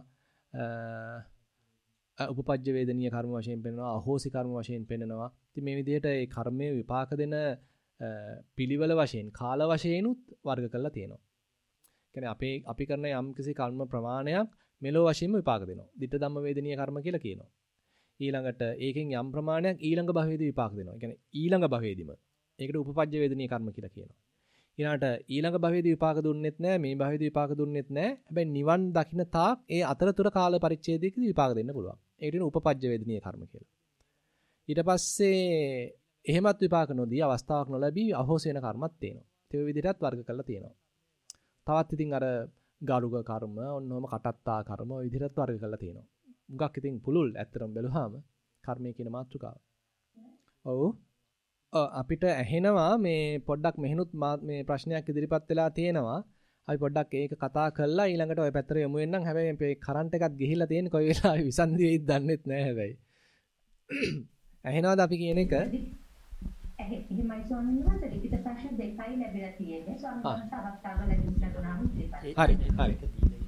උපපජ්ජ වේදනීය කර්ම වශයෙන් පෙන්නනවා, අහෝසි කර්ම වශයෙන් පෙන්නනවා. ඉතින් මේ විදිහට ඒ කර්මයේ විපාක දෙන පිළිවෙල වශයෙන් කාල වශයෙන්ුත් වර්ග කරලා තියෙනවා. කියන්නේ අපි කරන යම්කිසි කර්ම ප්‍රමාණයක් මෙලෝ වශයෙන්ම විපාක දෙනවා. ditta ධම්ම වේදනීය කර්ම කියලා කියනවා. ඊළඟට ඒකෙන් යම් ප්‍රමාණයක් ඊළඟ භවයේදී විපාක දෙනවා. ඒ කියන්නේ ඊළඟ භවයේදීම. ඒකට උපපජ්ජ වේදනීය කර්ම කියලා කියනවා. ඊළඟට ඊළඟ භවයේදී විපාක දුන්නෙත් නැහැ, මේ භවයේදී විපාක දුන්නෙත් නැහැ. හැබැයි නිවන් දකින්න තාක් ඒ අතරතුර කාල පරිච්ඡේදයකදී විපාක දෙන්න පුළුවන්. ඒකට කියන උපපජ්ජ වේදනීය කර්ම කියලා. ඊට පස්සේ එහෙමත් විපාක නොදී අවස්ථාවක් නොලැබී අහෝසි වෙන කර්මත් තියෙනවා. ඒ විදිහටත් වර්ග කරලා තියෙනවා. තවත් ඉතින් අර ගාරුක කර්ම, ඔන්නෝම කටත්තා කර්ම ඔය විදිහටත් වර්ග කරලා තියෙනවා. මුගක් ඉතින් පුළුල් ඇත්තටම බැලුවාම කර්මය කියන මාතෘකාව. ඔව්. අපිට ඇහෙනවා මේ පොඩ්ඩක් මෙහෙනුත් මේ ප්‍රශ්නයක් ඉදිරිපත් වෙලා තියෙනවා. අපි පොඩ්ඩක් ඒක කතා කරලා ඊළඟට ওই පැත්තට යමු වෙනනම් හැබැයි මේ කරන්ට් එකත් ගිහිල්ලා තියෙන කොයි වෙලාවෙ විසන්දි වෙයිද දන්නෙත් නැහැ හැබැයි. ඇහෙනවද අපි කියන එක? එහෙමයි ස්වාමීන් වහන්සේ ලිඛිත ප්‍රශ්න දෙකයි ලැබිලා තියෙන්නේ. ස්වාමීන් වහන්සේ අවස්ථාව ලැබුණාම ඉතිරිපත්. හරි.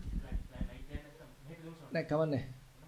නෑ කවන්නේ.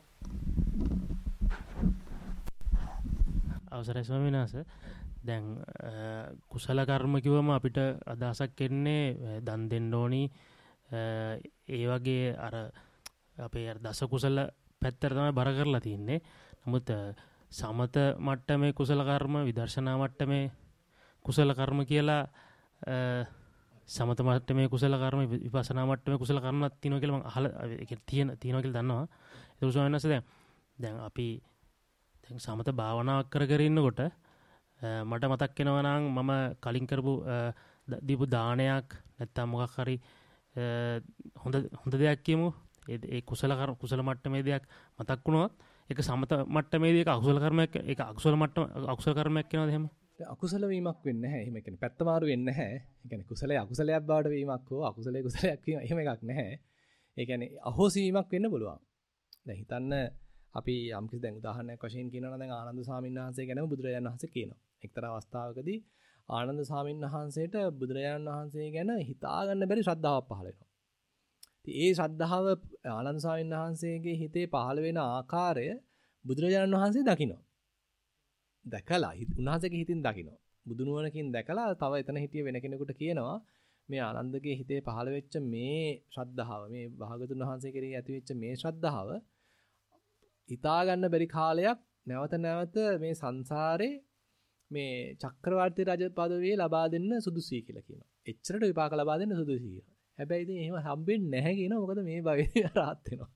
අවසරයි ස්වාමීන් වහන්සේ. දැන් කුසල කර්ම කිව්වම අපිට අදහසක් එන්නේ දන් දෙන්න ඕනි. ඒ වගේ අර අපේ අර දස කුසල පැත්තට තමයි බර කරලා තින්නේ. නමුත් සමත මට්ටමේ කුසල කර්ම, විදර්ශනා මට්ටමේ කුසල කර්ම කියලා සමත මට්ටමේ කුසල කර්ම, විපස්සනා මට්ටමේ කුසල කර්මත් තියෙනවා කියලා මම අහලා තියෙනවා කියලා දන්නවා. ඒක ස්වාමීන් වහන්සේ දැන් අපි දැන් සමත භාවනාවක් කර ඉන්නකොට මට මතක් වෙනවා නම් මම කලින් කරපු දීපු දානයක් නැත්තම් මොකක් හරි හොඳ දෙයක් කියමු. ඒ කුසල මට්ටමේ දෙයක් මතක් වුණොත් ඒක සමත මට්ටමේදී ඒක අකුසල කර්මයක්, ඒක අකුසල කර්මයක් වෙනවද එහෙම? අකුසල වීමක් වෙන්නේ නැහැ. එහෙම කියන්නේ පැත්ත මාරු වෙන්නේ නැහැ. ඒ කියන්නේ කුසලයේ අකුසලයක් බවට වීමක් හෝ අකුසලයේ කුසලයක් වීම එහෙම එකක් නැහැ. ඒ කියන්නේ අහෝසි වීමක් වෙන්න පුළුවන්. දැන් හිතන්න අපි යම්කිසි දැන් උදාහරණයක් වශයෙන් කියනවා නම් දැන් ආනන්ද ස්වාමීන් වහන්සේ ගැනම බුදුරජාණන් වහන්සේ කියනවා. එක්තරා අවස්ථාවකදී ආනන්ද ස්වාමීන් වහන්සේට බුදුරජාණන් වහන්සේ ගැන හිතා ගන්න බැරි ශ්‍රද්ධාවක් පහළ වෙනවා. ඉතින් ඒ ශ්‍රද්ධාව ආනන්ද ස්වාමීන් වහන්සේගේ හිතේ පහළ වෙන ආකාරය බුදුරජාණන් වහන්සේ දකිනවා. දැකලා උන්වහන්සේගේ හිතින් දකිනවා. බුදු නුවණකින් දැකලා තව එතන හිටිය වෙන කෙනෙකුට කියනවා මේ ආනන්දගේ හිතේ පහළ වෙච්ච මේ ශ්‍රද්ධාව, මේ භාගතුන් වහන්සේ කෙරෙහි ඇති වෙච්ච මේ ශ්‍රද්ධාව හිතා ගන්න බැරි කාලයක් නැවත නැවත මේ සංසාරේ මේ චක්‍රවර්ති රජ පදවිය ලබා දෙන්න සුදුසුයි කියලා කියනවා. එච්චරට විපාක ලබා දෙන්න සුදුසුයි කියලා. හැබැයි ඉතින් එහෙම හම්බෙන්නේ නැහැ කියනවා. මොකද මේ භවයේ රාහත් වෙනවා.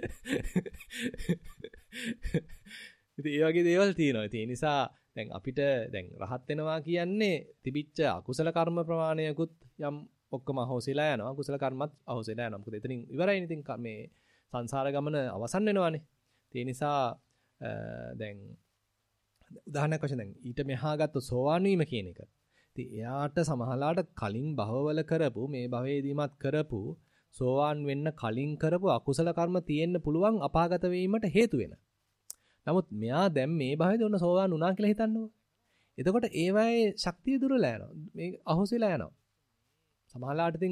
ඉතින් ඒ වගේ දේවල් තියෙනවා. ඒ නිසා දැන් අපිට දැන් රහත් වෙනවා කියන්නේ තිබිච්ච අකුසල කර්ම ප්‍රමාණයකුත් යම් ඔක්කොම අහෝසිලා යනවා. කුසල කර්මත් අහෝසිලා යනවා. මොකද එතනින් ඉවරයිනේ. ඉතින් මේ සංසාර ගමන අවසන් වෙනවානේ. ඒ නිසා දැන් උදාහරණයක් වශයෙන් දැන් ඊට මෙහා ගත්ත සෝවාන් වීම කියන එක. ඉතින් එයාට සමහරලාට කලින් භවවල කරපු මේ භවයේදීමත් කරපු සෝවාන් වෙන්න කලින් කරපු අකුසල කර්ම තියෙන්න පුළුවන් අපාගත වීමට හේතු වෙන. නමුත් මෙයා දැන් මේ භවයේදී ඔන්න සෝවාන් වුණා කියලා හිතන්නකෝ. එතකොට ඒවායේ ශක්තිය දුරලා යනවා. මේ අහෝසිලා යනවා. සමහරලාට ඉතින්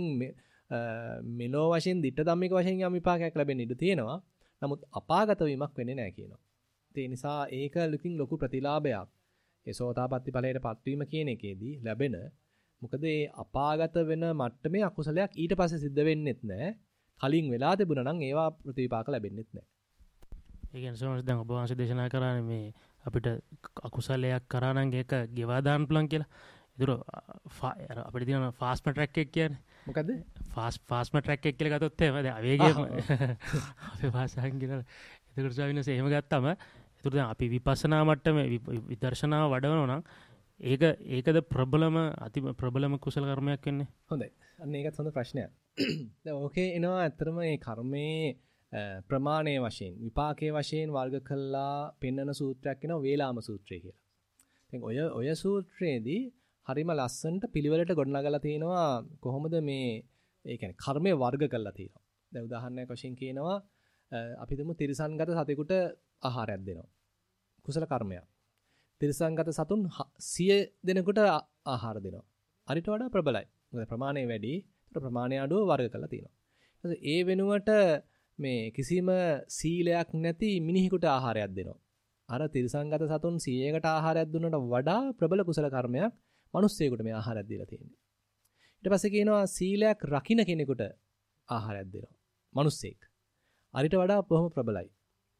මෙලෝ වශයෙන් ditta ධම්මික වශයෙන් යම් විපාකයක් ලැබෙන්න ඉඩ තියෙනවා. නමුත් අපාගත වීමක් වෙන්නේ නැහැ කියනවා. ඒ නිසා ඒක ලොකු ප්‍රතිලාභයක්. ඒ සෝතාපට්ටි ඵලයට පත්වීම කියන එකේදී ලැබෙන. මොකද ඒ අපාගත වෙන මට්ටමේ අකුසලයක් ඊට පස්සේ සිද්ධ වෙන්නෙත් නැහැ. කලින් වෙලා තිබුණා නම් ඒවා ප්‍රතිවිපාක ලැබෙන්නෙත් නැහැ. ඒ කියන්නේ සෝමස් දැන් ඔබ වහන්සේ දේශනා කරානේ මේ අපිට අකුසලයක් කරා නම් ඒක ගෙවා දාන්න පුළුවන් කියලා. ඒතර අපිට තියෙන ෆාස්ට් ට්‍රැක් එක කියන්නේ මොකද්ද? ෆාස්ට් ට්‍රැක් එක කියලා ගත්තොත් එහෙම දැන් අවේගය අපේ භාෂාවෙන් කියනවා. ඒකට ස්වාමීන් වහන්සේ එහෙම ගත්තම ඒතර දැන් අපි විපස්සනා මට්ටමේ විදර්ශනාව වඩවනවා නම් ඒකද ප්‍රබලම කුසල කර්මයක් වෙන්නේ. හොඳයි. අන්න ඒකත් හොඳ ප්‍රශ්නයක්. දැන් ඕකේ එනවා ඇත්තටම මේ කර්මයේ ප්‍රමාණයේ වශයෙන් විපාකයේ වශයෙන් වර්ග කළා පෙන්වන සූත්‍රයක් වෙනවා වේලාම සූත්‍රය කියලා. දැන් ඔය සූත්‍රයේදී හරිම ලස්සනට පිළිවෙලට ගොඩනගලා තිනවා කොහොමද මේ ඒ කියන්නේ කර්මයේ වර්ග කරලා තියෙනවා. දැන් උදාහරණයක් වශයෙන් කියනවා අපි හිතමු තිරිසන්ගත සතෙකුට ආහාරයක් දෙනවා. කුසල කර්මයක්. තිරිසන්ගත සතුන් 100 දෙනෙකුට ආහාර දෙනවා. අරිට වඩා ප්‍රබලයි. මොකද ප්‍රමාණය වැඩි. ඒතර ප්‍රමාණය අඩුව වර්ග කරලා තියෙනවා. ඒ වෙනුවට මේ කිසිම සීලයක් නැති මිනිහෙකුට ආහාරයක් දෙනවා. අර තිරිසන්ගත සතුන් 100කට ආහාරයක් දුන්නට වඩා ප්‍රබල කුසල කර්මයක් මිනිස්සෙකුට මේ ආහාරයක් දීලා තියෙන්නේ. ඊට පස්සේ කියනවා සීලයක් රකින්න කෙනෙකුට ආහාරයක් දෙනවා. මිනිස්සෙක්. අරිට වඩා බොහොම ප්‍රබලයි.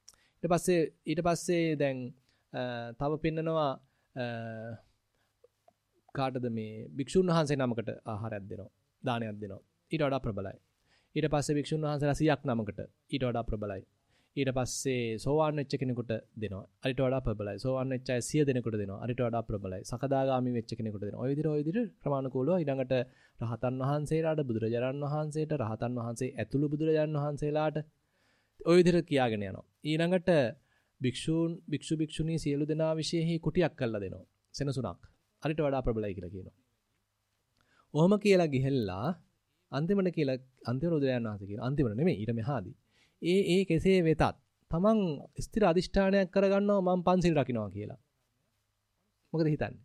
ඊට පස්සේ දැන් තව පෙන්නනවා කාටද මේ භික්ෂුන් වහන්සේ නමකට ආහාරයක් දෙනවා. දානයක් දෙනවා. ඊට වඩා ප්‍රබලයි. ඊට පස්සේ භික්ෂුන් වහන්සේලා 100ක් නමකට ඊට වඩා ප්‍රබලයි. ඊට පස්සේ සෝවාන් වෙච්ච කෙනෙකුට දෙනවා. අරිට වඩා ප්‍රබලයි. සෝවාන් වෙච්ච අය 100 දෙනෙකුට දෙනවා. අරිට වඩා ප්‍රබලයි. සකදාගාමි වෙච්ච කෙනෙකුට දෙනවා. ඔය විදිහට ක්‍රමානුකූලව ඊළඟට රහතන් වහන්සේලාට බුදුරජාණන් වහන්සේට රහතන් වහන්සේ ඇතුළු බුදුරජාණන් වහන්සේලාට ඔය විදිහට කියාගෙන යනවා. ඊළඟට භික්ෂු භික්ෂුණී සියලු දෙනා විශේෂෙහි කුටියක් කරලා දෙනවා. සෙනසුණක්. අරිට වඩා ප්‍රබලයි කියලා කියනවා. ඔහොම කියලා ගිහෙල්ලා අන්තිමට බුදුරජාණන් වහන්සේ කියනවා. අන්තිමට නෙමෙයි ඊට මෙහාදී. ඒ කෙසේ වෙතත් තමන් ස්ථිර අදිෂ්ඨානයක් කරගන්නවා මම පන්සිල් රකින්නවා කියලා. මොකද හිතන්නේ?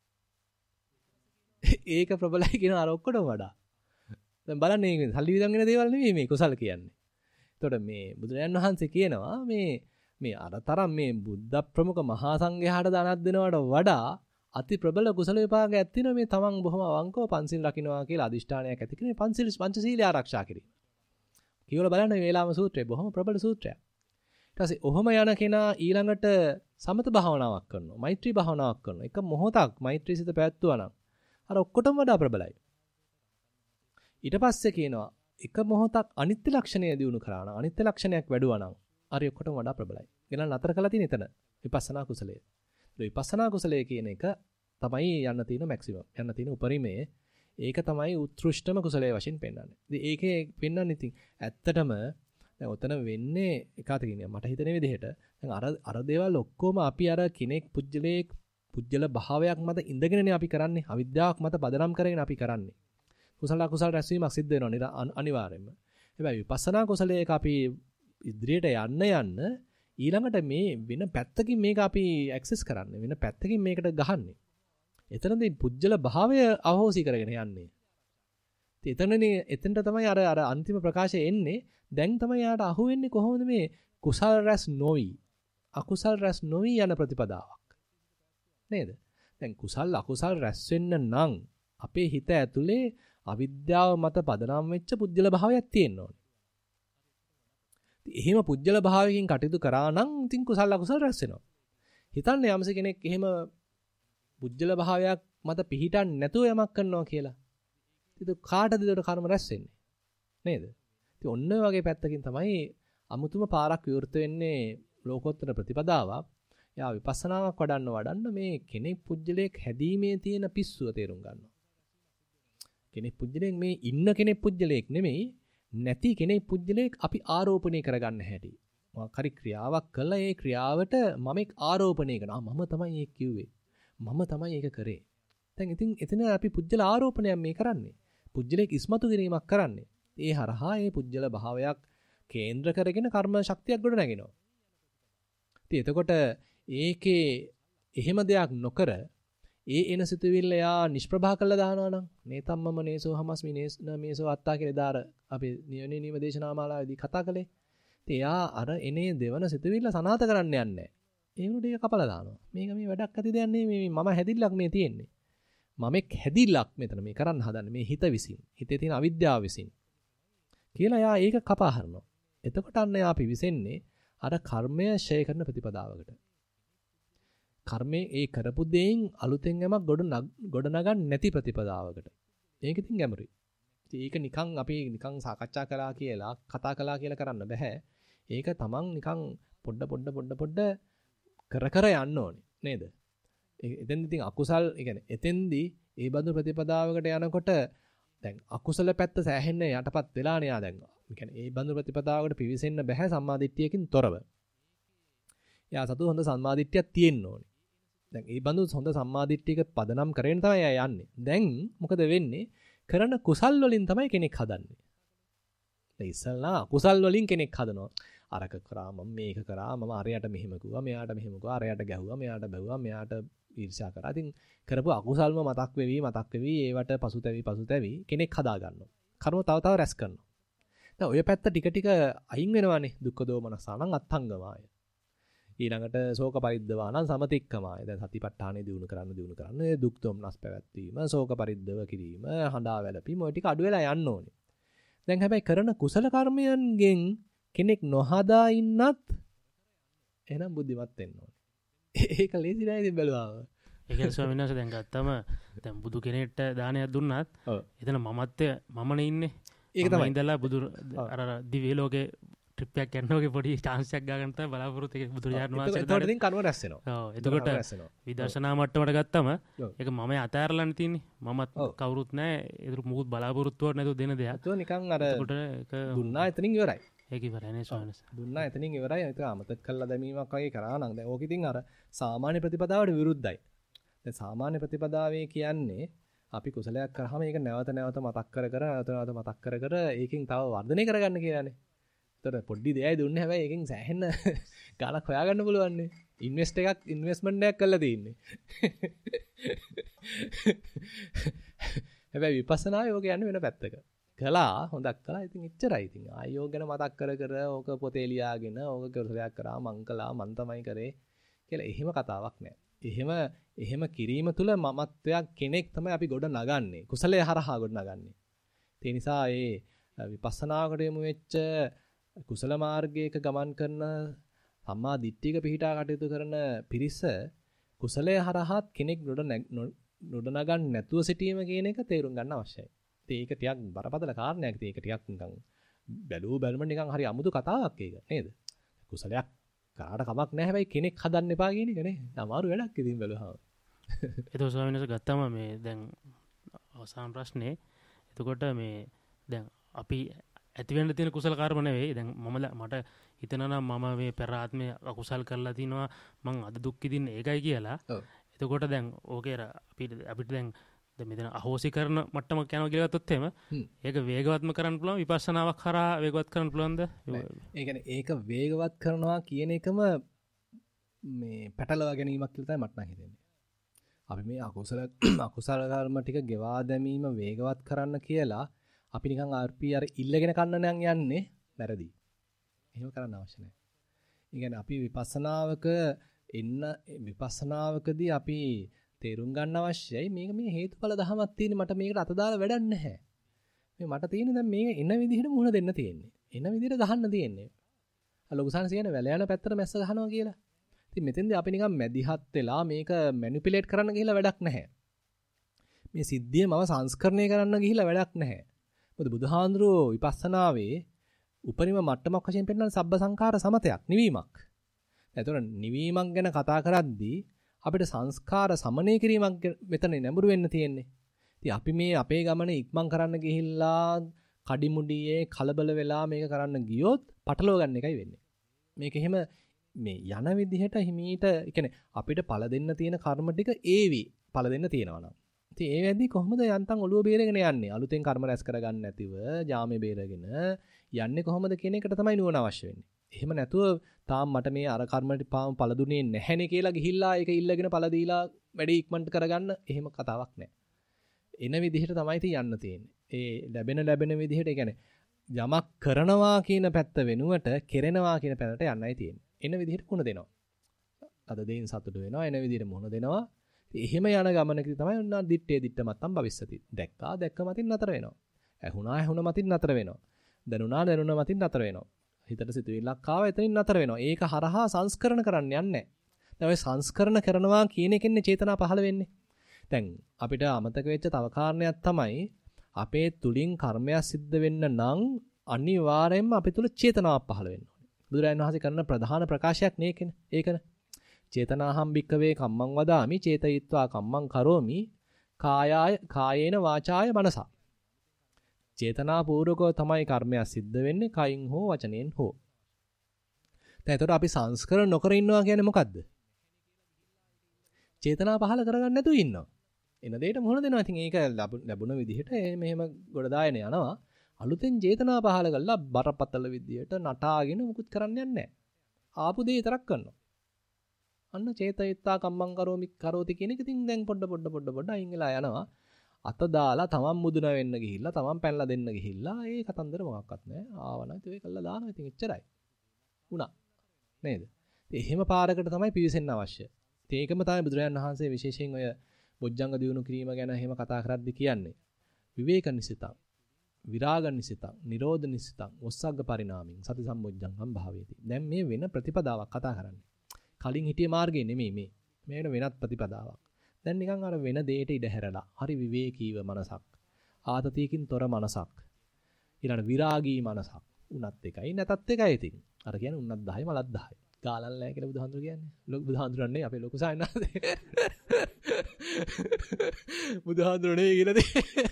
ඒක ප්‍රබලයි කියන අර ඔක්කොටම වඩා. දැන් බලන්න මේ සල්ලි විදන් වෙන දේවල් නෙවෙයි මේ කුසල කියන්නේ. එතකොට මේ බුදුරජාණන් වහන්සේ කියනවා මේ අරතරම් මේ බුද්ධ ප්‍රමුඛ මහා සංඝයාට දානක් දෙනවට වඩා අති ප්‍රබල කුසල විපාකයක් තියෙනවා මේ තමන් බොහොම අවංකව පන්සිල් රකින්නවා කියලා අදිෂ්ඨානයක් ඇති කරගෙන පංචශීලය ආරක්ෂා කිරීම. කියවල බලන්න මේ වේලාම සූත්‍රය බොහොම ප්‍රබල සූත්‍රයක්. ඊට පස්සේ ඔහොම යන කෙනා ඊළඟට සමත භාවනාවක් කරනවා. මෛත්‍රී භාවනාවක් කරනවා. එක මොහොතක් මෛත්‍රී සිත පැවැත්වුවා නම් අර ඔක්කොටම වඩා ප්‍රබලයි. ඊට පස්සේ කියනවා එක මොහොතක් අනිත්‍ය ලක්ෂණය දිනු කරා නම් අනිත්‍ය ලක්ෂණයක් වැඩුවා නම් අර ඔක්කොටම වඩා ප්‍රබලයි. ගෙනල් නතර කළා තියෙන එතන විපස්සනා කුසලය. විපස්සනා කුසලය කියන එක තමයි යන්න තියෙන මැක්සිමම්. යන්න තියෙන උපරිමයේ ඒක තමයි උත්කෘෂ්ඨම කුසලයේ වශයෙන් පෙන්වන්නේ. ඉතින් ඒකේ පෙන්වන්නේ ඉතින් ඇත්තටම දැන් ඔතන වෙන්නේ එකwidehatකින් මට හිතෙන විදිහට දැන් අර දේවල් ඔක්කොම අපි අර කෙනෙක් පුජ්‍යල භාවයක් මත ඉඳගෙනනේ අපි කරන්නේ. අවිද්‍යාවක් මත පදනම් කරගෙන අපි කරන්නේ. කුසල රැස්වීමක් සිද්ධ වෙනවා අනිවාර්යයෙන්ම. හැබැයි විපස්සනා කුසලයක අපි ඉදිරියට යන්න ඊළඟට මේ වෙන පැත්තකින් මේක අපි ඇක්සස් කරන්නේ. වෙන පැත්තකින් මේකට ගහන්නේ. එතනදී පුජ්‍යල භාවය අවහෝසි කරගෙන යන්නේ. ඉතින් එතනට තමයි අර අන්තිම ප්‍රකාශය එන්නේ. දැන් තමයි යාට අහුවෙන්නේ කොහොමද මේ කුසල් රැස් නොවි අකුසල් රැස් නොවි යන ප්‍රතිපදාවක්. නේද? දැන් කුසල් අකුසල් රැස් වෙන්න නම් අපේ හිත ඇතුලේ අවිද්‍යාව මත පදනම් වෙච්ච පුජ්‍යල භාවයක් තියෙන්න ඕනේ. එහෙම පුජ්‍යල භාවයකින් කටයුතු කරා නම් ඉතින් කුසල් අකුසල් රැස් වෙනවා. හිතන්නේ යම්ස කෙනෙක් එහෙම පුජ්‍යල භාවයක් මත පිහිටන්නේ නැතුව යමක් කරනවා කියලා. ඉතින් කාටද ඒකට කර්ම රැස් වෙන්නේ? නේද? ඉතින් ඔන්න වගේ පැත්තකින් තමයි අමුතුම පාරක් විවෘත වෙන්නේ ලෝකෝත්තර ප්‍රතිපදාවක්. යා විපස්සනාවක් වඩන්න මේ කෙනෙක් පුජ්‍යලයක් හැදීමේ තියෙන පිස්සුව තේරුම් ගන්නවා. කෙනෙක් පුජ්‍යලයක් මේ ඉන්න කෙනෙක් පුජ්‍යලයක් නෙමෙයි නැති කෙනෙක් පුජ්‍යලයක් අපි ආරෝපණය කරගන්න හැටි. මොකක් ක්‍රියාවක් කළා ඒ ක්‍රියාවට මමෙක් ආරෝපණය කරනවා. මම තමයි ඒක කිව්වේ. මම තමයි ඒක කරේ. දැන් ඉතින් එතන අපි පුජ්‍යල ආරෝපණයක් මේ කරන්නේ. පුජ්‍යලයක් ඉස්මතු කිරීමක් කරන්නේ. ඒ හරහා ඒ පුජ්‍යල භාවයක් කේන්ද්‍ර කරගෙන කර්ම ශක්තියක් ගොඩ නැගෙනවා. ඉතින් එතකොට ඒකේ එහෙම දෙයක් නොකර එන සිතුවිල්ල යා නිෂ්ප්‍රභා කළා දානවා නම් නේතම්මම නේසෝ හමස්මි නේසෝ අත්තා කියලා දාර අපි නියෝනේ නිම දේශනාමාලාවේදී කතා කළේ. ඉතින් යා අර එනේ දෙවන සිතුවිල්ල සනාත කරන්න යන්නේ. ඒ උඩ ඒක කපලා දානවා. මේක මේ වැඩක් ඇති දෙයක් නෙමෙයි මම හැදිල්ලක් මේ තියෙන්නේ. මමෙක් හැදිල්ලක් මෙතන මේ කරන්න හදන්නේ මේ හිත විසින්. හිතේ තියෙන අවිද්‍යාව විසින්. කියලා යා ඒක කපා හරිනවා. එතකොට අන්න යා පිවිසෙන්නේ අර කර්මය ෂය කරන ප්‍රතිපදාවකට. කර්මයේ ඒ කරපු දෙයින් අලුතෙන් යමක් ගොඩනගන්න නැති ප්‍රතිපදාවකට. ඒක ඉතින් ගැඹුරුයි. ඉතින් ඒක නිකන් අපි නිකන් සාකච්ඡා කළා කියලා කතා කළා කියලා කරන්න බෑ. ඒක තමන් නිකන් පොඩ කර යන්න ඕනේ නේද? එතෙන්දී ඉතින් අකුසල් يعني එතෙන්දී ඒ බඳු ප්‍රතිපදාවකට යනකොට දැන් අකුසල පැත්ත සෑහෙන්න යටපත් වෙලා නේ ආ දැන්. يعني ඒ බඳු ප්‍රතිපදාවකට පිවිසෙන්න බෑ සම්මාදිට්ඨියකින් තොරව. යා සතු හොඳ සම්මාදිට්ඨියක් තියෙන්න ඕනේ. දැන් ඒ බඳු හොඳ සම්මාදිට්ඨියක පදනම් කරගෙන තමයි යන්නේ. දැන් මොකද වෙන්නේ? කරන කුසල් වලින් තමයි කෙනෙක් හදන්නේ. දැන් ඉස්සල්ලා කුසල් වලින් කෙනෙක් හදනවා. අරක කරා මම මේක කරා මම අරයට මෙහෙම කිව්වා මෙයාට මෙහෙම කිව්වා අරයට ගැහුවා මෙයාට බැවුවා මෙයාට ඊර්ෂ්‍යා කරා. ඉතින් කරපු අකුසල්ම මතක් වෙවි ඒවට පසුතැවි කෙනෙක් හදා ගන්නවා. කර්ම තව රැස් කරනවා. දැන් ඔය පැත්ත ටික අයින් වෙනවානේ. දුක්ඛ දෝමනසානං අත්ංගමාය. ඊළඟට ශෝක පරිද්දවානං සමතික්කමාය. දැන් සතිපට්ඨානෙ දිනු කරන්න දුක් දෝමනස් පැවැත්වීම ශෝක පරිද්දව කිරීම හඬා වැළපීම ඔය ටික අඩු වෙලා යන්න ඕනේ. දැන් හැබැයි කරන කුසල කර්මයන්ගෙන් කෙනෙක් නොහදා ඉන්නත් එහෙනම් බුද්ධිමත් වෙන්න ඕනේ. ඒක ලේසි නෑ ඉතින් බැලුවාම. ඒ කියන්නේ ස්වාමීන් වහන්සේ දැන් ගත්තම දැන් බුදු කෙනෙක්ට දානයක් දුන්නත් එතන මමත්වය මමනේ ඉන්නේ. ඒක තමයි ඉඳලා බුදු අර දිව්‍ය ලෝකේ ට්‍රිප් එකක් යන්න වගේ පොඩි chance එකක් ගන්න තමයි බලාපොරොත්තු වෙන්නේ බුදුරජාණන් වහන්සේ. එතකොට ඉතින් කර්ම රැස් වෙනවා. ඔව් එතකොට විදර්ශනා මට්ටමට ගත්තම ඒක මම අතෑරලානේ තියෙන්නේ. මමත් කවුරුත් නැහැ. ඒක මුකුත් බලාපොරොත්තුවක් නැතුව දෙන දෙයක්. ඒක නිකන් අර එතකොට ඒක දුන්නා එතනින් ඉවරයි. ඒක ඉවරයි නේ ස්වාමීන් වහන්සේ. දුන්නා එතනින් ඉවරයි. ඒක අමතක කළා දැමීමක් වගේ කරා නම් දැන් ඕක ඉතින් අර සාමාන්‍ය ප්‍රතිපදාවට විරුද්ධයි. දැන් සාමාන්‍ය ප්‍රතිපදාවේ කියන්නේ අපි කුසලයක් කරාම ඒක නැවත නැවත මතක් කර මතක් කර ඒකෙන් තව වර්ධනය කරගන්න කියලානේ. ඒතර පොඩි දෙයයි දුන්නේ හැබැයි ඒකෙන් සෑහෙන ගාණක් හොයාගන්න පුළුවන් නේ. ඉන්වෙස්ට්මන්ට් එකක් කරලා තියෙන්නේ. හැබැයි විපස්සනාවේ ඕක යන්නේ වෙන පැත්තක. කළා හොඳක් කළා ඉතින් එච්චරයි. ඉතින් ආයෝග ගැන මතක් කර ඕක පොතේ ලියාගෙන ඕක කුසලයක් කරා මං කළා මං තමයි කරේ කියලා එහෙම කතාවක් නෑ. එහෙම කිරීම තුළ මමත්වයක් කෙනෙක් තමයි අපි ගොඩ නගන්නේ. කුසලයේ හරහා ගොඩ නගන්නේ. ඒ නිසා ඒ විපස්සනාකට යමු වෙච්ච කුසල මාර්ගයක ගමන් කරන සම්මා දිට්ඨියක පිහිටා කටයුතු කරන පිරිස කුසලයේ හරහාත් කෙනෙක් ගොඩ නගන්න නැතුව සිටීම කියන එක තේරුම් ගන්න අවශ්‍යයි. ඒක ටිකක් බරපතල කාරණයක්. ඒක ටිකක් නිකන් බැලුම නිකන් හරි අමුතු කතාවක් ඒක නේද? කුසලයක් කාට කමක් නැහැ හැබැයි කෙනෙක් හදන්න එපා කියන එක නේ. අමාරු වැඩක් ඉතින් බැලුවාම. ඒක ස්වාමීන් වහන්සේ ගත්තම මේ දැන් අවසාන ප්‍රශ්නේ. එතකොට මේ දැන් අපි ඇති වෙන්න තියෙන කුසල කර්ම නෙවෙයි. දැන් මට හිතනවා නම් මම මේ පෙර ආත්මේ අකුසල් කරලා තිනවා මං අද දුක් විඳින්නේ ඒකයි කියලා. එතකොට දැන් ඕකේ අපිට දැන් මෙතන අහෝසි කරන මට්ටමක් යනවා කියලා ගත්තොත් එහෙම ඒක වේගවත්ම කරන්න පුළුවන් විපස්සනාවක් කරා වේගවත් කරන්න පුළුවන්ද? ඒ කියන්නේ ඒක වේගවත් කරනවා කියන එකම මේ පැටලවා ගැනීමක් කියලා තමයි මට නම් හිතෙන්නේ. අපි මේ අකුසල කර්ම ටික ගෙවා දැමීම වේගවත් කරන්න කියලා අපි නිකන් RP අර ඉල්ලගෙන කන්න නම් යන්නේ වැරදි. එහෙම කරන්න අවශ්‍ය නැහැ. ඒ කියන්නේ අපි විපස්සනාවකදී අපි තේරුම් ගන්න අවශ්‍යයි මේක මේ හේතුඵල ධමයක් තියෙන මට මේකට අත දාලා වැඩක් නැහැ. මේ මට තියෙන්නේ දැන් මේක එන විදිහට මුහුණ දෙන්න තියෙන්නේ. එන විදිහට ගහන්න තියෙන්නේ. ලොකුසාන කියන වැල යන පැත්තට මැස්ස ගහනවා කියලා. ඉතින් මෙතෙන්දී අපි නිකන් මැදිහත් වෙලා මේක මැනිපියුලේට් කරන්න ගිහිල්ලා වැඩක් නැහැ. මේ සිද්ධිය මම සංස්කරණය කරන්න ගිහිල්ලා වැඩක් නැහැ. මොකද බුදුහාඳුරෝ විපස්සනාවේ උපරිම මට්ටමක් වශයෙන් පෙන්නන සබ්බ සංඛාර සමතයක් නිවීමක්. එතකොට නිවීමක් ගැන කතා කරද්දී අපිට සංස්කාර සමනය කිරීමක් මෙතන නැඹුරු වෙන්න තියෙන්නේ. ඉතින් අපි මේ අපේ ගමන ඉක්මන් කරන්න ගිහිල්ලා කඩිමුඩියේ කලබල වෙලා මේක කරන්න ගියොත් පටලව ගන්න එකයි වෙන්නේ. මේක එහෙම මේ යන විදිහට හිමීට يعني අපිට පළ දෙන්න තියෙන කර්ම ටික ඒවි පළ දෙන්න තියෙනවා නම්. ඉතින් ඒ වෙද්දි කොහොමද යන්තම් ඔළුව බේරගෙන යන්නේ? අලුතෙන් කර්ම රැස් කරගන්න නැතිව ජාමේ බේරගෙන යන්නේ කොහොමද කියන එකට තමයි නුවණ අවශ්‍ය වෙන්නේ. එහෙම නැතුව තාම මට මේ අර කර්මටි පාම පළ දුන්නේ නැහැනේ කියලා ගිහිල්ලා ඒක ඉල්ලගෙන පළ දීලා වැඩි ඉක්මනට කරගන්න එහෙම කතාවක් නැහැ. එන විදිහට තමයි ඉතින් යන්න තියෙන්නේ. ඒ ලැබෙන විදිහට ඒ කියන්නේ යමක් කරනවා කියන පැත්ත වෙනුවට කෙරෙනවා කියන පැත්තට යන්නයි තියෙන්නේ. එන විදිහට මුණ දෙනවා. අද දෙයින් සතුටු වෙනවා එන විදිහට මුණ දෙනවා. එහෙම යන ගමනකදී තමයි උන්නා දිත්තේ මත්තම් භවිස්සති. දැක්ක මතින් නතර වෙනවා. ඇහුණා මතින් නතර වෙනවා. දැනුණා මතින් නතර වෙනවා. හිතට සිතුවිල්ලක් ආවා එතනින් නතර වෙනවා. ඒක හරහා සංස්කරණ කරන්න යන්නේ නැහැ. දැන් ඔය සංස්කරණ කරනවා කියන එකෙන්නේ චේතනා පහළ වෙන්නේ. දැන් අපිට අමතක වෙච්ච තව කාරණයක් තමයි අපේ තුලින් කර්මයක් සිද්ධ වෙන්න නම් අනිවාර්යයෙන්ම අපේ තුල චේතනාවක් පහළ වෙන්න ඕනේ. බුදුරජාණන් වහන්සේ කරන ප්‍රධාන ප්‍රකාශයක් නේකනේ. ඒකනේ. චේතනාහම් භික්කවේ කම්මං වදාමි චේතයිත්වා කම්මං කරෝමි කායේන වාචාය මනසා. චේතනාපූර්වකව තමයි කර්මයක් සිද්ධ වෙන්නේ කයින් හෝ වචනයෙන් හෝ. දැන් එතකොට අපි සංස්කරණ නොකර ඉන්නවා කියන්නේ මොකද්ද? චේතනා පහල කරගන්න නැතුව ඉන්නවා. එන දෙයට මොහොන දෙනවා. ඉතින් ඒක ලැබුණ විදිහට මෙහෙම ගොඩ දායන යනවා. අලුතෙන් චේතනා පහල කරලා බරපතල විදිහට නටාගෙන මුකුත් කරන්න යන්නේ නැහැ. ආපු දේ විතරක් කරනවා. අන්න චේතයිත්තා කම්මං කරෝති කියන එක ඉතින් දැන් පොඩ අයින් වෙලා යනවා. අත දාලා තමන් මුදුන වෙන්න ගිහිල්ලා තමන් පැනලා දෙන්න ගිහිල්ලා ඒ කතන්දර මොකක්වත් නැහැ. ආවනම් ඒක කළා දානවා. ඉතින් එච්චරයි. උනා. නේද? ඉතින් එහෙම පාරකට තමයි පිවිසෙන්න අවශ්‍ය. ඉතින් ඒකම තමයි බුදුරජාණන් වහන්සේ විශේෂයෙන් ඔය බොජ්ජංග දියුණු කිරීම ගැන එහෙම කතා කරද්දී කියන්නේ. විවේක නිසිතං, විරාග නිසිතං, නිරෝධ නිසිතං, ඔස්සග්ග පරිණාමින් සති සම්බොජ්ජංගම් භාවේති. දැන් මේ වෙන ප්‍රතිපදාවක් කතා කරන්නේ. කලින් හිටිය මාර්ගේ නෙමෙයි මේ. මේ වෙනත් ප්‍රතිපදාවක්. දැන් නිකන් අර වෙන දෙයට ඉඩ හැරලා හරි විවේකීව මනසක් ආතතියකින් තොර මනසක් ඊළඟ විරාගී මනසක් උනත් එකයි නැතත් එකයි ඉතින්. අර කියන්නේ උනත් 10යි මලත් 10යි. ගාලන් නැහැ කියලා බුදුහාඳුර කියන්නේ. බුදුහාඳුරන්නේ අපේ ලොකු සායනාදේ. බුදුහාඳුරනේ කියලා දෙන්නේ.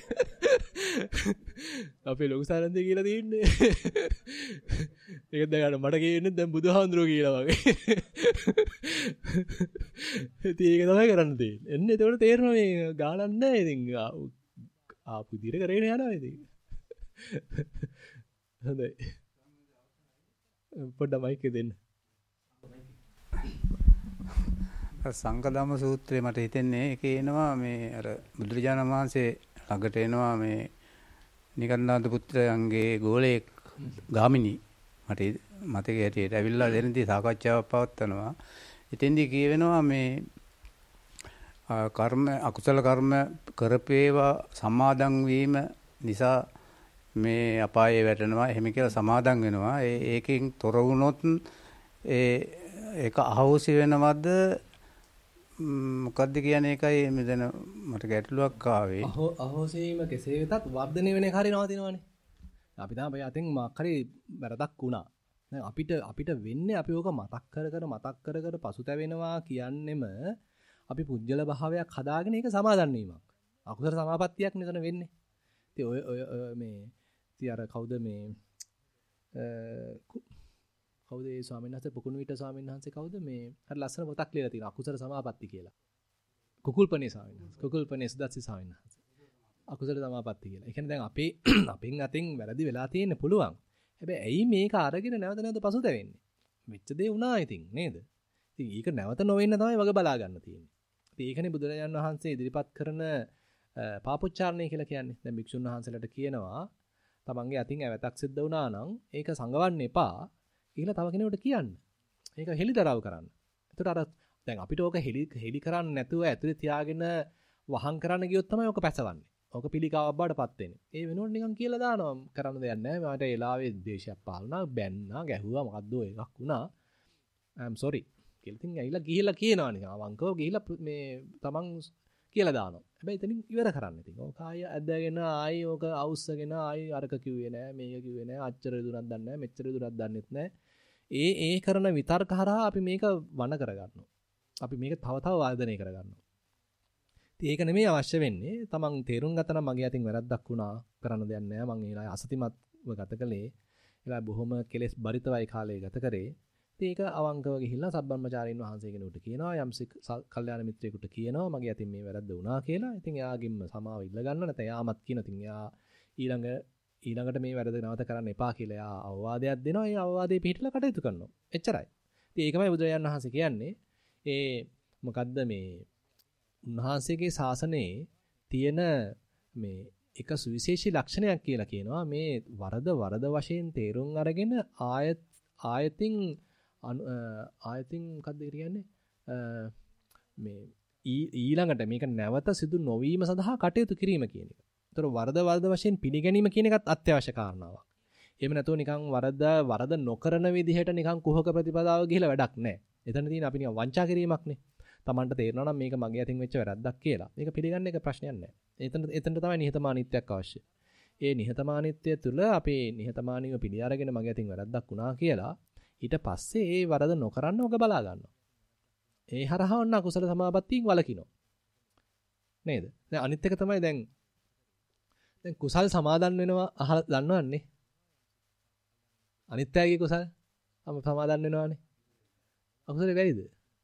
අපේ ලොකු සායනාදේ කියලා දෙන්නේ. ඒක දැන් මට කියන්නේ දැන් බුදුහාඳුරෝ කියලා වගේ. ඉතින් ඒක තමයි කරන්න තියෙන්නේ. එන්නේ ඒකට තේරෙනවා මේ ගාලන් නැහැ ඉතින්. ආපු විදියට කරගෙන යනවා ඉතින්. හොඳයි. පොඩ්ඩක් මයික් එක දෙන්න. සංඝධම්ම සූත්‍රයේ මට හිතෙන්නේ ඒකේ එනවා මේ අර බුදුරජාණන් වහන්සේ ළඟට එනවා මේ නිකන්නාථ පුත්‍රයන්ගේ ගෝලයෙක් ගාමිණී මට මතකයේ හැටියට ඇවිල්ලා දෙනදී සාකච්ඡාවක් පවත්වනවා. එතෙන්දී කියවෙනවා මේ කර්ම අකුසල කර්ම කරපේවා සමාදන් වීම නිසා මේ අපායේ වැටෙනවා එහෙම කියලා සමාදන් වෙනවා. ඒකෙන් තොර වුණොත් ඒක අහෝසි වෙනවද මොකද්ද කියන්නේ ඒකයි මෙතන මට ගැටලුවක් ආවේ. අහෝසීම කෙසේ වෙතත් වර්ධනය වෙන එක හරිය නවතිනවනේ. අපි තමයි අතින් මාක් හරි වැරදක් වුණා. දැන් අපිට වෙන්නේ අපි ඕක මතක් කර පසුතැවෙනවා කියන්නෙම අපි පුජ්‍යල භාවයක් හදාගෙන ඒක සමාදන් වීමක්. අකුසල සමාපත්තියක් නෙතන වෙන්නේ. ඉතින් ඔය මේ ඉතින් අර කවුද මේ කවුද ඒ ස්වාමීන් වහන්සේ පුකුණු විට ස්වාමීන් වහන්සේ කවුද මේ හරි ලස්සන පොතක් ලියලා තියෙනවා අකුසල සමාපatti කියලා. කුකුල්පනේ ස්වාමීන් වහන්සේ. කුකුල්පනේ සුදස්සි ස්වාමීන් වහන්සේ. අකුසල සමාපatti කියලා. ඒ කියන්නේ දැන් අපෙන් අතින් වැරදි වෙලා තියෙන්න පුළුවන්. හැබැයි ඇයි මේක අරගෙන නැවත පසුතැවෙන්නේ? මෙච්ච දේ වුණා ඉතින් නේද? ඉතින් ඒක නැවත නොවෙන්න තමයි වග බලා ගන්න තියෙන්නේ. ඉතින් ඒකනේ බුදුරජාණන් වහන්සේ ඉදිරිපත් කරන පාපොච්චාරණය කියලා කියන්නේ. දැන් භික්ෂුන් වහන්සේලාට කියනවා තමන්ගේ අතින් ඇවතක් සිද්ධ වුණා නම් ඒක සංගවන්න එපා. කියලා තව කෙනෙකුට කියන්න. ඒක හෙලිදරව් කරන්න. එතකොට අර දැන් අපිට ඕක හෙලි කරන්න නැතුව ඇතුලේ තියාගෙන වහං කරන්න ගියොත් තමයි ඕක පැසවන්නේ. ඕක පිළිකාවක් බාටපත් වෙන්නේ. ඒ වෙනුවට නිකන් කියලා දානවා කරන්න දෙයක් නැහැ. මට ඒලාවේ ද්වේෂයක් පාලුණා, බැන්නා, ගැහුවා මොකද්ද එකක් වුණා. I'm sorry. කියලා ඉතින් ඇවිල්ලා ගිහිල්ලා කියනවා නිකන් අවංකව ගිහිල්ලා මේ තමන් කියලා දානවා. හැබැයි එතනින් ඉවර කරන්න ඉතින්. ඕක ආය ඇදගෙන ආයි ඕක අවුස්සගෙන ආයි අරක කිව්වේ නැහැ, මේක කිව්වේ නැහැ, අච්චර දුරක් දන්නේ නැහැ, මෙච්චර දුරක් දන්නෙත් නැහැ. ඒ කරන විතර්ක හරහා අපි මේක වණ කරගන්නවා. අපි මේක තව වර්ධනය කරගන්නවා. ඉතින් ඒක නෙමෙයි අවශ්‍ය වෙන්නේ. තමන් තේරුම් ගත්තා නම් මගේ අතින් වැරද්දක් වුණා, කරන්න දෙයක් නැහැ. මං ඒලා අසතිමත්ව ගත කළේ. ඒලා බොහොම කෙලෙස් බරිතවයි කාලය ගත කරේ. ඉතින් ඒක අවංකව ගිහිල්ලා සබ්බම්මචාරින් වහන්සේ කෙනෙකුට කියනවා, යම්සි කල්යාණ මිත්‍රයෙකුට කියනවා මගේ අතින් මේ වැරද්ද වුණා කියලා. ඉතින් එයාගින්ම සමාව ඉල්ල ගන්න නැත්නම් එයාමත් කියන ඉතින් එයා ඊළඟට මේ වැරද්ද නැවත කරන්න එපා කියලා එයා අවවාදයක් දෙනවා. ඒ අවවාදේ පිළිපදලා කටයුතු කරනවා. එච්චරයි. ඉතින් ඒකමයි බුදුරජාණන් වහන්සේ කියන්නේ. මොකද්ද මේ උන්වහන්සේගේ ශාසනයේ තියෙන මේ එක සුවිශේෂී ලක්ෂණයක් කියලා කියනවා. මේ වරද වශයෙන් තේරුම් අරගෙන ආයතින් මොකද්ද කියන්නේ? මේ ඊළඟට මේක නැවත සිදු නොවීම සඳහා කටයුතු කිරීම කියන එක. ඒතර වරද වශයෙන් පිළිගැනීම කියන එකත් අත්‍යවශ්‍ය කාරණාවක්. එහෙම නැතුව නිකන් වරද නොකරන විදිහට නිකන් කුහක ප්‍රතිපදාව ගිහිලා වැඩක් නැහැ. එතන තියෙන අපි නිකන් වංචා කිරීමක්නේ. Tamanට තේරෙනවා නම් මේක මගේ අතින් වෙච්ච වැරද්දක් කියලා. මේක පිළිගන්න එක ප්‍රශ්නයක් නැහැ. එතන තමයි නිහතමානීත්වයක් අවශ්‍ය. ඒ නිහතමානීත්වය තුළ අපි නිහතමානීව පිළි අරගෙන මගේ අතින් වැරද්දක් වුණා කියලා ඊට පස්සේ ඒ වරද නොකරන්න ඔක බලා ගන්නවා. ඒ හරහා වන්න අකුසල සමාපත්තියෙන් වළකිනවා. නේද? දැන් අනිත් එක තමයි දැන් කුසල් සමාදන් වෙනවා අහලා දන්නවන්නේ. අනිත්‍යයේ කුසල් සමාදන් වෙනවානේ. අකුසලේ බැරිද?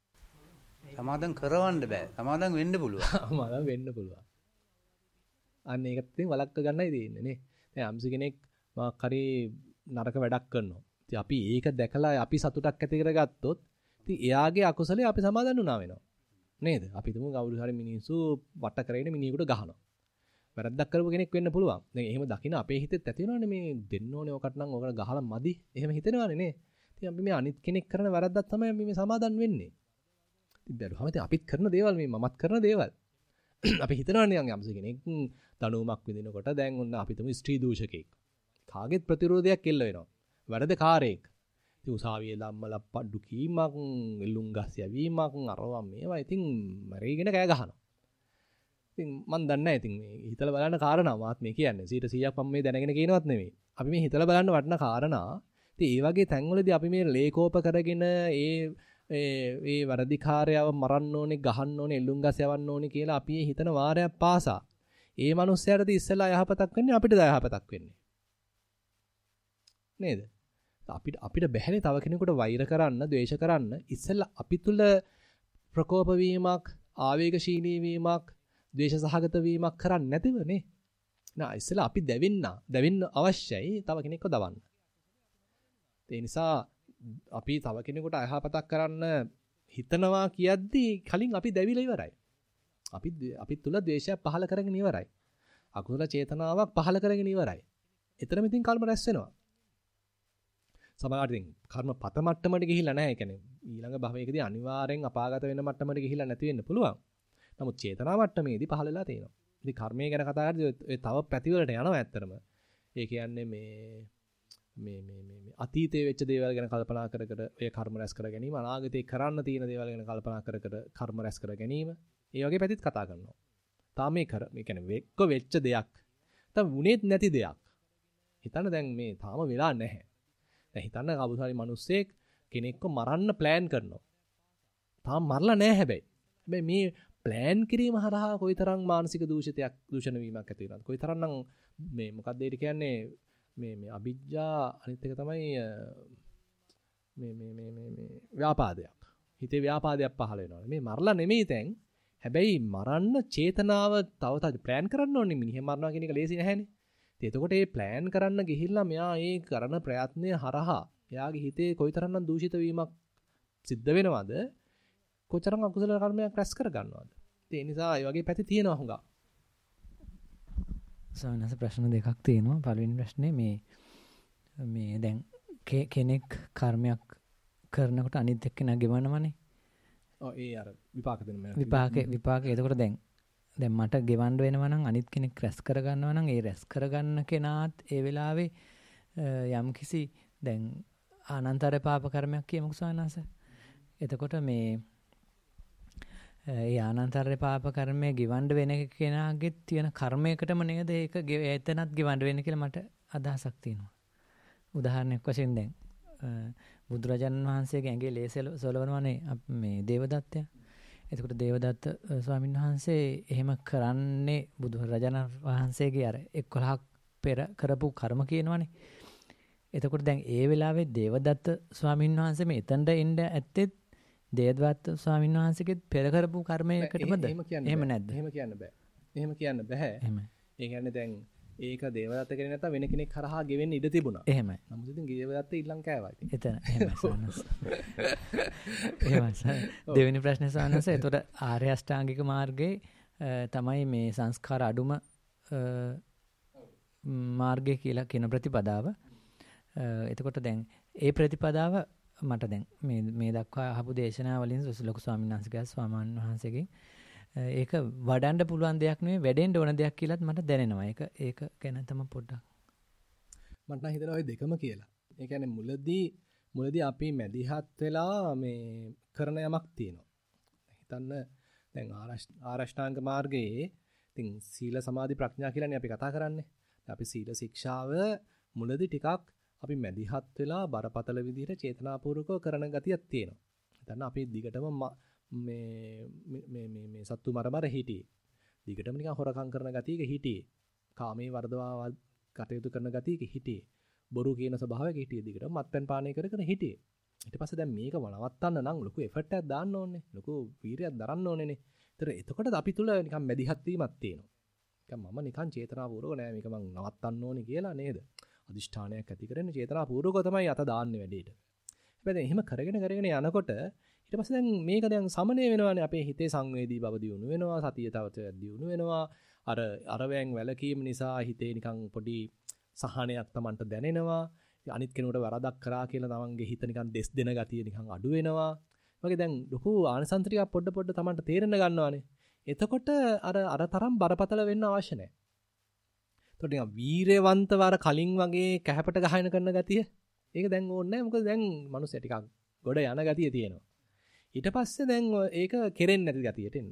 සමාදන් කරවන්න බෑ. සමාදන් වෙන්න පුළුවන්. සමාදන් වෙන්න පුළුවන්. අන්න ඒකත් ඉතින් වළක්ව ගන්නයි තියෙන්නේ නේ. දැන් අම්සි කෙනෙක් මාක් හරි නරක වැඩක් කරනවා. ඉතින් අපි ඒක දැකලා අපි සතුටක් ඇති කරගත්තොත් ඉතින් එයාගේ අකුසලේ අපි සමාදන් වුණා වෙනවා. නේද? අපි තුමු කවුරු හරි මිනිස්සු වට කරගෙන මිනිහෙකුට ගහනවා. වැරද්දක් කරපු කෙනෙක් වෙන්න පුළුවන්. දැන් එහෙම දකින්න අපේ හිතෙත් ඇති වෙනවනේ මේ දෙන්න ඕනේ ඔකට නම් ඔකට ගහලා මදි. එහෙම හිතෙනවනේ නේ. ඉතින් අපි මේ අනිත් කෙනෙක් කරන වැරද්දක් තමයි අපි මේ සමාදන් වෙන්නේ. ඉතින් බැලුවම ඉතින් අපිත් කරන දේවල් මේ මමත් කරන දේවල්. අපි හිතනවනේ යම්ස කෙනෙක් දනුවමක් විදිනකොට දැන් ඔන්න අපි තුමු ස්ත්‍රී දූෂකෙක්. කාගෙත් ප්‍රතිරෝධයක් එල්ල වෙනවා. වැරදකාරයෙක්. ඉතින් උසාවියේ ධම්මලා පඩු කීමක්, එල්ලුම් ගස් යවීමක්, අරවා මේවා ඉතින් මරීගෙන කෑ ගහනවා. ඉතින් මන් දන්නේ නැහැ ඉතින් මේ හිතලා බලන්න කාරණා මාත් මේ කියන්නේ 100%ක් මම මේ දැනගෙන කියනවත් නෙමෙයි. අපි මේ හිතලා බලන්න වටින කාරණා. ඉතින් ඒ වගේ තැන්වලදී අපි මේ ලේකෝප කරගෙන ඒ වරදිකාරයව මරන්න ඕනේ, ගහන්න ඕනේ, එල්ලුම් ගස් යවන්න ඕනේ කියලා අපි හිතන වාරයක් පාසා. ඒ මනුස්සයාට ඉස්සෙල්ලා යහපතක් වෙන්නේ අපිට යහපතක් වෙන්නේ. නේද? අපිට බැහැනේ තව කෙනෙකුට වෛර කරන්න, ද්වේෂ කරන්න ඉස්සෙල්ලා අපි තුල ප්‍රකෝප වීමක්, ආවේගශීලී වීමක්, ද්වේෂ සහගත වීමක් කරන්නේ නැතිවනේ. නා ඉස්සෙල්ලා අපි දැවෙන්න අවශ්‍යයි තව කෙනෙක්ව දවන්න. ඒ නිසා අපි තව කෙනෙකුට අයහපතක් කරන්න හිතනවා කියද්දී කලින් අපි දැවිලා ඉවරයි. අපි තුල ද්වේෂයක් පහළ කරගෙන ඉවරයි. අකුසල චේතනාවක් පහළ කරගෙන ඉවරයි. එතරම් ඉතින් කර්ම රැස් වෙනවා. සමහරවිට ඉතින් කර්ම පත මට්ටමට ගිහිල්ලා නැහැ. ඒ කියන්නේ ඊළඟ භවයකදී අනිවාර්යෙන් අපාගත වෙන මට්ටමට ගිහිල්ලා නැති වෙන්න පුළුවන්. නමුත් චේතනා මට්ටමේදී පහළලා තියෙනවා. ඉතින් කර්මය ගැන කතා කරද්දී ඔය තව පැතිවලට යනවා ඇත්තටම. ඒ කියන්නේ මේ අතීතයේ වෙච්ච දේවල් ගැන කල්පනා කර ඔය කර්ම රැස් කර ගැනීම, අනාගතේ කරන්න තියෙන දේවල් ගැන කල්පනා කර කර්ම රැස් කර ගැනීම, ඒ වගේ පැතිත් කතා කරනවා. තාම මේ කියන්නේ වෙච්ච දෙයක්. තාම වුණේත් නැති දෙයක්. හිතන්න දැන් මේ තාම වෙලා නැහැ. දැන් හිතන්න කවුරුහරි මිනිස්සෙක් කෙනෙක්ව මරන්න ප්ලෑන් කරනවා. තාම මරලා නැහැ හැබැයි. හැබැයි මේ ප්ලෑන් කිරීම හරහා කොයිතරම් මානසික දූෂණ වීමක් ඇති වෙනවද? කොයිතරම්නම් මේ මොකක්ද ඒකට කියන්නේ මේ අවිජ්ජා අනිත් එක තමයි මේ ව්‍යාපාදයක්. හිතේ ව්‍යාපාදයක් පහළ වෙනවා. මේ මරලා නෙමෙයි දැන්. හැබැයි මරන්න චේතනාව තව ප්ලෑන් කරන්න ඕනේ. මිනිහ මරනවා කියන එක ලේසි නැහැනේ. එතකොට මේ ප්ලෑන් කරන්න ගිහිල්ලා මෙයා ඒ කරන ප්‍රයත්නය හරහා එයාගේ හිතේ කොයිතරම්නම් දූෂිත වීමක් සිද්ධ වෙනවද? කොතරම් අකුසල කර්මයක් රැස් කර ගන්නවද? ඒ නිසා ඒ වගේ පැති තියෙනවා හුඟා. සමහරවිට ප්‍රශ්න දෙකක් තියෙනවා. පළවෙනි ප්‍රශ්නේ මේ දැන් කෙනෙක් කර්මයක් කරනකොට අනිත් එක්කෙනා ගෙවනවනේ. ඔව් ඒ අර විපාක දෙන මම. විපාක. එතකොට දැන් මට ගෙවන්න වෙනවා නම් අනිත් කෙනෙක් රැස් කරගන්නවා නම් ඒ රැස් කරගන්න කෙනාත් ඒ වෙලාවේ යම්කිසි දැන් ආනන්තර පාප කර්මයක් කියමුකෝ සානස. එතකොට මේ ඒ ආනන්තර පාප කර්මය ගෙවන්න වෙන කෙනාගේ තියෙන කර්මයකටම නේද ඒක එතනත් ගෙවන්න වෙන්නේ කියලා මට අදහසක් තියෙනවා. උදාහරණයක් වශයෙන් දැන් බුදුරජාණන් වහන්සේගේ ඇඟේ ලේ සොලවනවානේ මේ දේවදත්තයා. එතකොට දේවදත්ත ස්වාමීන් වහන්සේ එහෙම කරන්නේ බුදුරජාණන් වහන්සේගේ අර 11ක් පෙර කරපු කර්ම කියනවනේ. එතකොට දැන් ඒ වෙලාවේ දේවදත්ත ස්වාමීන් වහන්සේ මේ එතනට එන්න ඇත්තෙත් දේවදත්ත ස්වාමීන් වහන්සේගෙත් පෙර කරපු කර්මයකටමද? එහෙම නැද්ද? එහෙම කියන්න බෑ. එහෙම කියන්න බෑ. ඒ කියන්නේ දැන් ඒක දේවදත්ත කෙනෙක් නැත්නම් වෙන කෙනෙක් කරහා ගෙවෙන්න ඉඩ තිබුණා. එහෙමයි. නමුත් ඉතින් දේවදත්ත ඊළඟ කෑවා ඉතින්. එතන එහෙමයි සානස්. එහෙමයි. දෙවෙනි ප්‍රශ්නේ සානස්. එතකොට ආර්ය අෂ්ටාංගික මාර්ගයේ තමයි මේ සංස්කාර අඩුම මාර්ගය කියලා කියන ප්‍රතිපදාව. එතකොට දැන් ඒ ප්‍රතිපදාව මට දැන් මේ දක්වා අහපු දේශනා වලින් ලොකු ස්වාමීන් වහන්සේගෙන් ඒක වඩන්න පුළුවන් දෙයක් නෙවෙයි වැඩෙන්න ඕන දෙයක් කියලාත් මට දැනෙනවා. ඒක ගැන තමයි පොඩ්ඩක් මට නම් හිතෙනවා ඔය දෙකම කියලා. ඒ කියන්නේ මුලදී අපි මැදිහත් වෙලා මේ කරන යමක් තියෙනවා. හිතන්න දැන් ආරෂ්ඨාංග මාර්ගයේ ඉතින් සීල සමාධි ප්‍රඥා කියලානේ අපි කතා කරන්නේ. අපි සීල ශික්ෂාව මුලදී ටිකක් අපි මැදිහත් වෙලා බරපතල විදිහට චේතනාපූර්වකව කරන ගතියක් තියෙනවා. හිතන්න අපි දිගටම මේ සත්තු මරමර හිටියේ. දිගටම නිකන් හොරකම් කරන ගතියක හිටියේ. කාමයේ වර්ධවා කටයුතු කරන ගතියක හිටියේ. බොරු කියන ස්වභාවයක හිටියේ. දිගටම මත්පැන් පානය කර හිටියේ. ඊට පස්සේ දැන් මේක වළවත්තන්න නම් ලොකු එෆර්ට් එකක් දාන්න ඕනේ. ලොකු වීරියක් දරන්න ඕනේනේ. එතකොට අපි තුල නිකන් මැදිහත් වීමක් තියෙනවා. නිකන් මම නිකන් චේතනාපූර්වක නෑ මේක මං නවත්තන්න ඕනේ කියලා නේද? අදිෂ්ඨානයක් ඇති කරගෙන චේතනාපූර්වකව තමයි අත දාන්නේ වැඩේට. හැබැයි එහෙම කරගෙන යනකොට ඊට පස්සේ දැන් මේක දැන් සමනය වෙනවානේ අපේ හිතේ සංවේදී බව දියුණු වෙනවා සතිය තවත් දියුණු වෙනවා අරවැන් වැලකීම නිසා හිතේ නිකන් පොඩි සහනයක් Tamanට දැනෙනවා අනිත් කෙනෙකුට වරදක් කරා කියලා තමන්ගේ හිත නිකන් දෙස් දෙන ගතිය නිකන් අඩු වෙනවා වගේ දැන් ලොකු ආනිසංස ටිකක් පොඩ Tamanට තේරෙන්න ගන්නවානේ එතකොට අර තරම් බරපතල වෙන්න අවශ්‍ය නැහැ එතකොට නිකන් වීරයවන්තව අර කලින් වගේ කැහැපට ගහන කරන ගතිය ඒක දැන් ඕනේ නැහැ මොකද දැන් මිනිස්සු ටිකක් ගොඩ යන ගතිය තියෙනවා ඊට පස්සේ දැන් ඒක කෙරෙන්නේ නැති ගතියට එන්නේ.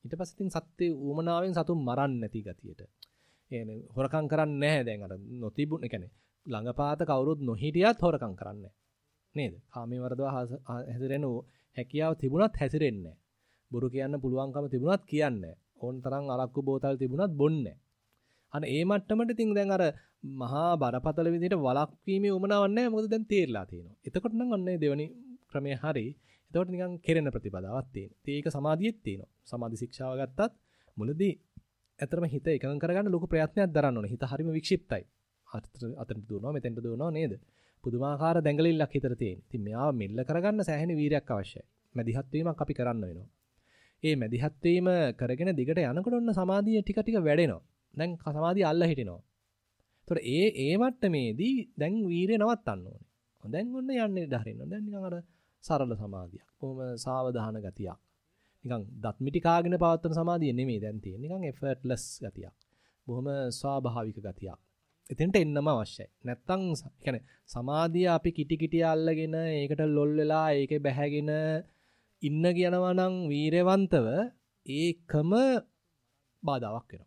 ඊට පස්සේ ඉතින් සත්‍ය ඌමනාවෙන් සතුන් මරන්නේ නැති ගතියට. يعني හොරකම් කරන්නේ නැහැ දැන් අර නොතිබුණ يعني ළඟපාත කවුරුත් නොහිටියත් හොරකම් කරන්නේ නේද? කාමයේ වරදව හැසිරෙන හැකියාව තිබුණත් හැසිරෙන්නේ නැහැ. බොරු කියන්න පුළුවන්කම තිබුණත් කියන්නේ නැහැ. ඕන තරම් අරක්කු බෝතල් තිබුණත් බොන්නේ නැහැ. අන්න ඒ මට්ටමට ඉතින් දැන් අර මහා බරපතල විදිහට වළක්වීමේ උමනාවක් නැහැ. මොකද දැන් තේරිලා තියෙනවා. එතකොට නම් අන්න දෙවනි ක්‍රමය හරි. එතකොට නිකන් කෙරෙන ප්‍රතිපදාවක් තියෙනවා. ඒක සමාධියෙත් තියෙනවා. සමාධි ශික්ෂාව ගත්තත් මුලදී ඇත්තටම හිත එකඟ කරගන්න ලොකු ප්‍රයත්නයක් දරන්න ඕනේ. හිත හරිම වික්ෂිප්තයි. අතට දුවනවා මෙතෙන්ට දුවනවා නේද? පුදුමාකාර දැඟලිල්ලක් හිතට තියෙන. ඉතින් මෙයාව මෙල්ල කරගන්න සෑහෙන වීරයක් අවශ්‍යයි. මැදිහත් වීමක් අපි කරන්න වෙනවා. ඒ මැදිහත් වීම කරගෙන දිගට යනකොට ඔන්න සමාධිය ටික ටික වැඩෙනවා. දැන් සමාධිය අල්ල හිටිනවා. ඒතකොට ඒ මට්ටමේදී දැන් වීරය නවත්තන්න ඕනේ. දැන් ඔන්න යන්නේ දහරින්න. දැන් නිකන් අර සරල සමාධියක්. කොහොම සාවධාන ගතියක්. නිකන් දත් මිටි කාගෙන පවත්වන සමාධිය නෙමෙයි දැන් තියෙන්නේ. නිකන් effortless ගතියක්. බොහොම ස්වාභාවික ගතියක්. එතෙන්ට එන්නම අවශ්‍යයි. නැත්තම් කියන්නේ සමාධිය අපි කිටි කිටි අල්ලගෙන ඒකට ලොල් වෙලා ඒකේ බැහැගෙන ඉන්න කියනවා නම් වීරවන්තව ඒකම බාධාවක් වෙනවා.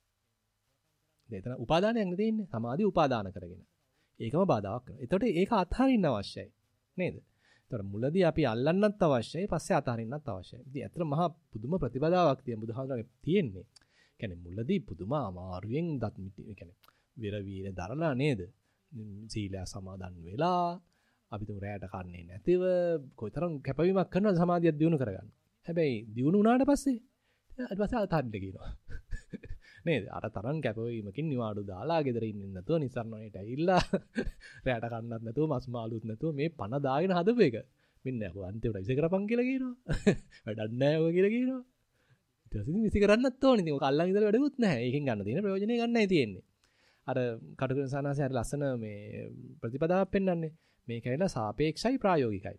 එතන උපාදානයක් නෙ තියෙන්නේ. සමාධිය උපාදාන කරගෙන. ඒකම බාධාවක් වෙනවා. එතකොට ඒක අත්හරින්න අවශ්‍යයි. නේද? එතකොට මුලදී අපි අල්ලන්නත් අවශ්‍යයි, පස්සේ අත්හරින්නත් අවශ්‍යයි. ඉතින් ඇත්තට මහා පුදුම ප්‍රතිපදාවක් තියෙන බුදුහාමුදුරනේ තියෙන්නේ. කියන්නේ මුලදී පුදුම අමාරුවෙන් දත් මිටි කියන්නේ විර වීර දරලා නේද? සීලය සමාදන් වෙලා අපි තුන් රැයට කන්නේ නැතිව කොයිතරම් කැපවීමක් කරනවද සමාධිය දියුණු කරගන්න. හැබැයි දියුණු වුණාට පස්සේ ඊට පස්සේ අතහරින්න කියනවා. නේද? අර තරම් කැපවීමකින් නිවාඩු දාලා ගෙදර ඉන්නේ නැතුව නිසරණයට ඇවිල්ලා රැයට කන්නත් නැතුව මස් මාළුත් නැතුව මේ පණ දාගෙන හදපු එක. මෙන්න අහුව අන්තිමට විසි කරපන් කියලා කියනවා. වැඩක් නැහැ ඔය කියලා කියනවා. ඊට පස්සේ විසි කරන්නත් ඕනේ. ඉතින් ඔක අල්ලන් ඉඳලා වැඩකුත් නැහැ. ඒකෙන් ගන්න තියෙන ප්‍රයෝජනෙ ගන්නයි තියෙන්නේ. අර කටුකුරුන් සානාසය හරි ලස්සන මේ ප්‍රතිපදාවක් පෙන්වන්නේ. මේක ඇවිල්ලා සාපේක්ෂයි ප්‍රායෝගිකයි.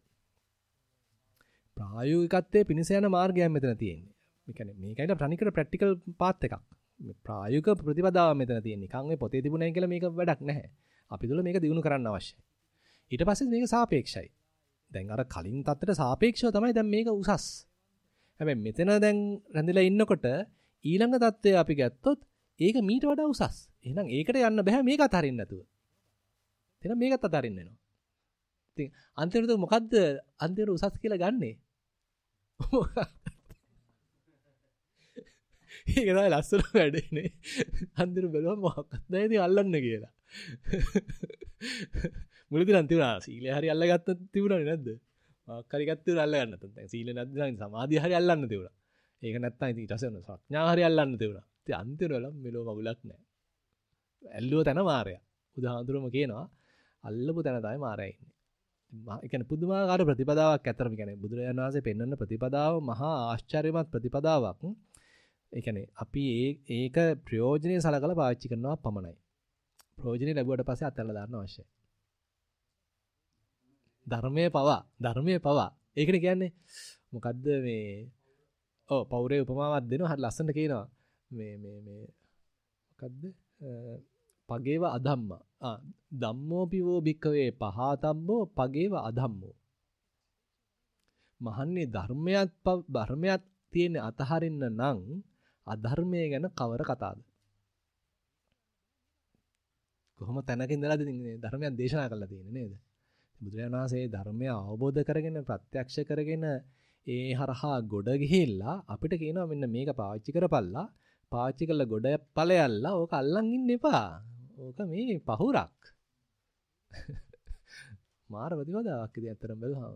ප්‍රායෝගිකත්වයේ පිනිස යන මාර්ගයක් මෙතන තියෙන්නේ. මේ කියන්නේ මේක ඇවිල්ලා ප්‍රණිකර ප්‍රැක්ටිකල් පාත් එකක්. මේ ප්‍රායෝගික ප්‍රතිපදාව මෙතන තියෙන්නේ. නිකන් මේ පොතේ තිබුණයි කියලා මේක වැඩක් නැහැ. අපි තුල මේක දිනු කරන්න අවශ්‍යයි. ඊට පස්සේ මේක සාපේක්ෂයි. දැන් අර කලින් තත්ත්වයට සාපේක්ෂව තමයි දැන් මේක උසස්. හැබැයි මෙතන දැන් රැඳිලා ඉන්නකොට ඊළඟ තත්ත්වය අපි ගත්තොත් ඒක මීට වඩා උසස්. එහෙනම් ඒකට යන්න බෑ මේක අතහරින්න නැතුව. එහෙනම් මේකත් අතහරින්න වෙනවා. ඉතින් අන්තිමට මොකද්ද අන්තිමට උසස් කියලා ගන්නෙ? ඒක තමයි ලස්සන වැඩේනේ. අන්තිමට බලුවම මොකක්ද නැහැ ඉතින් අල්ලන්න කියලා. මුලදී නම් තිබුණා සීලය හරි අල්ලගත්ත තිබුණානේ නැද්ද? මොකක් හරි ගත්ත තිබුණා අල්ලගන්න නැත්නම් දැන් සීලය නැත්නම් සමාධිය හරි අල්ලන්න තිබුණා. ඒක නැත්නම් ඉතින් ඊට පස්සේ ප්‍රඥාව හරි අල්ලන්න තිබුණා. ඉතින් අන්තිමට වල මෙලෝ මගුලක් නැහැ. ඇල්ලුව තැන මාරයා. උදාහරණතුරම කියනවා අල්ලපු තැන තමයි මාරයා ඉන්නේ. ඒ කියන්නේ පුදුමාකාර ප්‍රතිපදාවක් ඇතරම කියන්නේ බුදුරජාණන් වහන්සේ පෙන්වන ප්‍රතිපදාව මහා ආශ්චර්යමත් ප්‍රතිපදාවක්. ඒ කියන්නේ අපි ඒක ප්‍රයෝජනෙයි සලකලා පාවිච්චි කරනවා පමණයි. ප්‍රයෝජනෙ ලැබුවට පස්සේ අත්හැරලා දාන්න අවශ්‍යයි. ධර්මයේ පවා. ඒකනේ කියන්නේ මොකද්ද මේ පෞරේ උපමාවක් දෙනවා හරි ලස්සනට කියනවා. මේ මොකද්ද? පගේව අධම්ම. ධම්මෝ පිවෝ භික්ඛවේ පහතම්බෝ පගේව අධම්මෝ. මහන්නේ ධර්මයක් තියෙන අතහරින්න නම් අධර්මය ගැන කවර කතාවද? කොහොම තැනක ඉඳලාද ධර්මයක් දේශනා කරලා තියෙන්නේ නේද? බුදුරජාණන් වහන්සේ ධර්මය අවබෝධ කරගෙන ප්‍රත්‍යක්ෂ කරගෙන ඒ හරහා ගොඩ ගිහිල්ලා අපිට කියනවා මෙන්න මේක පාවිච්චි කරපල්ලා. පාවිච්චි කරලා ගොඩ ඵලයල්ලා ඕක අල්ලන් ඉන්න එපා. ඕක මේ පහුරක්. මාර ප්‍රතිපදාවක් ඉතින් ඇත්තටම බලුවාම.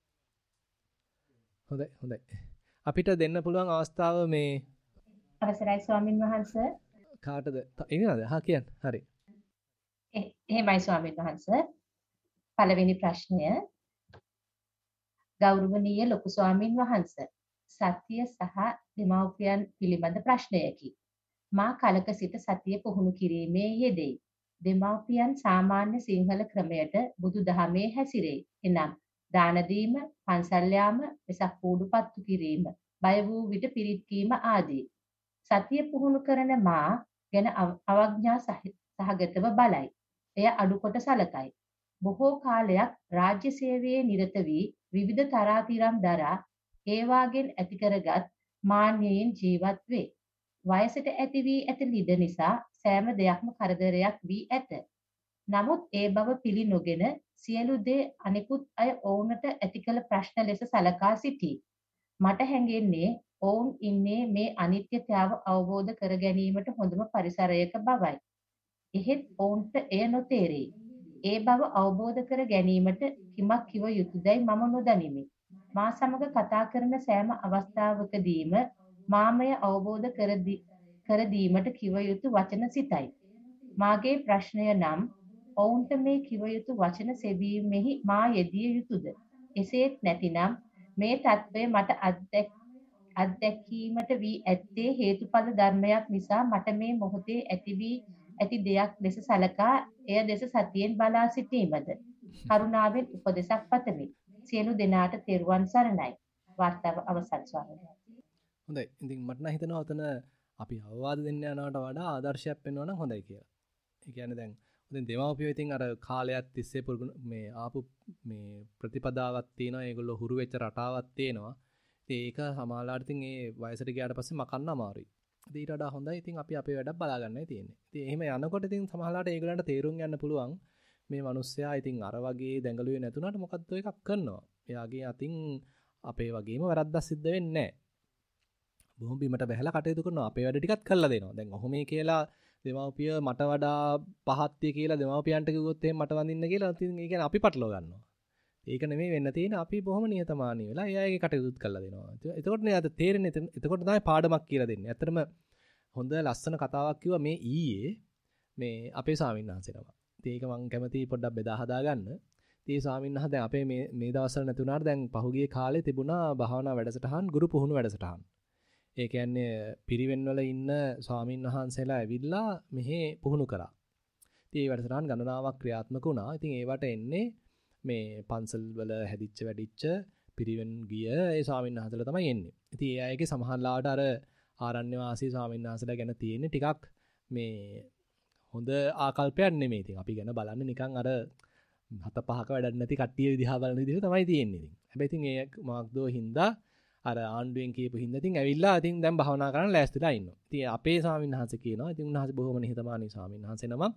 හොඳයි. අපිට දෙන්න පුළුවන් අවස්ථාව මේ අවසරයි ස්වාමින් වහන්සේ. කාටද? එනවාද? කියන්න. හරි. එහෙමයි ස්වාමින් වහන්සේ. පළවෙනි ප්‍රශ්නය ගෞරවනීය ලොකු ස්වාමින් වහන්සේ. සතිය සහ දෙමව්පියන් පිළිබඳ ප්‍රශ්නයකි. මා කලක සිට සතිය පුහුණු කිරීමේ යෙදෙයි. දෙමව්පියන් සාමාන්‍ය සිංහල ක්‍රමයට බුදුදහමේ හැසිරෙයි. එනම් දාන දීම, පන්සල් යාම, වෙසක් කූඩු පත්තු කිරීම, බය වූ විට පිරිත් කීම ආදී. සතිය පුහුණු කරන මා ගැන අවඥා සහගතව බලයි. එය අඩු කොට සලකයි. බොහෝ කාලයක් රාජ්‍ය සේවයේ නිරත වී විවිධ තරාතිරම් දරා ඒවාගෙන් ඇති කරගත් මාන්නයෙන් ජීවත් වේ. වයසට ඇති වී ඇති ලිද නිසා සෑම දෙයක්ම කරදරයක් වී ඇත. නමුත් ඒ බව පිළි නොගෙන සියලු දේ අනිකුත් අය ඔවුන්ට ඇති කළ ප්‍රශ්න ලෙස සලකා සිටී. මට හැඟෙන්නේ ඔවුන් ඉන්නේ මේ අනිත්‍යතාව අවබෝධ කර ගැනීමට හොඳම පරිසරයක බවයි. එහෙත් ඔවුන්ට එය නොතේරේ. ඒ බව අවබෝධ කර ගැනීමට කිමක් කිව යුතුදයි මම නොදනිමි. මා සමග කතා කරන සෑම අවස්ථාවකදීම මාමය අවබෝධ කර දීමට කිව යුතු වචන සිතයි. මාගේ ප්‍රශ්නය නම් ඔවුන්ට මේ කිව යුතු වචන සෙවීමෙහි මා යෙදිය යුතුද? එසේත් නැතිනම් මේ తත්වය මට අත්දැකීමට වී ඇත්තේ හේතුඵල ධර්මයක් නිසා මට මේ මොහොතේ ඇති වී ඇති දෙයක් ලෙස සලකා එය දෙස සතියෙන් බලා සිටීමද? කරුණාවෙන් උපදෙසක් පතමි. සියලු දෙනාට තෙරුවන් සරණයි. වාර්තාව අවසන් ස්වාමීනි. හොඳයි. ඉතින් මට නම් හිතෙනවා ඔතන අපි අවවාද දෙන්න යනවට වඩා ආදර්ශයක් වෙනවා නම් හොඳයි කියලා. ඒ කියන්නේ දැන් උදෙන් දෙමව්පියෝ ඉතින් අර කාලයක් තිස්සේ මේ ආපු මේ ප්‍රතිපදාවක් තියෙනවා. ඒගොල්ලෝ හුරු වෙච්ච රටාවක් තියෙනවා. ඉතින් ඒක සමාලාට ඉතින් ඒ වයසට ගියාට පස්සේ මකන්න අමාරුයි. ඉතින් ඊට වඩා හොඳයි ඉතින් අපි අපේ වැඩක් බලා ගන්නයි තියෙන්නේ. ඉතින් එහෙම යනකොට ඉතින් සමාලාට ඒගොල්ලන්ට තේරුම් ගන්න පුළුවන් මේ මිනිස්සයා ඉතින් අර වගේ දැඟලුවේ නැතුණාට මොකද්ද එකක් කරනවා. එයාගේ අතින් අපේ වගේම වැරද්දක් සිද්ධ වෙන්නේ නැහැ. බොහොම බිමට බැහැලා කටයුතු කරනවා. අපේ වැඩ ටිකත් කරලා දෙනවා. දැන් ඔහොමේ කියලා දෙමව්පිය මට වඩා පහත්ය කියලා දෙමව්පියන්ට කිව්වොත් එහෙම මට වඳින්න කියලා ඉතින් ඒ කියන්නේ අපි පටලව ගන්නවා. ඒක නෙමෙයි වෙන්න තියෙන්නේ. අපි බොහොම නිහතමානී වෙලා එයාගේ කටයුතුත් කරලා දෙනවා. එතකොට නේ අද තේරෙන්නේ එතකොට තමයි පාඩමක් කියලා දෙන්නේ. ඇත්තටම හොඳ ලස්සන කතාවක් කිව්වා මේ ඊයේ මේ අපේ ස්වාමීන් වහන්සේනම. ඉතින් ඒක මම කැමතියි පොඩ්ඩක් බෙදා හදා ගන්න. ඉතින් ස්වාමීන් වහන්සේ දැන් අපේ මේ දවස්වල නැතුණාට දැන් පහුගිය කාලේ තිබුණා භාවනා වැඩසටහන් ගුරු පුහුණු වැඩසටහන්. ඒ කියන්නේ පිරිවෙන් වල ඉන්න ස්වාමීන් වහන්සේලා ඇවිල්ලා මෙහි පුහුණු කරා. ඉතින් මේ වැඩසටහන් ගණනාවක් ක්‍රියාත්මක වුණා. ඉතින් ඒවට එන්නේ මේ පන්සල් වල හැදිච්ච වැඩිච්ච පිරිවෙන් ගිය ඒ ස්වාමීන් වහන්සේලා තමයි එන්නේ. ඉතින් ඒ අයගේ සමහරලාට අර ආරණ්‍ය වාසී ස්වාමීන් වහන්සේලා ගැන තියෙන්නේ ටිකක් මේ හොඳ ආකල්පයක් නෙමෙයි. ඉතින් අපි ගැන බලන්නේ නිකන් අර හත පහක වැඩක් නැති කට්ටිය විදිහා බලන විදිහ තමයි තියෙන්නේ ඉතින්. හැබැයි ඉතින් ඒ මාක්දෝ හින්දා අර ආණ්ඩුවෙන් කියපු හින්දා ඉතින් ඇවිල්ලා ඉතින් දැන් භාවනා කරන්න ලෑස්තිලා ඉන්නවා. ඉතින් අපේ ස්වාමීන් වහන්සේ කියනවා ඉතින් උන්වහන්සේ බොහොම නිහතමානී ස්වාමීන් වහන්සේ නමක්.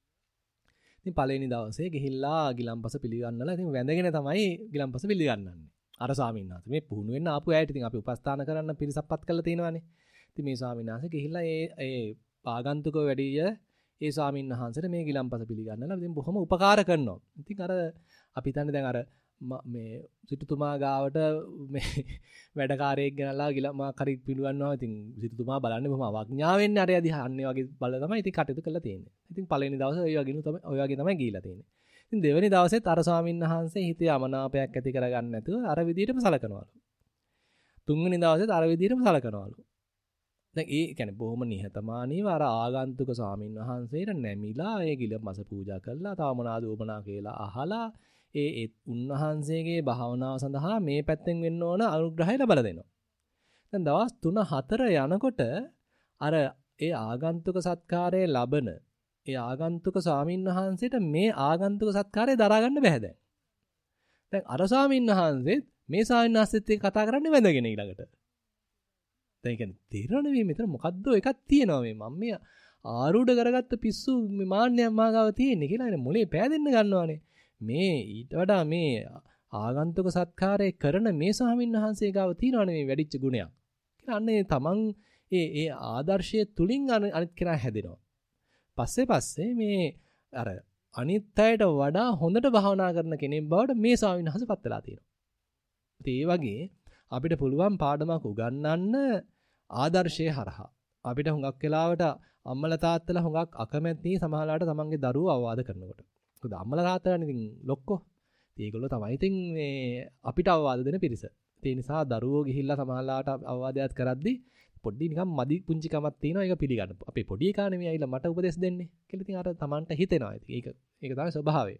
ඉතින් පළවෙනි දවසේ ගිහිල්ලා ගිලම්පස පිළිගන්නලා ඉතින් වැඳගෙන තමයි ගිලම්පස පිළිගන්නන්නේ. අර ස්වාමීන් වහන්සේ මේ පුහුණු වෙන්න ආපු අයට ඉතින් අපි උපස්ථාන කරන්න පිරිසක්පත් කරලා තිනවනේ. ඉතින් මේ ස්වාමීන් වහන්සේ ගිහිල්ලා ඒ ආගන්තුක වැඩිය ඒ ස්වාමීන් වහන්සේට මේ ගිලම්පස පිළිගන්නලා ඉතින් බොහොම උපකාර කරනවා. ඉතින් අර අපි හිතන්නේ දැන් අර මේ සිටුතුමා ගාවට මේ වැඩකාරයෙක් ගෙනලා ගිලමා කරි පිළිගන්නවා. ඉතින් සිටුතුමා බලන්නේ බොහොම අවඥාවෙන් අර යදී අන්නේ වගේ බල තමයි ඉතින් කටයුතු කරලා තියෙන්නේ. ඉතින් පළවෙනි දවසේ ඔය වගේ තමයි ගිහිලා තියෙන්නේ. ඉතින් දෙවෙනි දවසෙත් අර ස්වාමීන් වහන්සේ හිතේ අමනාපයක් ඇති කරගන්න නැතුව අර විදිහටම සලකනවලු. තුන්වෙනි දවසෙත් අර විදිහටම සලකනවලු. දැන් ඒ කියන්නේ බොහොම නිහතමානීව අර ආගන්තුක ස්වාමීන් වහන්සේට නැමිලා ඒ ගිලම්පස පූජා කළා තව මොනවාද උපනා කියලා අහලා ඒ උන්වහන්සේගේ භාවනාව සඳහා මේ පැත්තෙන් වෙන්න ඕන අනුග්‍රහය ලැබලා දෙනවා. දැන් දවස් 3-4 යනකොට අර ඒ ආගන්තුක සත්කාරයේ ලබන ඒ ආගන්තුක ස්වාමීන් වහන්සේට මේ ආගන්තුක සත්කාරය දරා ගන්න බැහැ දැන්. දැන් අර ස්වාමීන් වහන්සේත් මේ ස්වාමීන් වහන්සේත් එක්ක කතා කරන්නේ වැඳගෙන ඊළඟට. දැන් කියන්නේ තේරෙනවනේ මේ මෙතන මොකද්ද එකක් තියෙනවා මේ මම මේ ආරූඪ කරගත්ත පිස්සු මේ මාන්නයක් මාගාව තියෙන්නේ කියලා නේ මොලේ පෑදෙන්න ගන්නවානේ. මේ ඊට වඩා මේ ආගන්තුක සත්කාරය කරන මේ ස්වාමීන් වහන්සේ ගාව තියෙනවනේ මේ වැඩිච්ච ගුණයක්. කියලා අන්නේ තමන් ඒ ආදර්ශයේ තුලින් අනිත් කෙනා හැදෙනවා. පස්සේ මේ අර අනිත් අයට වඩා හොඳට භාවනා කරන කෙනෙක් බවට මේ ස්වාමීන් වහන්සේ පත් වෙලා තියෙනවා. ඉතින් ඒ වගේ අපිට පුළුවන් පාඩමක් උගන්වන්න ආදර්ශයේ හරහා. අපිට හුඟක් වෙලාවට අම්මලා තාත්තලා හුඟක් අකමැති සමහරලාට තමන්ගේ දරුවෝ අවවාද කරනකොට. මොකද අම්මලා තාත්තලානේ ඉතින් ලොක්කෝ. ඒගොල්ලෝ තමයි ඉතින් මේ අපිට අවවාද දෙන පිරිස. ඒ නිසා දරුවෝ ගිහිල්ලා සමහරලාට අවවාදයක් කරද්දී පොඩ්ඩි නිකන් මදි පුංචි කමක් තියෙනවා ඒක පිළිගන්න. අපේ පොඩි එකා නෙමෙයි ඇවිල්ලා මට උපදෙස් දෙන්නේ කියලා ඉතින් අර තමන්ට හිතෙනවා. ඉතින් ඒක තමයි ස්වභාවය.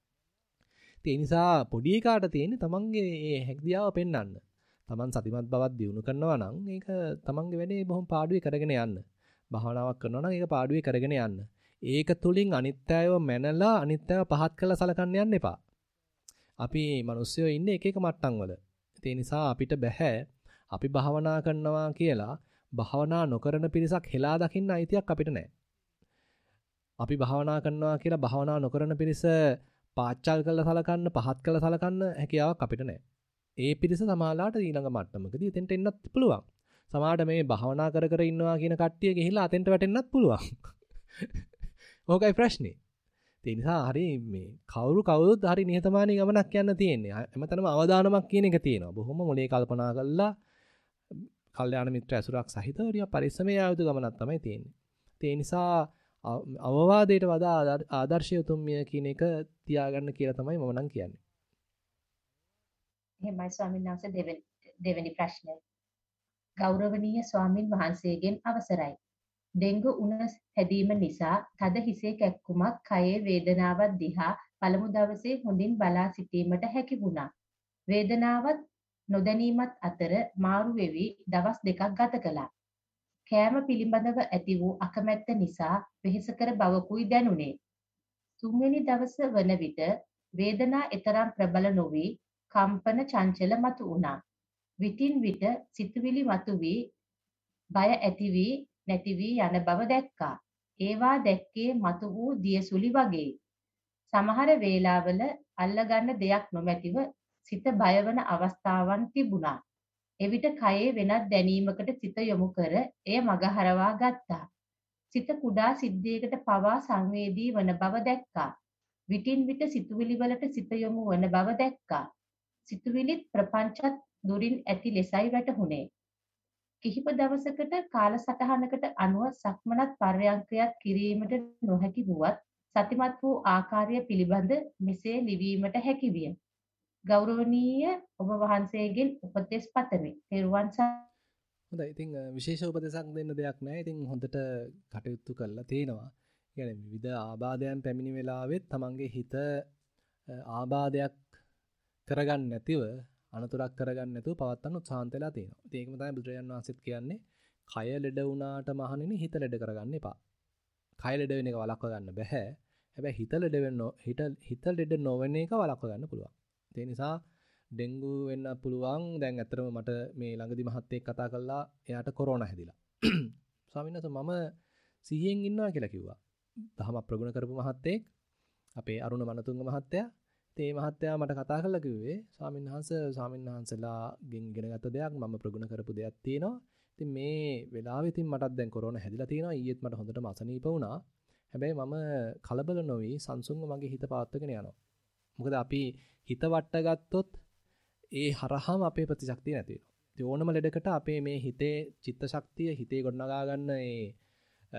ඒ නිසා පොඩි එකාට තියෙන්නේ තමන්ගේ මේ හැකියාව පෙන්වන්න. තමන් සතිමත් බවක් දියුණු කරනවා නම් ඒක තමන්ගේ වැඩේ බොහොම පාඩුවේ කරගෙන යන්න. භාවනාවක් කරනවා නම් ඒක පාඩුවේ කරගෙන යන්න. ඒක තුලින් අනිත්‍යව මැනලා අනිත්‍යව පහත් කරලා සලකන්න යන්න එපා. අපි මිනිස්සුયો ඉන්නේ එක එක මට්ටම් වල. ඒ නිසා අපිට බෑ අපි භාවනා කරනවා කියලා භාවනා නොකරන පිරිසක් හෙලා දකින්න අයිතියක් අපිට නැහැ. අපි භාවනා කරනවා කියලා භාවනා නොකරන පිරිස පාච්චල් කරලා සලකන්න, පහත් කරලා සලකන්න හැකියාවක් අපිට නැහැ. ඒ පිරිස සමාලාට ඊළඟ මට්ටමකදී එතෙන්ට එන්නත් පුළුවන්. සමහරට මේ භාවනා කර කර ඉන්නවා කියන කට්ටිය ගිහිල්ලා අතෙන්ට වැටෙන්නත් පුළුවන්. ඕකයි ප්‍රශ්නේ. ඒ නිසා හරි මේ කවුරුත් හරි නිහතමානී ගමනක් යන්න තියෙන්නේ. හැමතැනම අවදානමක් කියන එක තියෙනවා. බොහොම මොලේ කල්පනා කරලා කල්යාණ මිත්‍ර ඇසුරක් සහිතව ටික පරිස්සමේ ආයුධ ගමනක් තමයි තියෙන්නේ. ඒ නිසා අවවාදයට වඩා ආදර්ශය උතුම්ය කියන එක තියාගන්න කියලා තමයි මම නම් කියන්නේ. එහෙමයි ස්වාමීන් වහන්සේ දෙවෙනි ප්‍රශ්නය. ගෞරවනීය ස්වාමින් වහන්සේගෙන් අවසරයි. ඩෙන්ගු උණ හැදීම නිසා තද හිසේ කැක්කුමක් කයේ වේදනාවක් දිහා පළමු දවසේ හොඳින් බලා සිටීමට හැකි වුණා. වේදනාවත් නොදැනීමත් අතර මාරු වෙවි දවස් 2ක් ගත කළා. කෑම පිළිබඳව ඇති වූ අකමැත්ත නිසා වෙහෙසකර බවකුයි දැනුනේ. තුන්වෙනි දවස වන විට වේදනා එතරම් ප්‍රබල නොවි කම්පන චංචල මතු වුණා. විටින් විට සිතුවිලි මතුවී බය ඇති වී නැති වී යන බව දැක්කා. ඒවා දැක්කේ මතු වූ දියසුලි වගේ. සමහර වේලාවල අල්ලගන්න දෙයක් නොමැතිව සිත බයවන අවස්ථාවන් තිබුණා. එවිට කයේ වෙනත් දැනීමකට සිත යොමු කර එය මගහරවා ගත්තා. සිත කුඩා සිද්ධියකට පවා සංවේදී වන බව දැක්කා. විටින් විට සිතුවිලි වලට සිත යොමු වන බව දැක්කා. සිතුවිලිත් ප්‍රපංචත් දුරින් ඇති ලෙසයි වැටහුණේ. කිහිප දවසකට කාලසටහනකට අනුව සක්මනත් පර්යංකයත් කිරීමට නොහැකි වුවත් සතිමත් වූ ආකාරය පිළිබඳ මෙසේ ලිවීමට හැකි විය. ගෞරවනීය ඔබ වහන්සේගෙන් උපදෙස් පතමි. තෙරුවන් හොඳයි. ඉතින් විශේෂ උපදෙසක් දෙන්න දෙයක් නැහැ. ඉතින් හොඳට කටයුතු කරලා තිනවා. يعني විවිධ ආබාධයන් පැමිණි වෙලාවෙත් තමන්ගේ හිත ආබාධයක් කරගන්න නැතිව අනතුරක් කරගන්න නැතුව පවත්වන්න උත්සාහන්ත වෙලා තියෙනවා. ඉතින් ඒකම තමයි බුදුරජාණන් වහන්සේත් කියන්නේ කය ලෙඩ වුණාට මහණෙනි හිත ලෙඩ කරගන්න එපා. කය ලෙඩ වෙන එක වළක්ව ගන්න බෑ. හැබැයි හිත ලෙඩ නොවන එක වළක්ව ගන්න පුළුවන්. ඒ නිසා ඩෙන්ගු වෙන්න පුළුවන්. දැන් ඇත්තටම මට මේ ළඟදි මහත්තයෙක් කතා කළා එයාට කොරෝනා හැදිලා. ස්වාමීන් වහන්සේ මම 100න් ඉන්නවා කියලා කිව්වා. දහම ප්‍රගුණ කරපු මහත්තයෙක් අපේ අරුණ මනතුංග මහත්තයා. ඒ මහත්තයා මට කතා කරලා කිව්වේ ස්වාමීන් වහන්සේලාගෙන් ඉගෙනගත්ත දෙයක් මම ප්‍රගුණ කරපු දෙයක් තියෙනවා. ඉතින් මේ වෙලාවේ ඉතින් මටත් දැන් කොරෝනා හැදිලා තියෙනවා. ඊයේත් මට හොඳටම අසනීප වුණා. හැබැයි මම කලබල නොවි සංසුන්ව මගේ හිත පවත්වාගෙන යනවා. මොකද අපි හිත වට්ටගත්තොත් ඒ හරහාම අපේ ප්‍රතිශක්තිය නැති වෙනවා. ඉතින් ඕනම ලෙඩකට අපේ මේ හිතේ චිත්ත ශක්තිය හිතේ ගොඩනගා ගන්න ඒ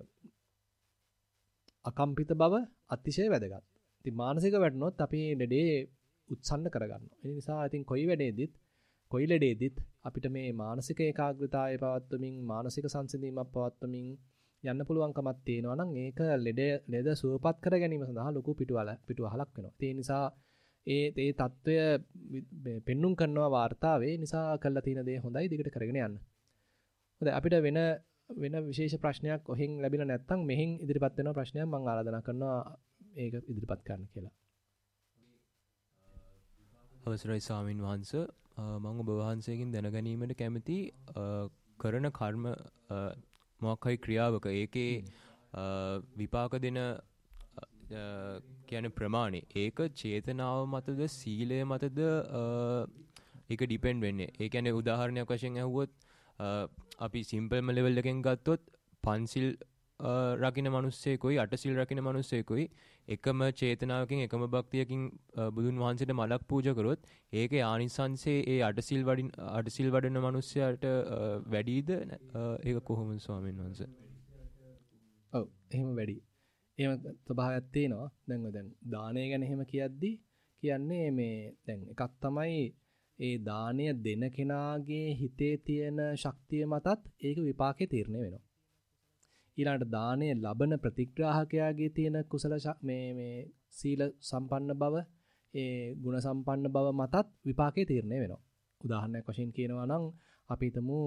අකම්පිත බව අතිශය වැදගත්. ඉතින් මානසික වැටුනොත් අපි ලෙඩේ උත්සන්න කරගන්නවා. ඒ නිසා ඉතින් කොයි ලෙඩේදිත් අපිට මේ මානසික ඒකාග්‍රතාවය පවත්වමින් මානසික සංසිඳීමක් පවත්වමින් යන්න පුළුවන්කමක් තියෙනවා නම් ඒක ලෙඩ සුවපත් කර ගැනීම සඳහා ලොකු පිටුවහලක් වෙනවා. ඒ නිසා ඒ తত্ত্বය පෙන්눔 කරනවා වාර්තාවේ. නිසා කළා තියෙන දේ හොඳයි දිගට කරගෙන යන්න. හොඳයි අපිට වෙන විශේෂ ප්‍රශ්නයක් ඔහෙන් ලැබිලා නැත්නම් මෙහෙන් ඉදිරිපත් වෙන ප්‍රශ්නයක් මම ආරාධනා කරනවා ඒක ඉදිරිපත් කරන්න කියලා. අවසරයි ස්වාමින් වහන්සේ මම ඔබ වහන්සේගෙන් දැනගැනීමට කැමති කරන කර්ම මොකක් හරි ක්‍රියාවක ඒකේ විපාක දෙන කියන ප්‍රමාණය ඒක චේතනාව මතද සීලය මතද ඒක ඩිපෙන්ඩ් වෙන්නේ. ඒ කියන්නේ උදාහරණයක් වශයෙන් අහුවොත් අපි සිම්පල්ම ලෙවල් එකෙන් ගත්තොත් පන්සිල් රකින්න මිනිස්සෙකුයි අටසිල් රකින්න මිනිස්සෙකුයි එකම චේතනාවකින් එකම භක්තියකින් බුදුන් වහන්සේට මලක් පූජා කරොත් ඒකේ ආනිසංසයේ ඒ අටසිල් වඩන මිනිස්සයාට වැඩිද ඒක කොහොමද ස්වාමීන් වහන්සේ? ඔව් එහෙම වැඩි. එහෙම ස්වභාවයක් තියෙනවා. දැන් දානය ගැන එහෙම කියද්දි කියන්නේ මේ දැන් එකක් තමයි ඒ දානය දෙන කෙනාගේ හිතේ තියෙන ශක්තිය මතත් ඒක විපාකේ තීරණය වෙනවා. ඊළඟට දානය ලබන ප්‍රතිග්‍රාහකයාගේ තියෙන කුසල මේ සීල සම්පන්න බව, ඒ ගුණ සම්පන්න බව මතත් විපාකේ තීරණය වෙනවා. උදාහරණයක් වශයෙන් කියනවා නම් අපි හිතමු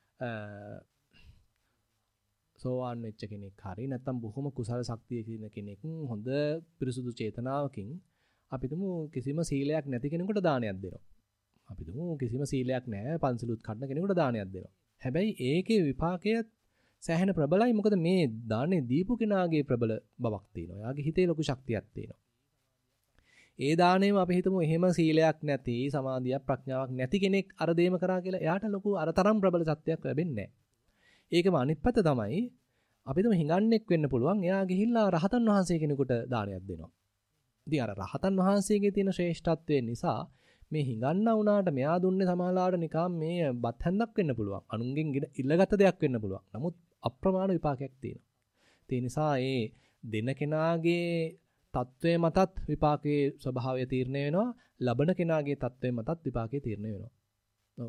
සෝවාන් වෙච්ච කෙනෙක් හරි නැත්නම් බොහොම කුසල ශක්තිය තියෙන කෙනෙක් හොඳ පිරිසුදු චේතනාවකින් අපි හිතමු කිසිම සීලයක් නැති කෙනෙකුට දානයක් දෙනවා. අපි තුමු කිසිම සීලයක් නැහැ පන්සලුත් කඩන කෙනෙකුට දානයක් දෙනවා. හැබැයි ඒකේ විපාකය සෑහෙන ප්‍රබලයි. මොකද මේ දානේ දීපු කෙනාගේ ප්‍රබල බවක් තියෙනවා. එයාගේ හිතේ ලොකු ශක්තියක් තියෙනවා. ඒ දාණයම අපි හිතමු එහෙම සීලයක් නැති සමාධියක් ප්‍රඥාවක් නැති කෙනෙක් අර දේම කරා කියලා එයාට ලොකු අර තරම් ප්‍රබල සත්‍යයක් ලැබෙන්නේ නැහැ. ඒකම අනිත් පැත්ත තමයි අපි හිතමු හිඟන්නෙක් වෙන්න පුළුවන්. එයා ගිහිල්ලා රහතන් වහන්සේ කෙනෙකුට දානයක් දෙනවා. ඉතින් අර රහතන් වහන්සේගේ තියෙන ශ්‍රේෂ්ඨත්වය නිසා මේ හිඟන්නා වුණාට මෙයා දුන්නේ සමහරලාට නිකම් මේ බත් හැන්දක් වෙන්න පුළුවන්. අනුන්ගෙන් ඉල්ලගත්ත දෙයක් වෙන්න පුළුවන්. නමුත් අප්‍රමාණ විපාකයක් තියෙනවා. ඒ නිසා ඒ දෙන කෙනාගේ තත්වයේ මතත් විපාකයේ ස්වභාවය තීරණය වෙනවා. ලබන කෙනාගේ තත්වයේ මතත් විපාකයේ තීරණය වෙනවා. ඔව්.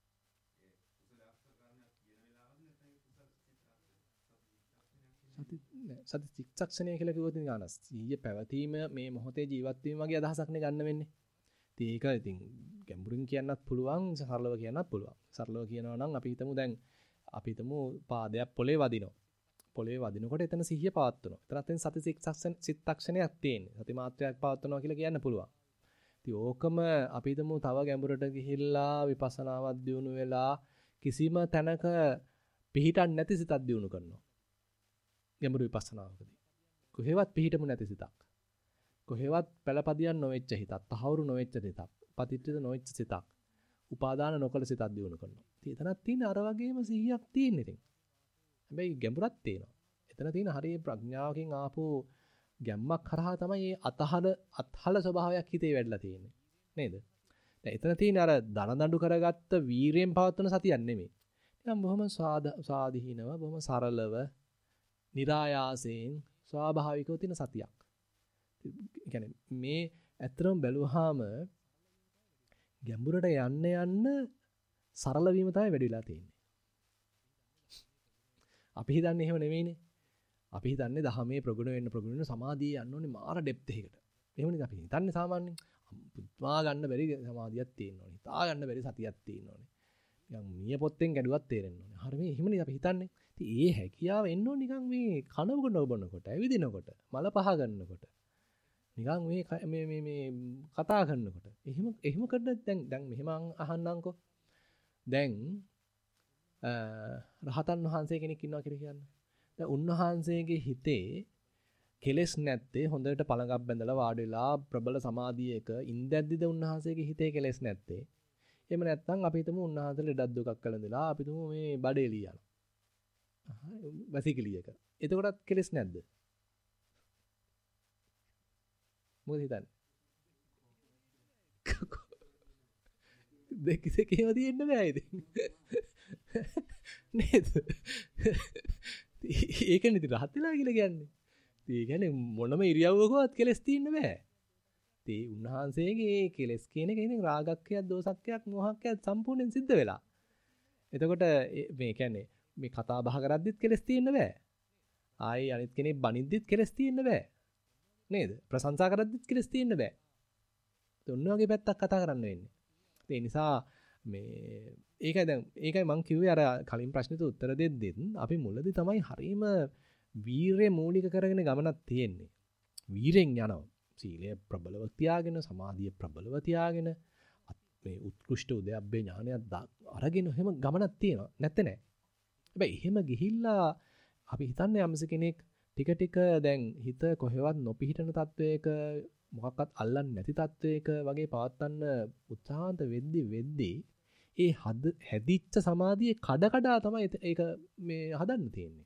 සති චිත්තක්ෂණය කියලා කිව්වොත් ඉතින් ආනස් 100 පැවතීම මේ මොහොතේ ජීවත් වීම වගේ අදහසක් නේ ගන්න වෙන්නේ. ඉතින් ඒක ඉතින් ගැඹුරින් කියන්නත් පුළුවන්, සරලව කියන්නත් පුළුවන්. සරලව කියනවා නම් අපි හිතමු පාදයක් පොළේ වදිනවා. පොළේ වදිනකොට එතන සිහිය පවත්වනවා. එතනත් සති චිත්තක්ෂණයක් තියෙන්නේ. සති මාත්‍රයක් පවත්වනවා කියලා කියන්න පුළුවන්. ඉතින් ඕකම අපි හිතමු තව ගැඹුරට ගිහිල්ලා විපස්සනාවක් දියුණු වෙලා කිසිම තැනක පිහිටක් නැති සිතක් දියුණු කරනවා. ගැඹුරු විපස්සනාවකදී. කොහෙවත් පිහිටමු නැති සිතක්. කොහෙවත් පළපදියම් නොවෙච්ච හිතක්, තහවුරු නොවෙච්ච සිතක්, පතිත්‍ිත නොවෙච්ච සිතක්, උපාදාන නොකළ සිතක් දියුණු කරනවා. ඉතින් එතනක් තියෙන අර වගේම සිහියක් තියෙන ඉතින්. හැබැයි ගැඹුරක් තියෙනවා. එතන තියෙන හරිය ප්‍රඥාවකින් ආපු ගැම්මක් කරහා තමයි මේ අතහල ස්වභාවයක් හිතේ වැඩිලා තියෙන්නේ. නේද? දැන් එතන තියෙන අර දනදඬු කරගත්ත වීරියෙන් පවත්වන සතියක් නෙමෙයි. නිකන් බොහොම සාධීනව, බොහොම සරලව, નિરાයාසයෙන් ස්වාභාවිකව තියෙන සතියක්. ඒ කියන්නේ මේ ඇත්තටම බැලුවාම ගැඹුරට යන්න සරල වීම තමයි වැඩි වෙලා තියෙන්නේ. අපි හිතන්නේ එහෙම නෙවෙයිනේ. අපි හිතන්නේ දහමේ ප්‍රගුණ වෙන්න සමාධිය යන්න ඕනේ මාර ඩෙප්ත් එකකට. එහෙමනේ අපි හිතන්නේ සාමාන්‍යයෙන්. පුත්වා ගන්න බැරි සමාධියක් තියෙන්න ඕනේ. හිතා ගන්න බැරි සතියක් තියෙන්න ඕනේ. නිකන් මිය පොත්තෙන් ගැඩුවක් තේරෙන්න ඕනේ. හරි මේ එහෙමනේ අපි හිතන්නේ. ඉතින් ඒ හැකියාව එන්න ඕනේ නිකන් මේ කනකොට නොබනකොට, ඇවිදිනකොට, මල පහ ගන්නකොට. නිකන් මේ කතා කරනකොට. එහෙම කරද්දී දැන් මෙහෙම අහන්නම්කෝ. දැන් රහතන් වහන්සේ කෙනෙක් ඉන්නවා කියලා කියන්නේ. දැන් උන්වහන්සේගේ හිතේ කෙලෙස් නැත්තේ හොඳට පළඟක් බැඳලා වාඩි වෙලා ප්‍රබල සමාධියක ඉඳද්දිද උන්වහන්සේගේ හිතේ කෙලෙස් නැත්තේ. එහෙම නැත්නම් අපි හිතමු උන්වහන්සේ ලෙඩක් දුකක් කළඳලා අපි හිතමු මේ බඩේලිය යනවා. වැසිකිළියක. එතකොටත් කෙලෙස් නැද්ද? මොකද හිතන්නේ? දෙකේම තියෙන්න බෑ ඉතින්. නේද? ඒකනේ ඉතින් රහත් වෙලා කියලා කියන්නේ. ඒ කියන්නේ මොනම ඉරියව්වකවත් කෙලස් තියෙන්න බෑ. ඉතින් උන්වහන්සේගේ කෙලස් කියන එක ඉතින් රාගක්කයක්, දෝසක්කයක්, මෝහක්කයක් සම්පූර්ණයෙන් සිද්ධ වෙලා. එතකොට මේ කියන්නේ මේ කතා බහ කරද්දිත් කෙලස් තියෙන්න බෑ. ආයි අනිත් කෙනෙක් බනිද්දිත් කෙලස් තියෙන්න බෑ. නේද? ප්‍රශංසා කරද්දිත් කෙලස් තියෙන්න බෑ. ඒ ඔන්න වගේ පැත්තක් කතා කරන්න වෙන්නේ. ඒ නිසා මේ ඒකයි මම කිව්වේ අර කලින් ප්‍රශ්නෙට උත්තර දෙද්දිත් අපි මුලදී තමයි හරීම වීරය මූලික කරගෙන ගමනක් තියෙන්නේ. වීරෙන් යනවා. සීලය ප්‍රබලව තියාගෙන, සමාධිය ප්‍රබලව තියාගෙන, මේ උත්කෘෂ්ඨ උද්‍යප්පේ ඥානයක් අරගෙන එහෙම ගමනක් තියෙනවා. නැත්te නෑ. හැබැයි එහෙම ගිහිල්ලා අපි හිතන්නේ යම්ස කෙනෙක් ටික ටික දැන් හිත කොහෙවත් නොපිහිටන තත්වයක මොකක්වත් අල්ලන්නේ නැති තත්වයක වගේ පවත්වන්න උත්සාහන්ත වෙද්දි ඒ හැදිච්ච සමාධියේ කඩ තමයි ඒක මේ හදන්න තියෙන්නේ.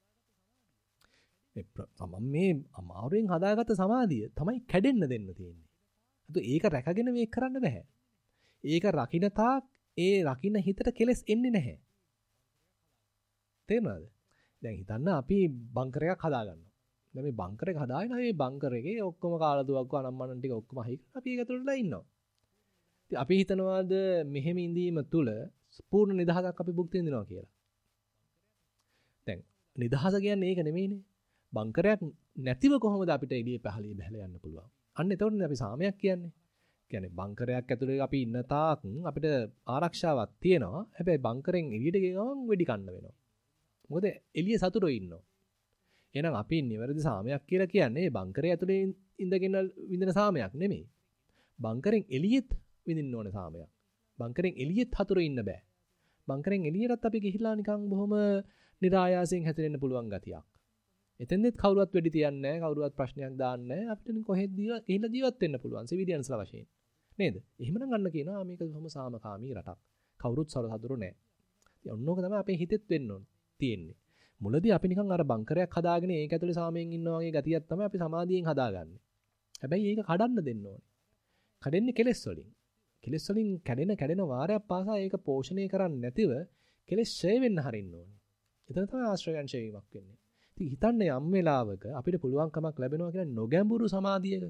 මේ අමාරුවෙන් හදාගත්ත සමාධිය තමයි කැඩෙන්න දෙන්න තියෙන්නේ. ඒක රැකගෙන මේක කරන්න බෑ. ඒක රකින්න තාක් ඒ රකින්න හිතට කෙලස් එන්නේ නැහැ. තේරුණාද? දැන් හිතන්න අපි බංකරයක් හදාගන්නවා. දැන් මේ බංකරයක් හදාගෙන මේ බංකර එකේ ඔක්කොම කාලා දුවක්ව අනම්මනන් ටික ඔක්කොම අහිකලා අපි ඒක ඇතුළටලා ඉන්නවා. ඉතින් අපි හිතනවාද මෙහෙම ඉඳීම තුල පූර්ණ නිදහසක් අපි භුක්ති විඳිනවා කියලා. දැන් නිදහස කියන්නේ ඒක නෙමෙයිනේ. බංකරයක් නැතිව කොහොමද අපිට එළිය පහළිය බහලා යන්න පුළුවන්? අන්න එතකොටනේ අපි සාමයක් කියන්නේ. කියන්නේ බංකරයක් ඇතුලේ අපි ඉන්න තාක් අපිට ආරක්ෂාවක් තියෙනවා. හැබැයි බංකරෙන් එළියට ගිය ගමන් වෙඩි කන්න වෙනවා. මොකද එළිය සතුටෝ ඉන්නවා. එහෙනම් අපි නිවැරදි සාමයක් කියලා කියන්නේ බංකරය ඇතුලේ ඉඳගෙන විඳින සාමයක් නෙමෙයි. බංකරෙන් එළියෙත් විඳින්න ඕනේ සාමයක්. බංකරෙන් එළියෙත් හතුරු ඉන්න බෑ. බංකරෙන් එළියටත් අපි ගිහිල්ලා නිකන් බොහොම નિરાයාසයෙන් හැතරෙන්න පුළුවන් ගතියක්. එතෙන්දෙත් කවුරුවත් වෙඩි තියන්නේ නැහැ, කවුරුවත් ප්‍රශ්නයක් දාන්නේ නැහැ. අපිට කොහෙද ගිහිල්ලා ජීවත් වෙන්න පුළුවන් සිවිලියන්ස්ලා වශයෙන්. නේද? එහෙමනම් අන්න කියනවා මේක බොහොම සාමකාමී රටක්. කවුරුත් සතුරු නැහැ. ඉතින් ඔන්නෝක තමයි අපේ හිතෙත් වෙන්න ඕන තියෙන්නේ. මුලදී අපි නිකන් අර බංකරයක් හදාගෙන ඒක ඇතුලේ සාමයෙන් ඉන්නා වගේ ගතියක් තමයි අපි සමාධියෙන් හදාගන්නේ. හැබැයි ඒක කඩන්න දෙන්න ඕනේ. කඩෙන්නේ කෙලෙස් වලින්. කෙලෙස් වලින් කැඩෙන වාරයක් පාසා ඒක පෝෂණය කරන්නේ නැතිව කෙලෙස් ඡය වෙන්න හරින්න ඕනේ. එතන තමයි ආශ්‍රයයන් ඡය වීමක් වෙන්නේ. ඉතින් හිතන්න යම් වෙලාවක අපිට පුළුවන්කමක් ලැබෙනවා කියලා නොගැඹුරු සමාධියක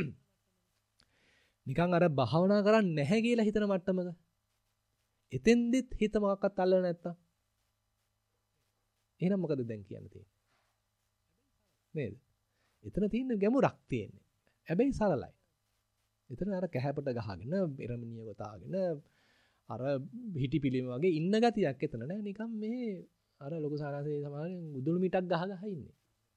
නිකන් අර භාවනා කරන්නේ නැහැ කියලා හිතන මට්ටමක එතෙන්දිත් හිත මොකක්වත් අල්ලලා නැත්තම් එහෙනම් මොකද දැන් කියන්න තියෙන්නේ නේද? එතන තියෙන ගැඹුරක් තියෙන්නේ. හැබැයි සරලයි. එතන අර කැහැපට ගහගෙන ඉරමිනිය ගොතාගෙන අර හිටි පිළිම වගේ ඉන්න ගතියක් එතන නෑ. නිකන් මේ අර ලොකු සාරාසේ සමාවෙන් උදුළු මිටක් ගහ ඉන්නේ.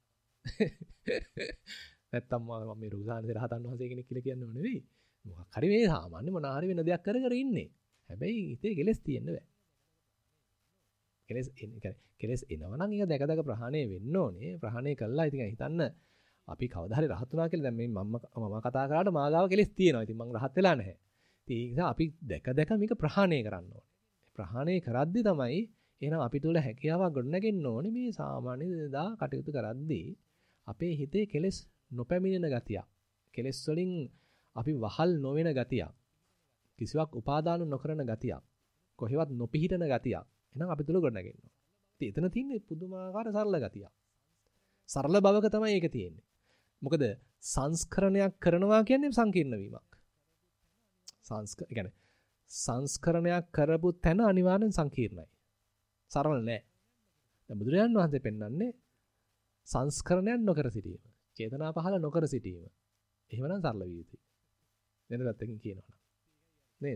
නැත්තම් මම මේ ලොකු සාරාසේ රහතන් වහන්සේ කෙනෙක් කියලා කියන්නව නෙවෙයි. මොකක් හරි මේ සාමාන්‍ය මොන හරි වෙන දෙයක් කර කර ඉන්නේ. හැබැයි හිතේ කෙලස් තියෙන්න බෑ. කෙලස් එනවනම් ඒක දැක දැක ප්‍රහාණය වෙන්න ඕනේ. ප්‍රහාණය කළා ඉතින් හිතන්න අපි කවදා හරි රහත් වුණා කියලා දැන් මේ මම කතා කරාට මාගාව කෙලස් තියෙනවා. ඉතින් මම රහත් වෙලා නැහැ. ඉතින් ඒ නිසා අපි දැක දැක මේක ප්‍රහාණය කරන්න ඕනේ. ප්‍රහාණය කරද්දි තමයි එහෙනම් අපි තුල හැකියාවක් ගොඩනගෙන්න ඕනේ මේ සාමාන්‍ය දා කටයුතු කරද්දී අපේ හිතේ කෙලස් නොපැමිණෙන ගතියක්. කෙලස් වලින් අපි වහල් නොවන ගතියක්. කිසිවක් උපාදාන නොකරන ගතියක්. කොහෙවත් නොපිහිටන ගතියක්. එහෙනම් අපි තුල ගොඩනගෙන්න ඕනේ. ඉතින් එතන තියෙන්නේ පුදුමාකාර සරල ගතියක්. සරල බවක තමයි ඒක තියෙන්නේ. මොකද සංස්කරණයක් කරනවා කියන්නේ සංකීර්ණ වීමක්. සංස්කරණයක් කරපු තැන අනිවාර්යෙන් සංකීර්ණයි. සරල නෑ. දැන් බුදුරජාණන් වහන්සේ පෙන්වන්නේ සංස්කරණයක් නොකර සිටීම. චේතනා පහළ නොකර සිටීම. එහෙමනම් සරල විය යුතුයි. වෙන පැත්තකින් කියනවා නේද?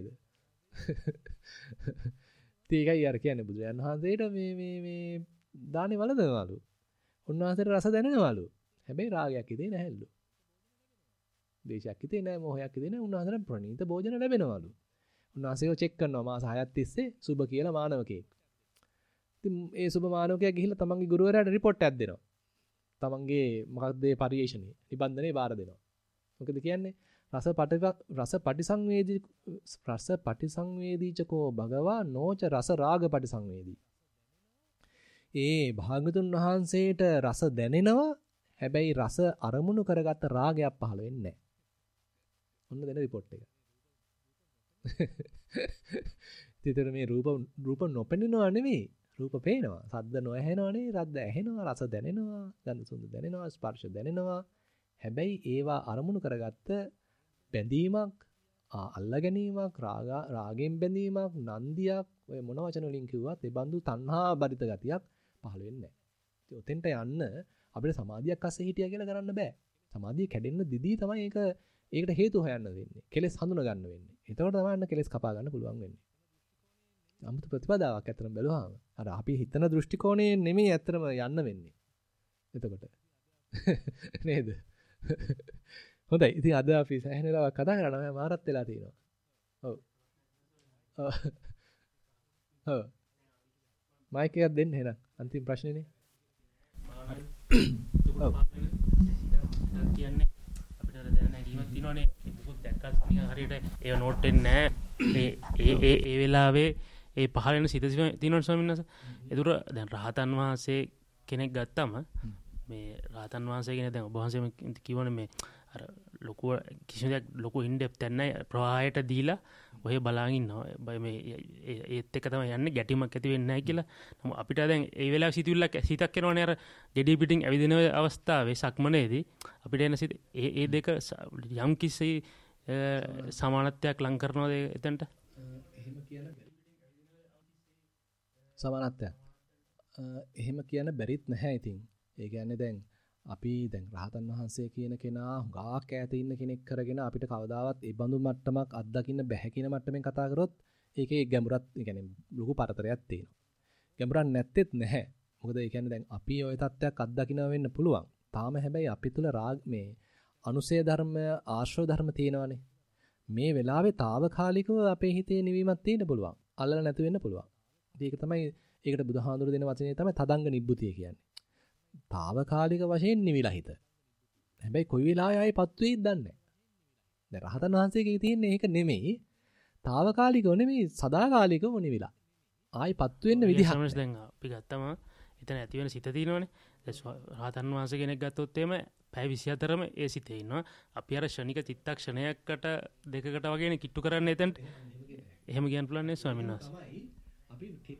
ඒකයි අර කියන්නේ බුදුරජාණන් වහන්සේට මේ දානේ වළඳනවලු. උන්වහන්සේට රස දැනෙනවලු. හැබැයි රාගයක් ඉතේ නැහැලු. දේශයක් ඉතේ නැහැ, මොහයක් ඉතේ නැහැ. උන්වහන්සේට ප්‍රණීත භෝජන ලැබෙනවලු. උන්වහන්සේව චෙක් කරනවා මාස 6ක් තිස්සේ සුබ කියලා මානවකෙක්. ඉතින් ඒ සුබ මානවකයා ගිහිල්ලා තමන්ගේ ගුරුවරයාට රිපෝට් එකක් දෙනවා. තමන්ගේ මොකක්ද ඒ පරිේශණයේ නිබන්ධනේ බාර දෙනවා. මොකද කියන්නේ? රස පටිසංවේදීචකෝ භගවා නොච රස රාග පටිසංවේදී. ඒ භාගතුන් වහන්සේට රස දැනෙනවා. හැබැයි රස අරමුණු කරගත්ත රාගයක් පහළ වෙන්නේ නැහැ. ඔන්න දෙන රිපෝට් එක. ඉතින් මේ රූප නොපෙනෙනවා නෙවෙයි. රූප පේනවා. ශබ්ද නොඇහෙනවා නෙවෙයි. රද්ද ඇහෙනවා. රස දැනෙනවා. ගන්ධ සුවඳ දැනෙනවා. ස්පර්ශ දැනෙනවා. හැබැයි ඒවා අරමුණු කරගත්ත බැඳීමක්, අල්ල ගැනීමක්, රාගයෙන් බැඳීමක්, නන්දියක් ඔය මොන වචන වලින් කිව්වත් ඒ බඳු තණ්හා බරිත ගතියක් පහළ වෙන්නේ නැහැ. ඉතින් ඔතෙන්ට යන්න අපිට සමාධියක් අස්සේ හිටියා කියලා කරන්න බෑ. සමාධිය කැඩෙන්න දිදී තමයි ඒකට හේතු හොයන්න වෙන්නේ. කෙලෙස් හඳුන ගන්න වෙන්නේ. එතකොට තමයි අන්න කෙලෙස් කපා ගන්න පුළුවන් වෙන්නේ. අමුතු ප්‍රතිපදාවක් ඇත්තටම බැලුවාම අර අපි හිතන දෘෂ්ටි කෝණේ නෙමෙයි ඇත්තටම යන්න වෙන්නේ. එතකොට නේද? හොඳයි. ඉතින් අද අපි සෑහෙන වෙලාවක් කතා කරනවා. මාරත් වෙලා තියෙනවා. ඔව්. ඔව්. මයික් එකක් දෙන්න එහෙනම්. අන්තිම ප්‍රශ්නේනේ. ඔව්. කියන්නේ අපිට දැන නැගීමක් තියෙනවනේ. මොකද දැක්කත් නිකන් හරියට ඒව නෝට් වෙන්නේ නැහැ. ඒ වෙලාවේ ඒ පහළ වෙන සිත තියෙනවනේ ස්වාමීන් වහන්සේ. ඒතර දැන් රහතන් වහන්සේ කෙනෙක් ගත්තම මේ රහතන් වහන්සේ කියන දැන් ඔබ වහන්සේම කියවනේ මේ අර ලොකු කිසිම දෙයක් ලොකු ඉන්ඩෙප්ත් නැහැ ප්‍රවාහයට දීලා ඔය බලාගෙන ඉන්නවා මේ ඒත් එක තමයි යන්නේ ගැටීමක් ඇති වෙන්නේ නැහැ කියලා. නමුත් අපිට දැන් ඒ වෙලාවේ සිතක් එනවනේ අර ගෙඩි පිටින් ඇවිදින අවස්ථාවේ සක්මනේදී අපිට එන සිත ඒ දෙක යම් කිසි සමානත්වයක් ලං කරනවද එතනට? එහෙම කියන සමානත්වයක්. එහෙම කියන බැරිත් නැහැ ඉතින්. ඒ කියන්නේ දැන් අපි දැන් රහතන් වහන්සේ කියන කෙනා හුඟක් ඈත ඉන්න කෙනෙක් කරගෙන අපිට කවදාවත් ඒ බඳු මට්ටමක් අත්දකින්න බැහැ කියන මට්ටමින් කතා කරොත් ඒකේ ගැඹුරක් يعني ලොකු පරතරයක් තියෙනවා. ගැඹුරක් නැත්තේත් නැහැ. මොකද ඒ කියන්නේ දැන් අපි ওই තත්ත්වයක් අත්දකින්න වෙන්න පුළුවන්. තාම හැබැයි අපි තුල රාග මේ අනුසය ධර්ම ආශ්‍රව ධර්ම තියෙනවානේ. මේ වෙලාවේ తాවකාලිකව අපේ හිතේ නිවීමක් තියෙන්න පුළුවන්. අල්ලලා නැතු වෙන්න පුළුවන්. ඒක තමයි ඒකට බුදුහාඳුර දෙන වචනේ තමයි තදංග නිබ්බුතිය කියන්නේ. తాවකාලික වශයෙන් නිවිලා හිත. හැබැයි කොයි වෙලාවෙ ආයෙපත් වෙයිද දන්නේ නැහැ. දැන් රහතන් වහන්සේගේ තියෙන්නේ ඒක නෙමෙයි. తాවකාලිකව නෙමෙයි සදාකාලිකව නිවිලා. ආයෙපත් වෙන්න විදිහක් නැහැ. දැන් අපි ගත්තම එතන ඇති වෙන සිත තියෙනවනේ. රහතන් වහන්සේ කෙනෙක් ගත්තොත් එහෙම පැය 24ම ඒ සිතේ ඉන්නවා. අපි අර ෂණික චිත්තක්ෂණයකට දෙකකට වගේනේ කිට්ටු කරන්න එතනට. එහෙම කියන්න පුළුවන් නේ ස්වාමීන් වහන්සේ. අපි කෙටි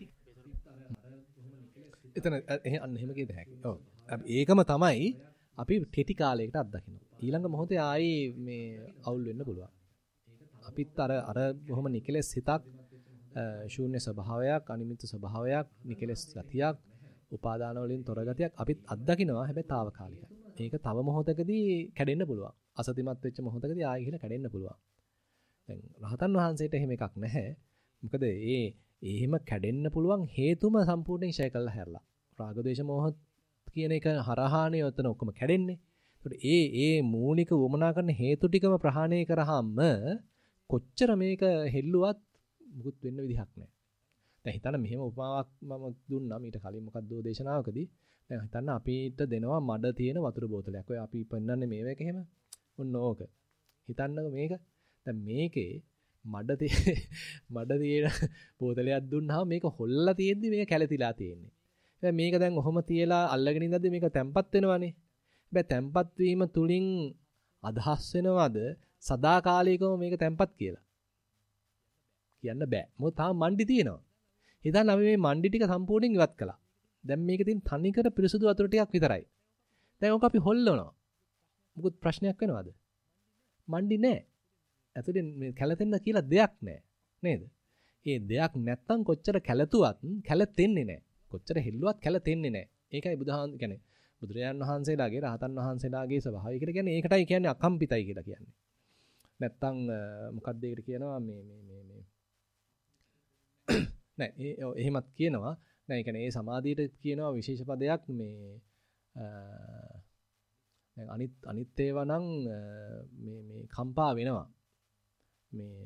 එතන අන්න එහෙම කියද හැකියි. ඔව්. ඒකම තමයි අපි කෙටි කාලයකට අත්දකින්න. ඊළඟ මොහොතේ ආයේ මේ අවුල් වෙන්න පුළුවන්. අපිත් අර බොහොම නිකලස් හිතක් ශූන්‍ය ස්වභාවයක්, අනිමිත් ස්වභාවයක්, නිකලස් ගතියක්, උපාදාන වලින් තොර ගතියක් අපිත් අත්දකින්නවා. හැබැයි తాවකාලිකයි. ඒක තව මොහොතකදී කැඩෙන්න පුළුවන්. අසතිමත් වෙච්ච මොහොතකදී ආයෙ ගිහලා කැඩෙන්න පුළුවන්. දැන් රහතන් වහන්සේට එහෙම එකක් නැහැ. මොකද එහෙම කැඩෙන්න පුළුවන් හේතුම සම්පූර්ණයෙන් ෂය කළා හැරලා. රාග දේශ මොහ කියන එක හරහානේ ඔතන ඔක්කොම කැඩෙන්නේ. ඒකට ඒ මූලික වමනා කරන හේතු ටිකම ප්‍රහාණය කරාම කොච්චර මේක හෙල්ලුවත් මුකුත් වෙන්න විදිහක් නැහැ. දැන් හිතන්න මෙහෙම උපමාවක් මම දුන්නා ඊට කලින් මොකක්ද දේශනාවකදී. දැන් හිතන්න අපිට දෙනවා මඩ තියෙන වතුර බෝතලයක්. ඔය අපි පෙන්නන්නේ මේවක එහෙම. ඔන්න ඕක. හිතන්නකෝ මේක. දැන් මේකේ මඩ තියෙන බෝතලයක් දුන්නාම මේක හොල්ලා තියෙද්දි මේක කැළතිලා තියෙන්නේ. දැන් මේක දැන් ඔහොම තියලා අල්ලගෙන ඉඳද්දි මේක තැම්පත් වෙනවනේ. හැබැයි තැම්පත් වීම තුලින් අදහස් වෙනවද සදාකාලිකව මේක තැම්පත් කියලා? කියන්න බෑ. මොකද තාම මණ්ඩි තියෙනවා. හිතන්න අපි මේ මණ්ඩි ටික සම්පූර්ණයෙන් ඉවත් කළා. දැන් මේකේ තියෙන තනිකර පිරිසුදු වතුර ටිකක් විතරයි. දැන් ඔක අපි හොල්ලනවා. මොකද ප්‍රශ්නයක් වෙනවද? මණ්ඩි නෑ. ඇතුලේ මේ කැළතෙන්න කියලා දෙයක් නෑ. නේද? ඒ දෙයක් නැත්තම් කොච්චර කැළතුවත් කැළතෙන්නේ නෑ. කොච්චර හෙල්ලුවත් කැළතෙන්නේ නෑ. ඒකයි බුදුහාම කියන්නේ බුදුරජාණන් වහන්සේලාගේ රහතන් වහන්සේලාගේ ස්වභාවය කියලා කියන්නේ ඒකටයි කියන්නේ අකම්පිතයි කියලා කියන්නේ. නැත්තම් මොකක්ද ඒකට කියනවා මේ නෑ එහෙමත් කියනවා නෑ ඒ කියන්නේ ඒ සමාධියට කියනවා විශේෂ පදයක් මේ දැන් අනිත් ඒවා නම් මේ කම්පා වෙනවා මේ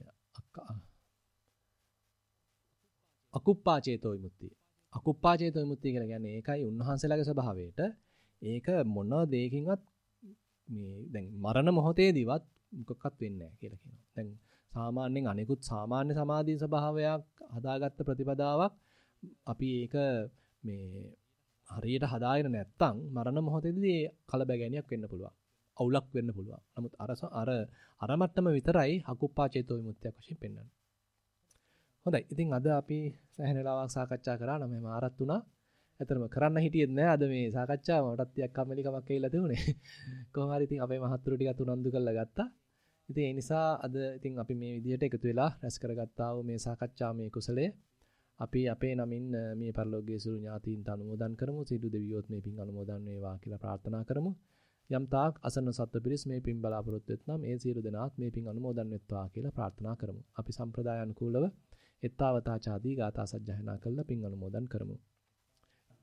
අකුප්පා චේතෝ විමුක්තිය අකුප්පා චේතෝ විමුක්තිය කියලා කියන්නේ ඒකයි උන්වහන්සේලාගේ ස්වභාවයට ඒක මොන දෙයකින්වත් මේ දැන් මරණ මොහොතේදීවත් මොකක්වත් වෙන්නේ නැහැ කියලා කියනවා. දැන් සාමාන්‍යයෙන් අනිකුත් සාමාන්‍ය සමාධි ස්වභාවයක් හදාගත්ත ප්‍රතිපදාවක් අපි ඒක මේ හරියට හදාගෙන නැත්තම් මරණ මොහොතේදී කලබගැනියක් වෙන්න පුළුවන්. අවුලක් වෙන්න පුළුවන්. නමුත් අර මට්ටම විතරයි අකුප්පා චේතෝ විමුක්තියක් වශයෙන් පෙන්වන්නේ. හොඳයි. ඉතින් අද අපි සෑහෙන වෙලාවක් සාකච්ඡා කරා නම් මම ආරත් වුණා. ඇත්තටම කරන්න හිටියෙත් නෑ අද මේ සාකච්ඡාව මටත් ටිකක් කම්මැලිකමක් ඇවිල්ලා තිබුණේ. කොහොම හරි ඉතින් අපේ මහත්තුරු ටිකත් උනන්දු කරලා ගත්තා. ඉතින් ඒ නිසා අද ඉතින් අපි මේ විදිහට එකතු වෙලා රැස් කරගත්තා වූ මේ සාකච්ඡා මේ කුසලය අපි අපේ නමින් මේ පරිලෝකයේ සියලු ඥාතීන්ට අනුමෝදන් කරමු. සියලු දෙවියෝත් මේ පින් අනුමෝදන් වේවා කියලා ප්‍රාර්ථනා කරමු. යම් තාක් අසන්න සත්ව පිරිස් මේ පින් බලාපොරොත්තු වෙත්නම් ඒ සියලු දෙනාත් මේ පින් අනුමෝදන් වෙත්වා කියලා ප්‍රාර්ථනා කරමු. අපි සම්ප්‍රදාය අනුකූලව එත්තාවතා ചാදී ගාථා සජ්ජායනා කරලා පින් අනුමෝදන් කරමු.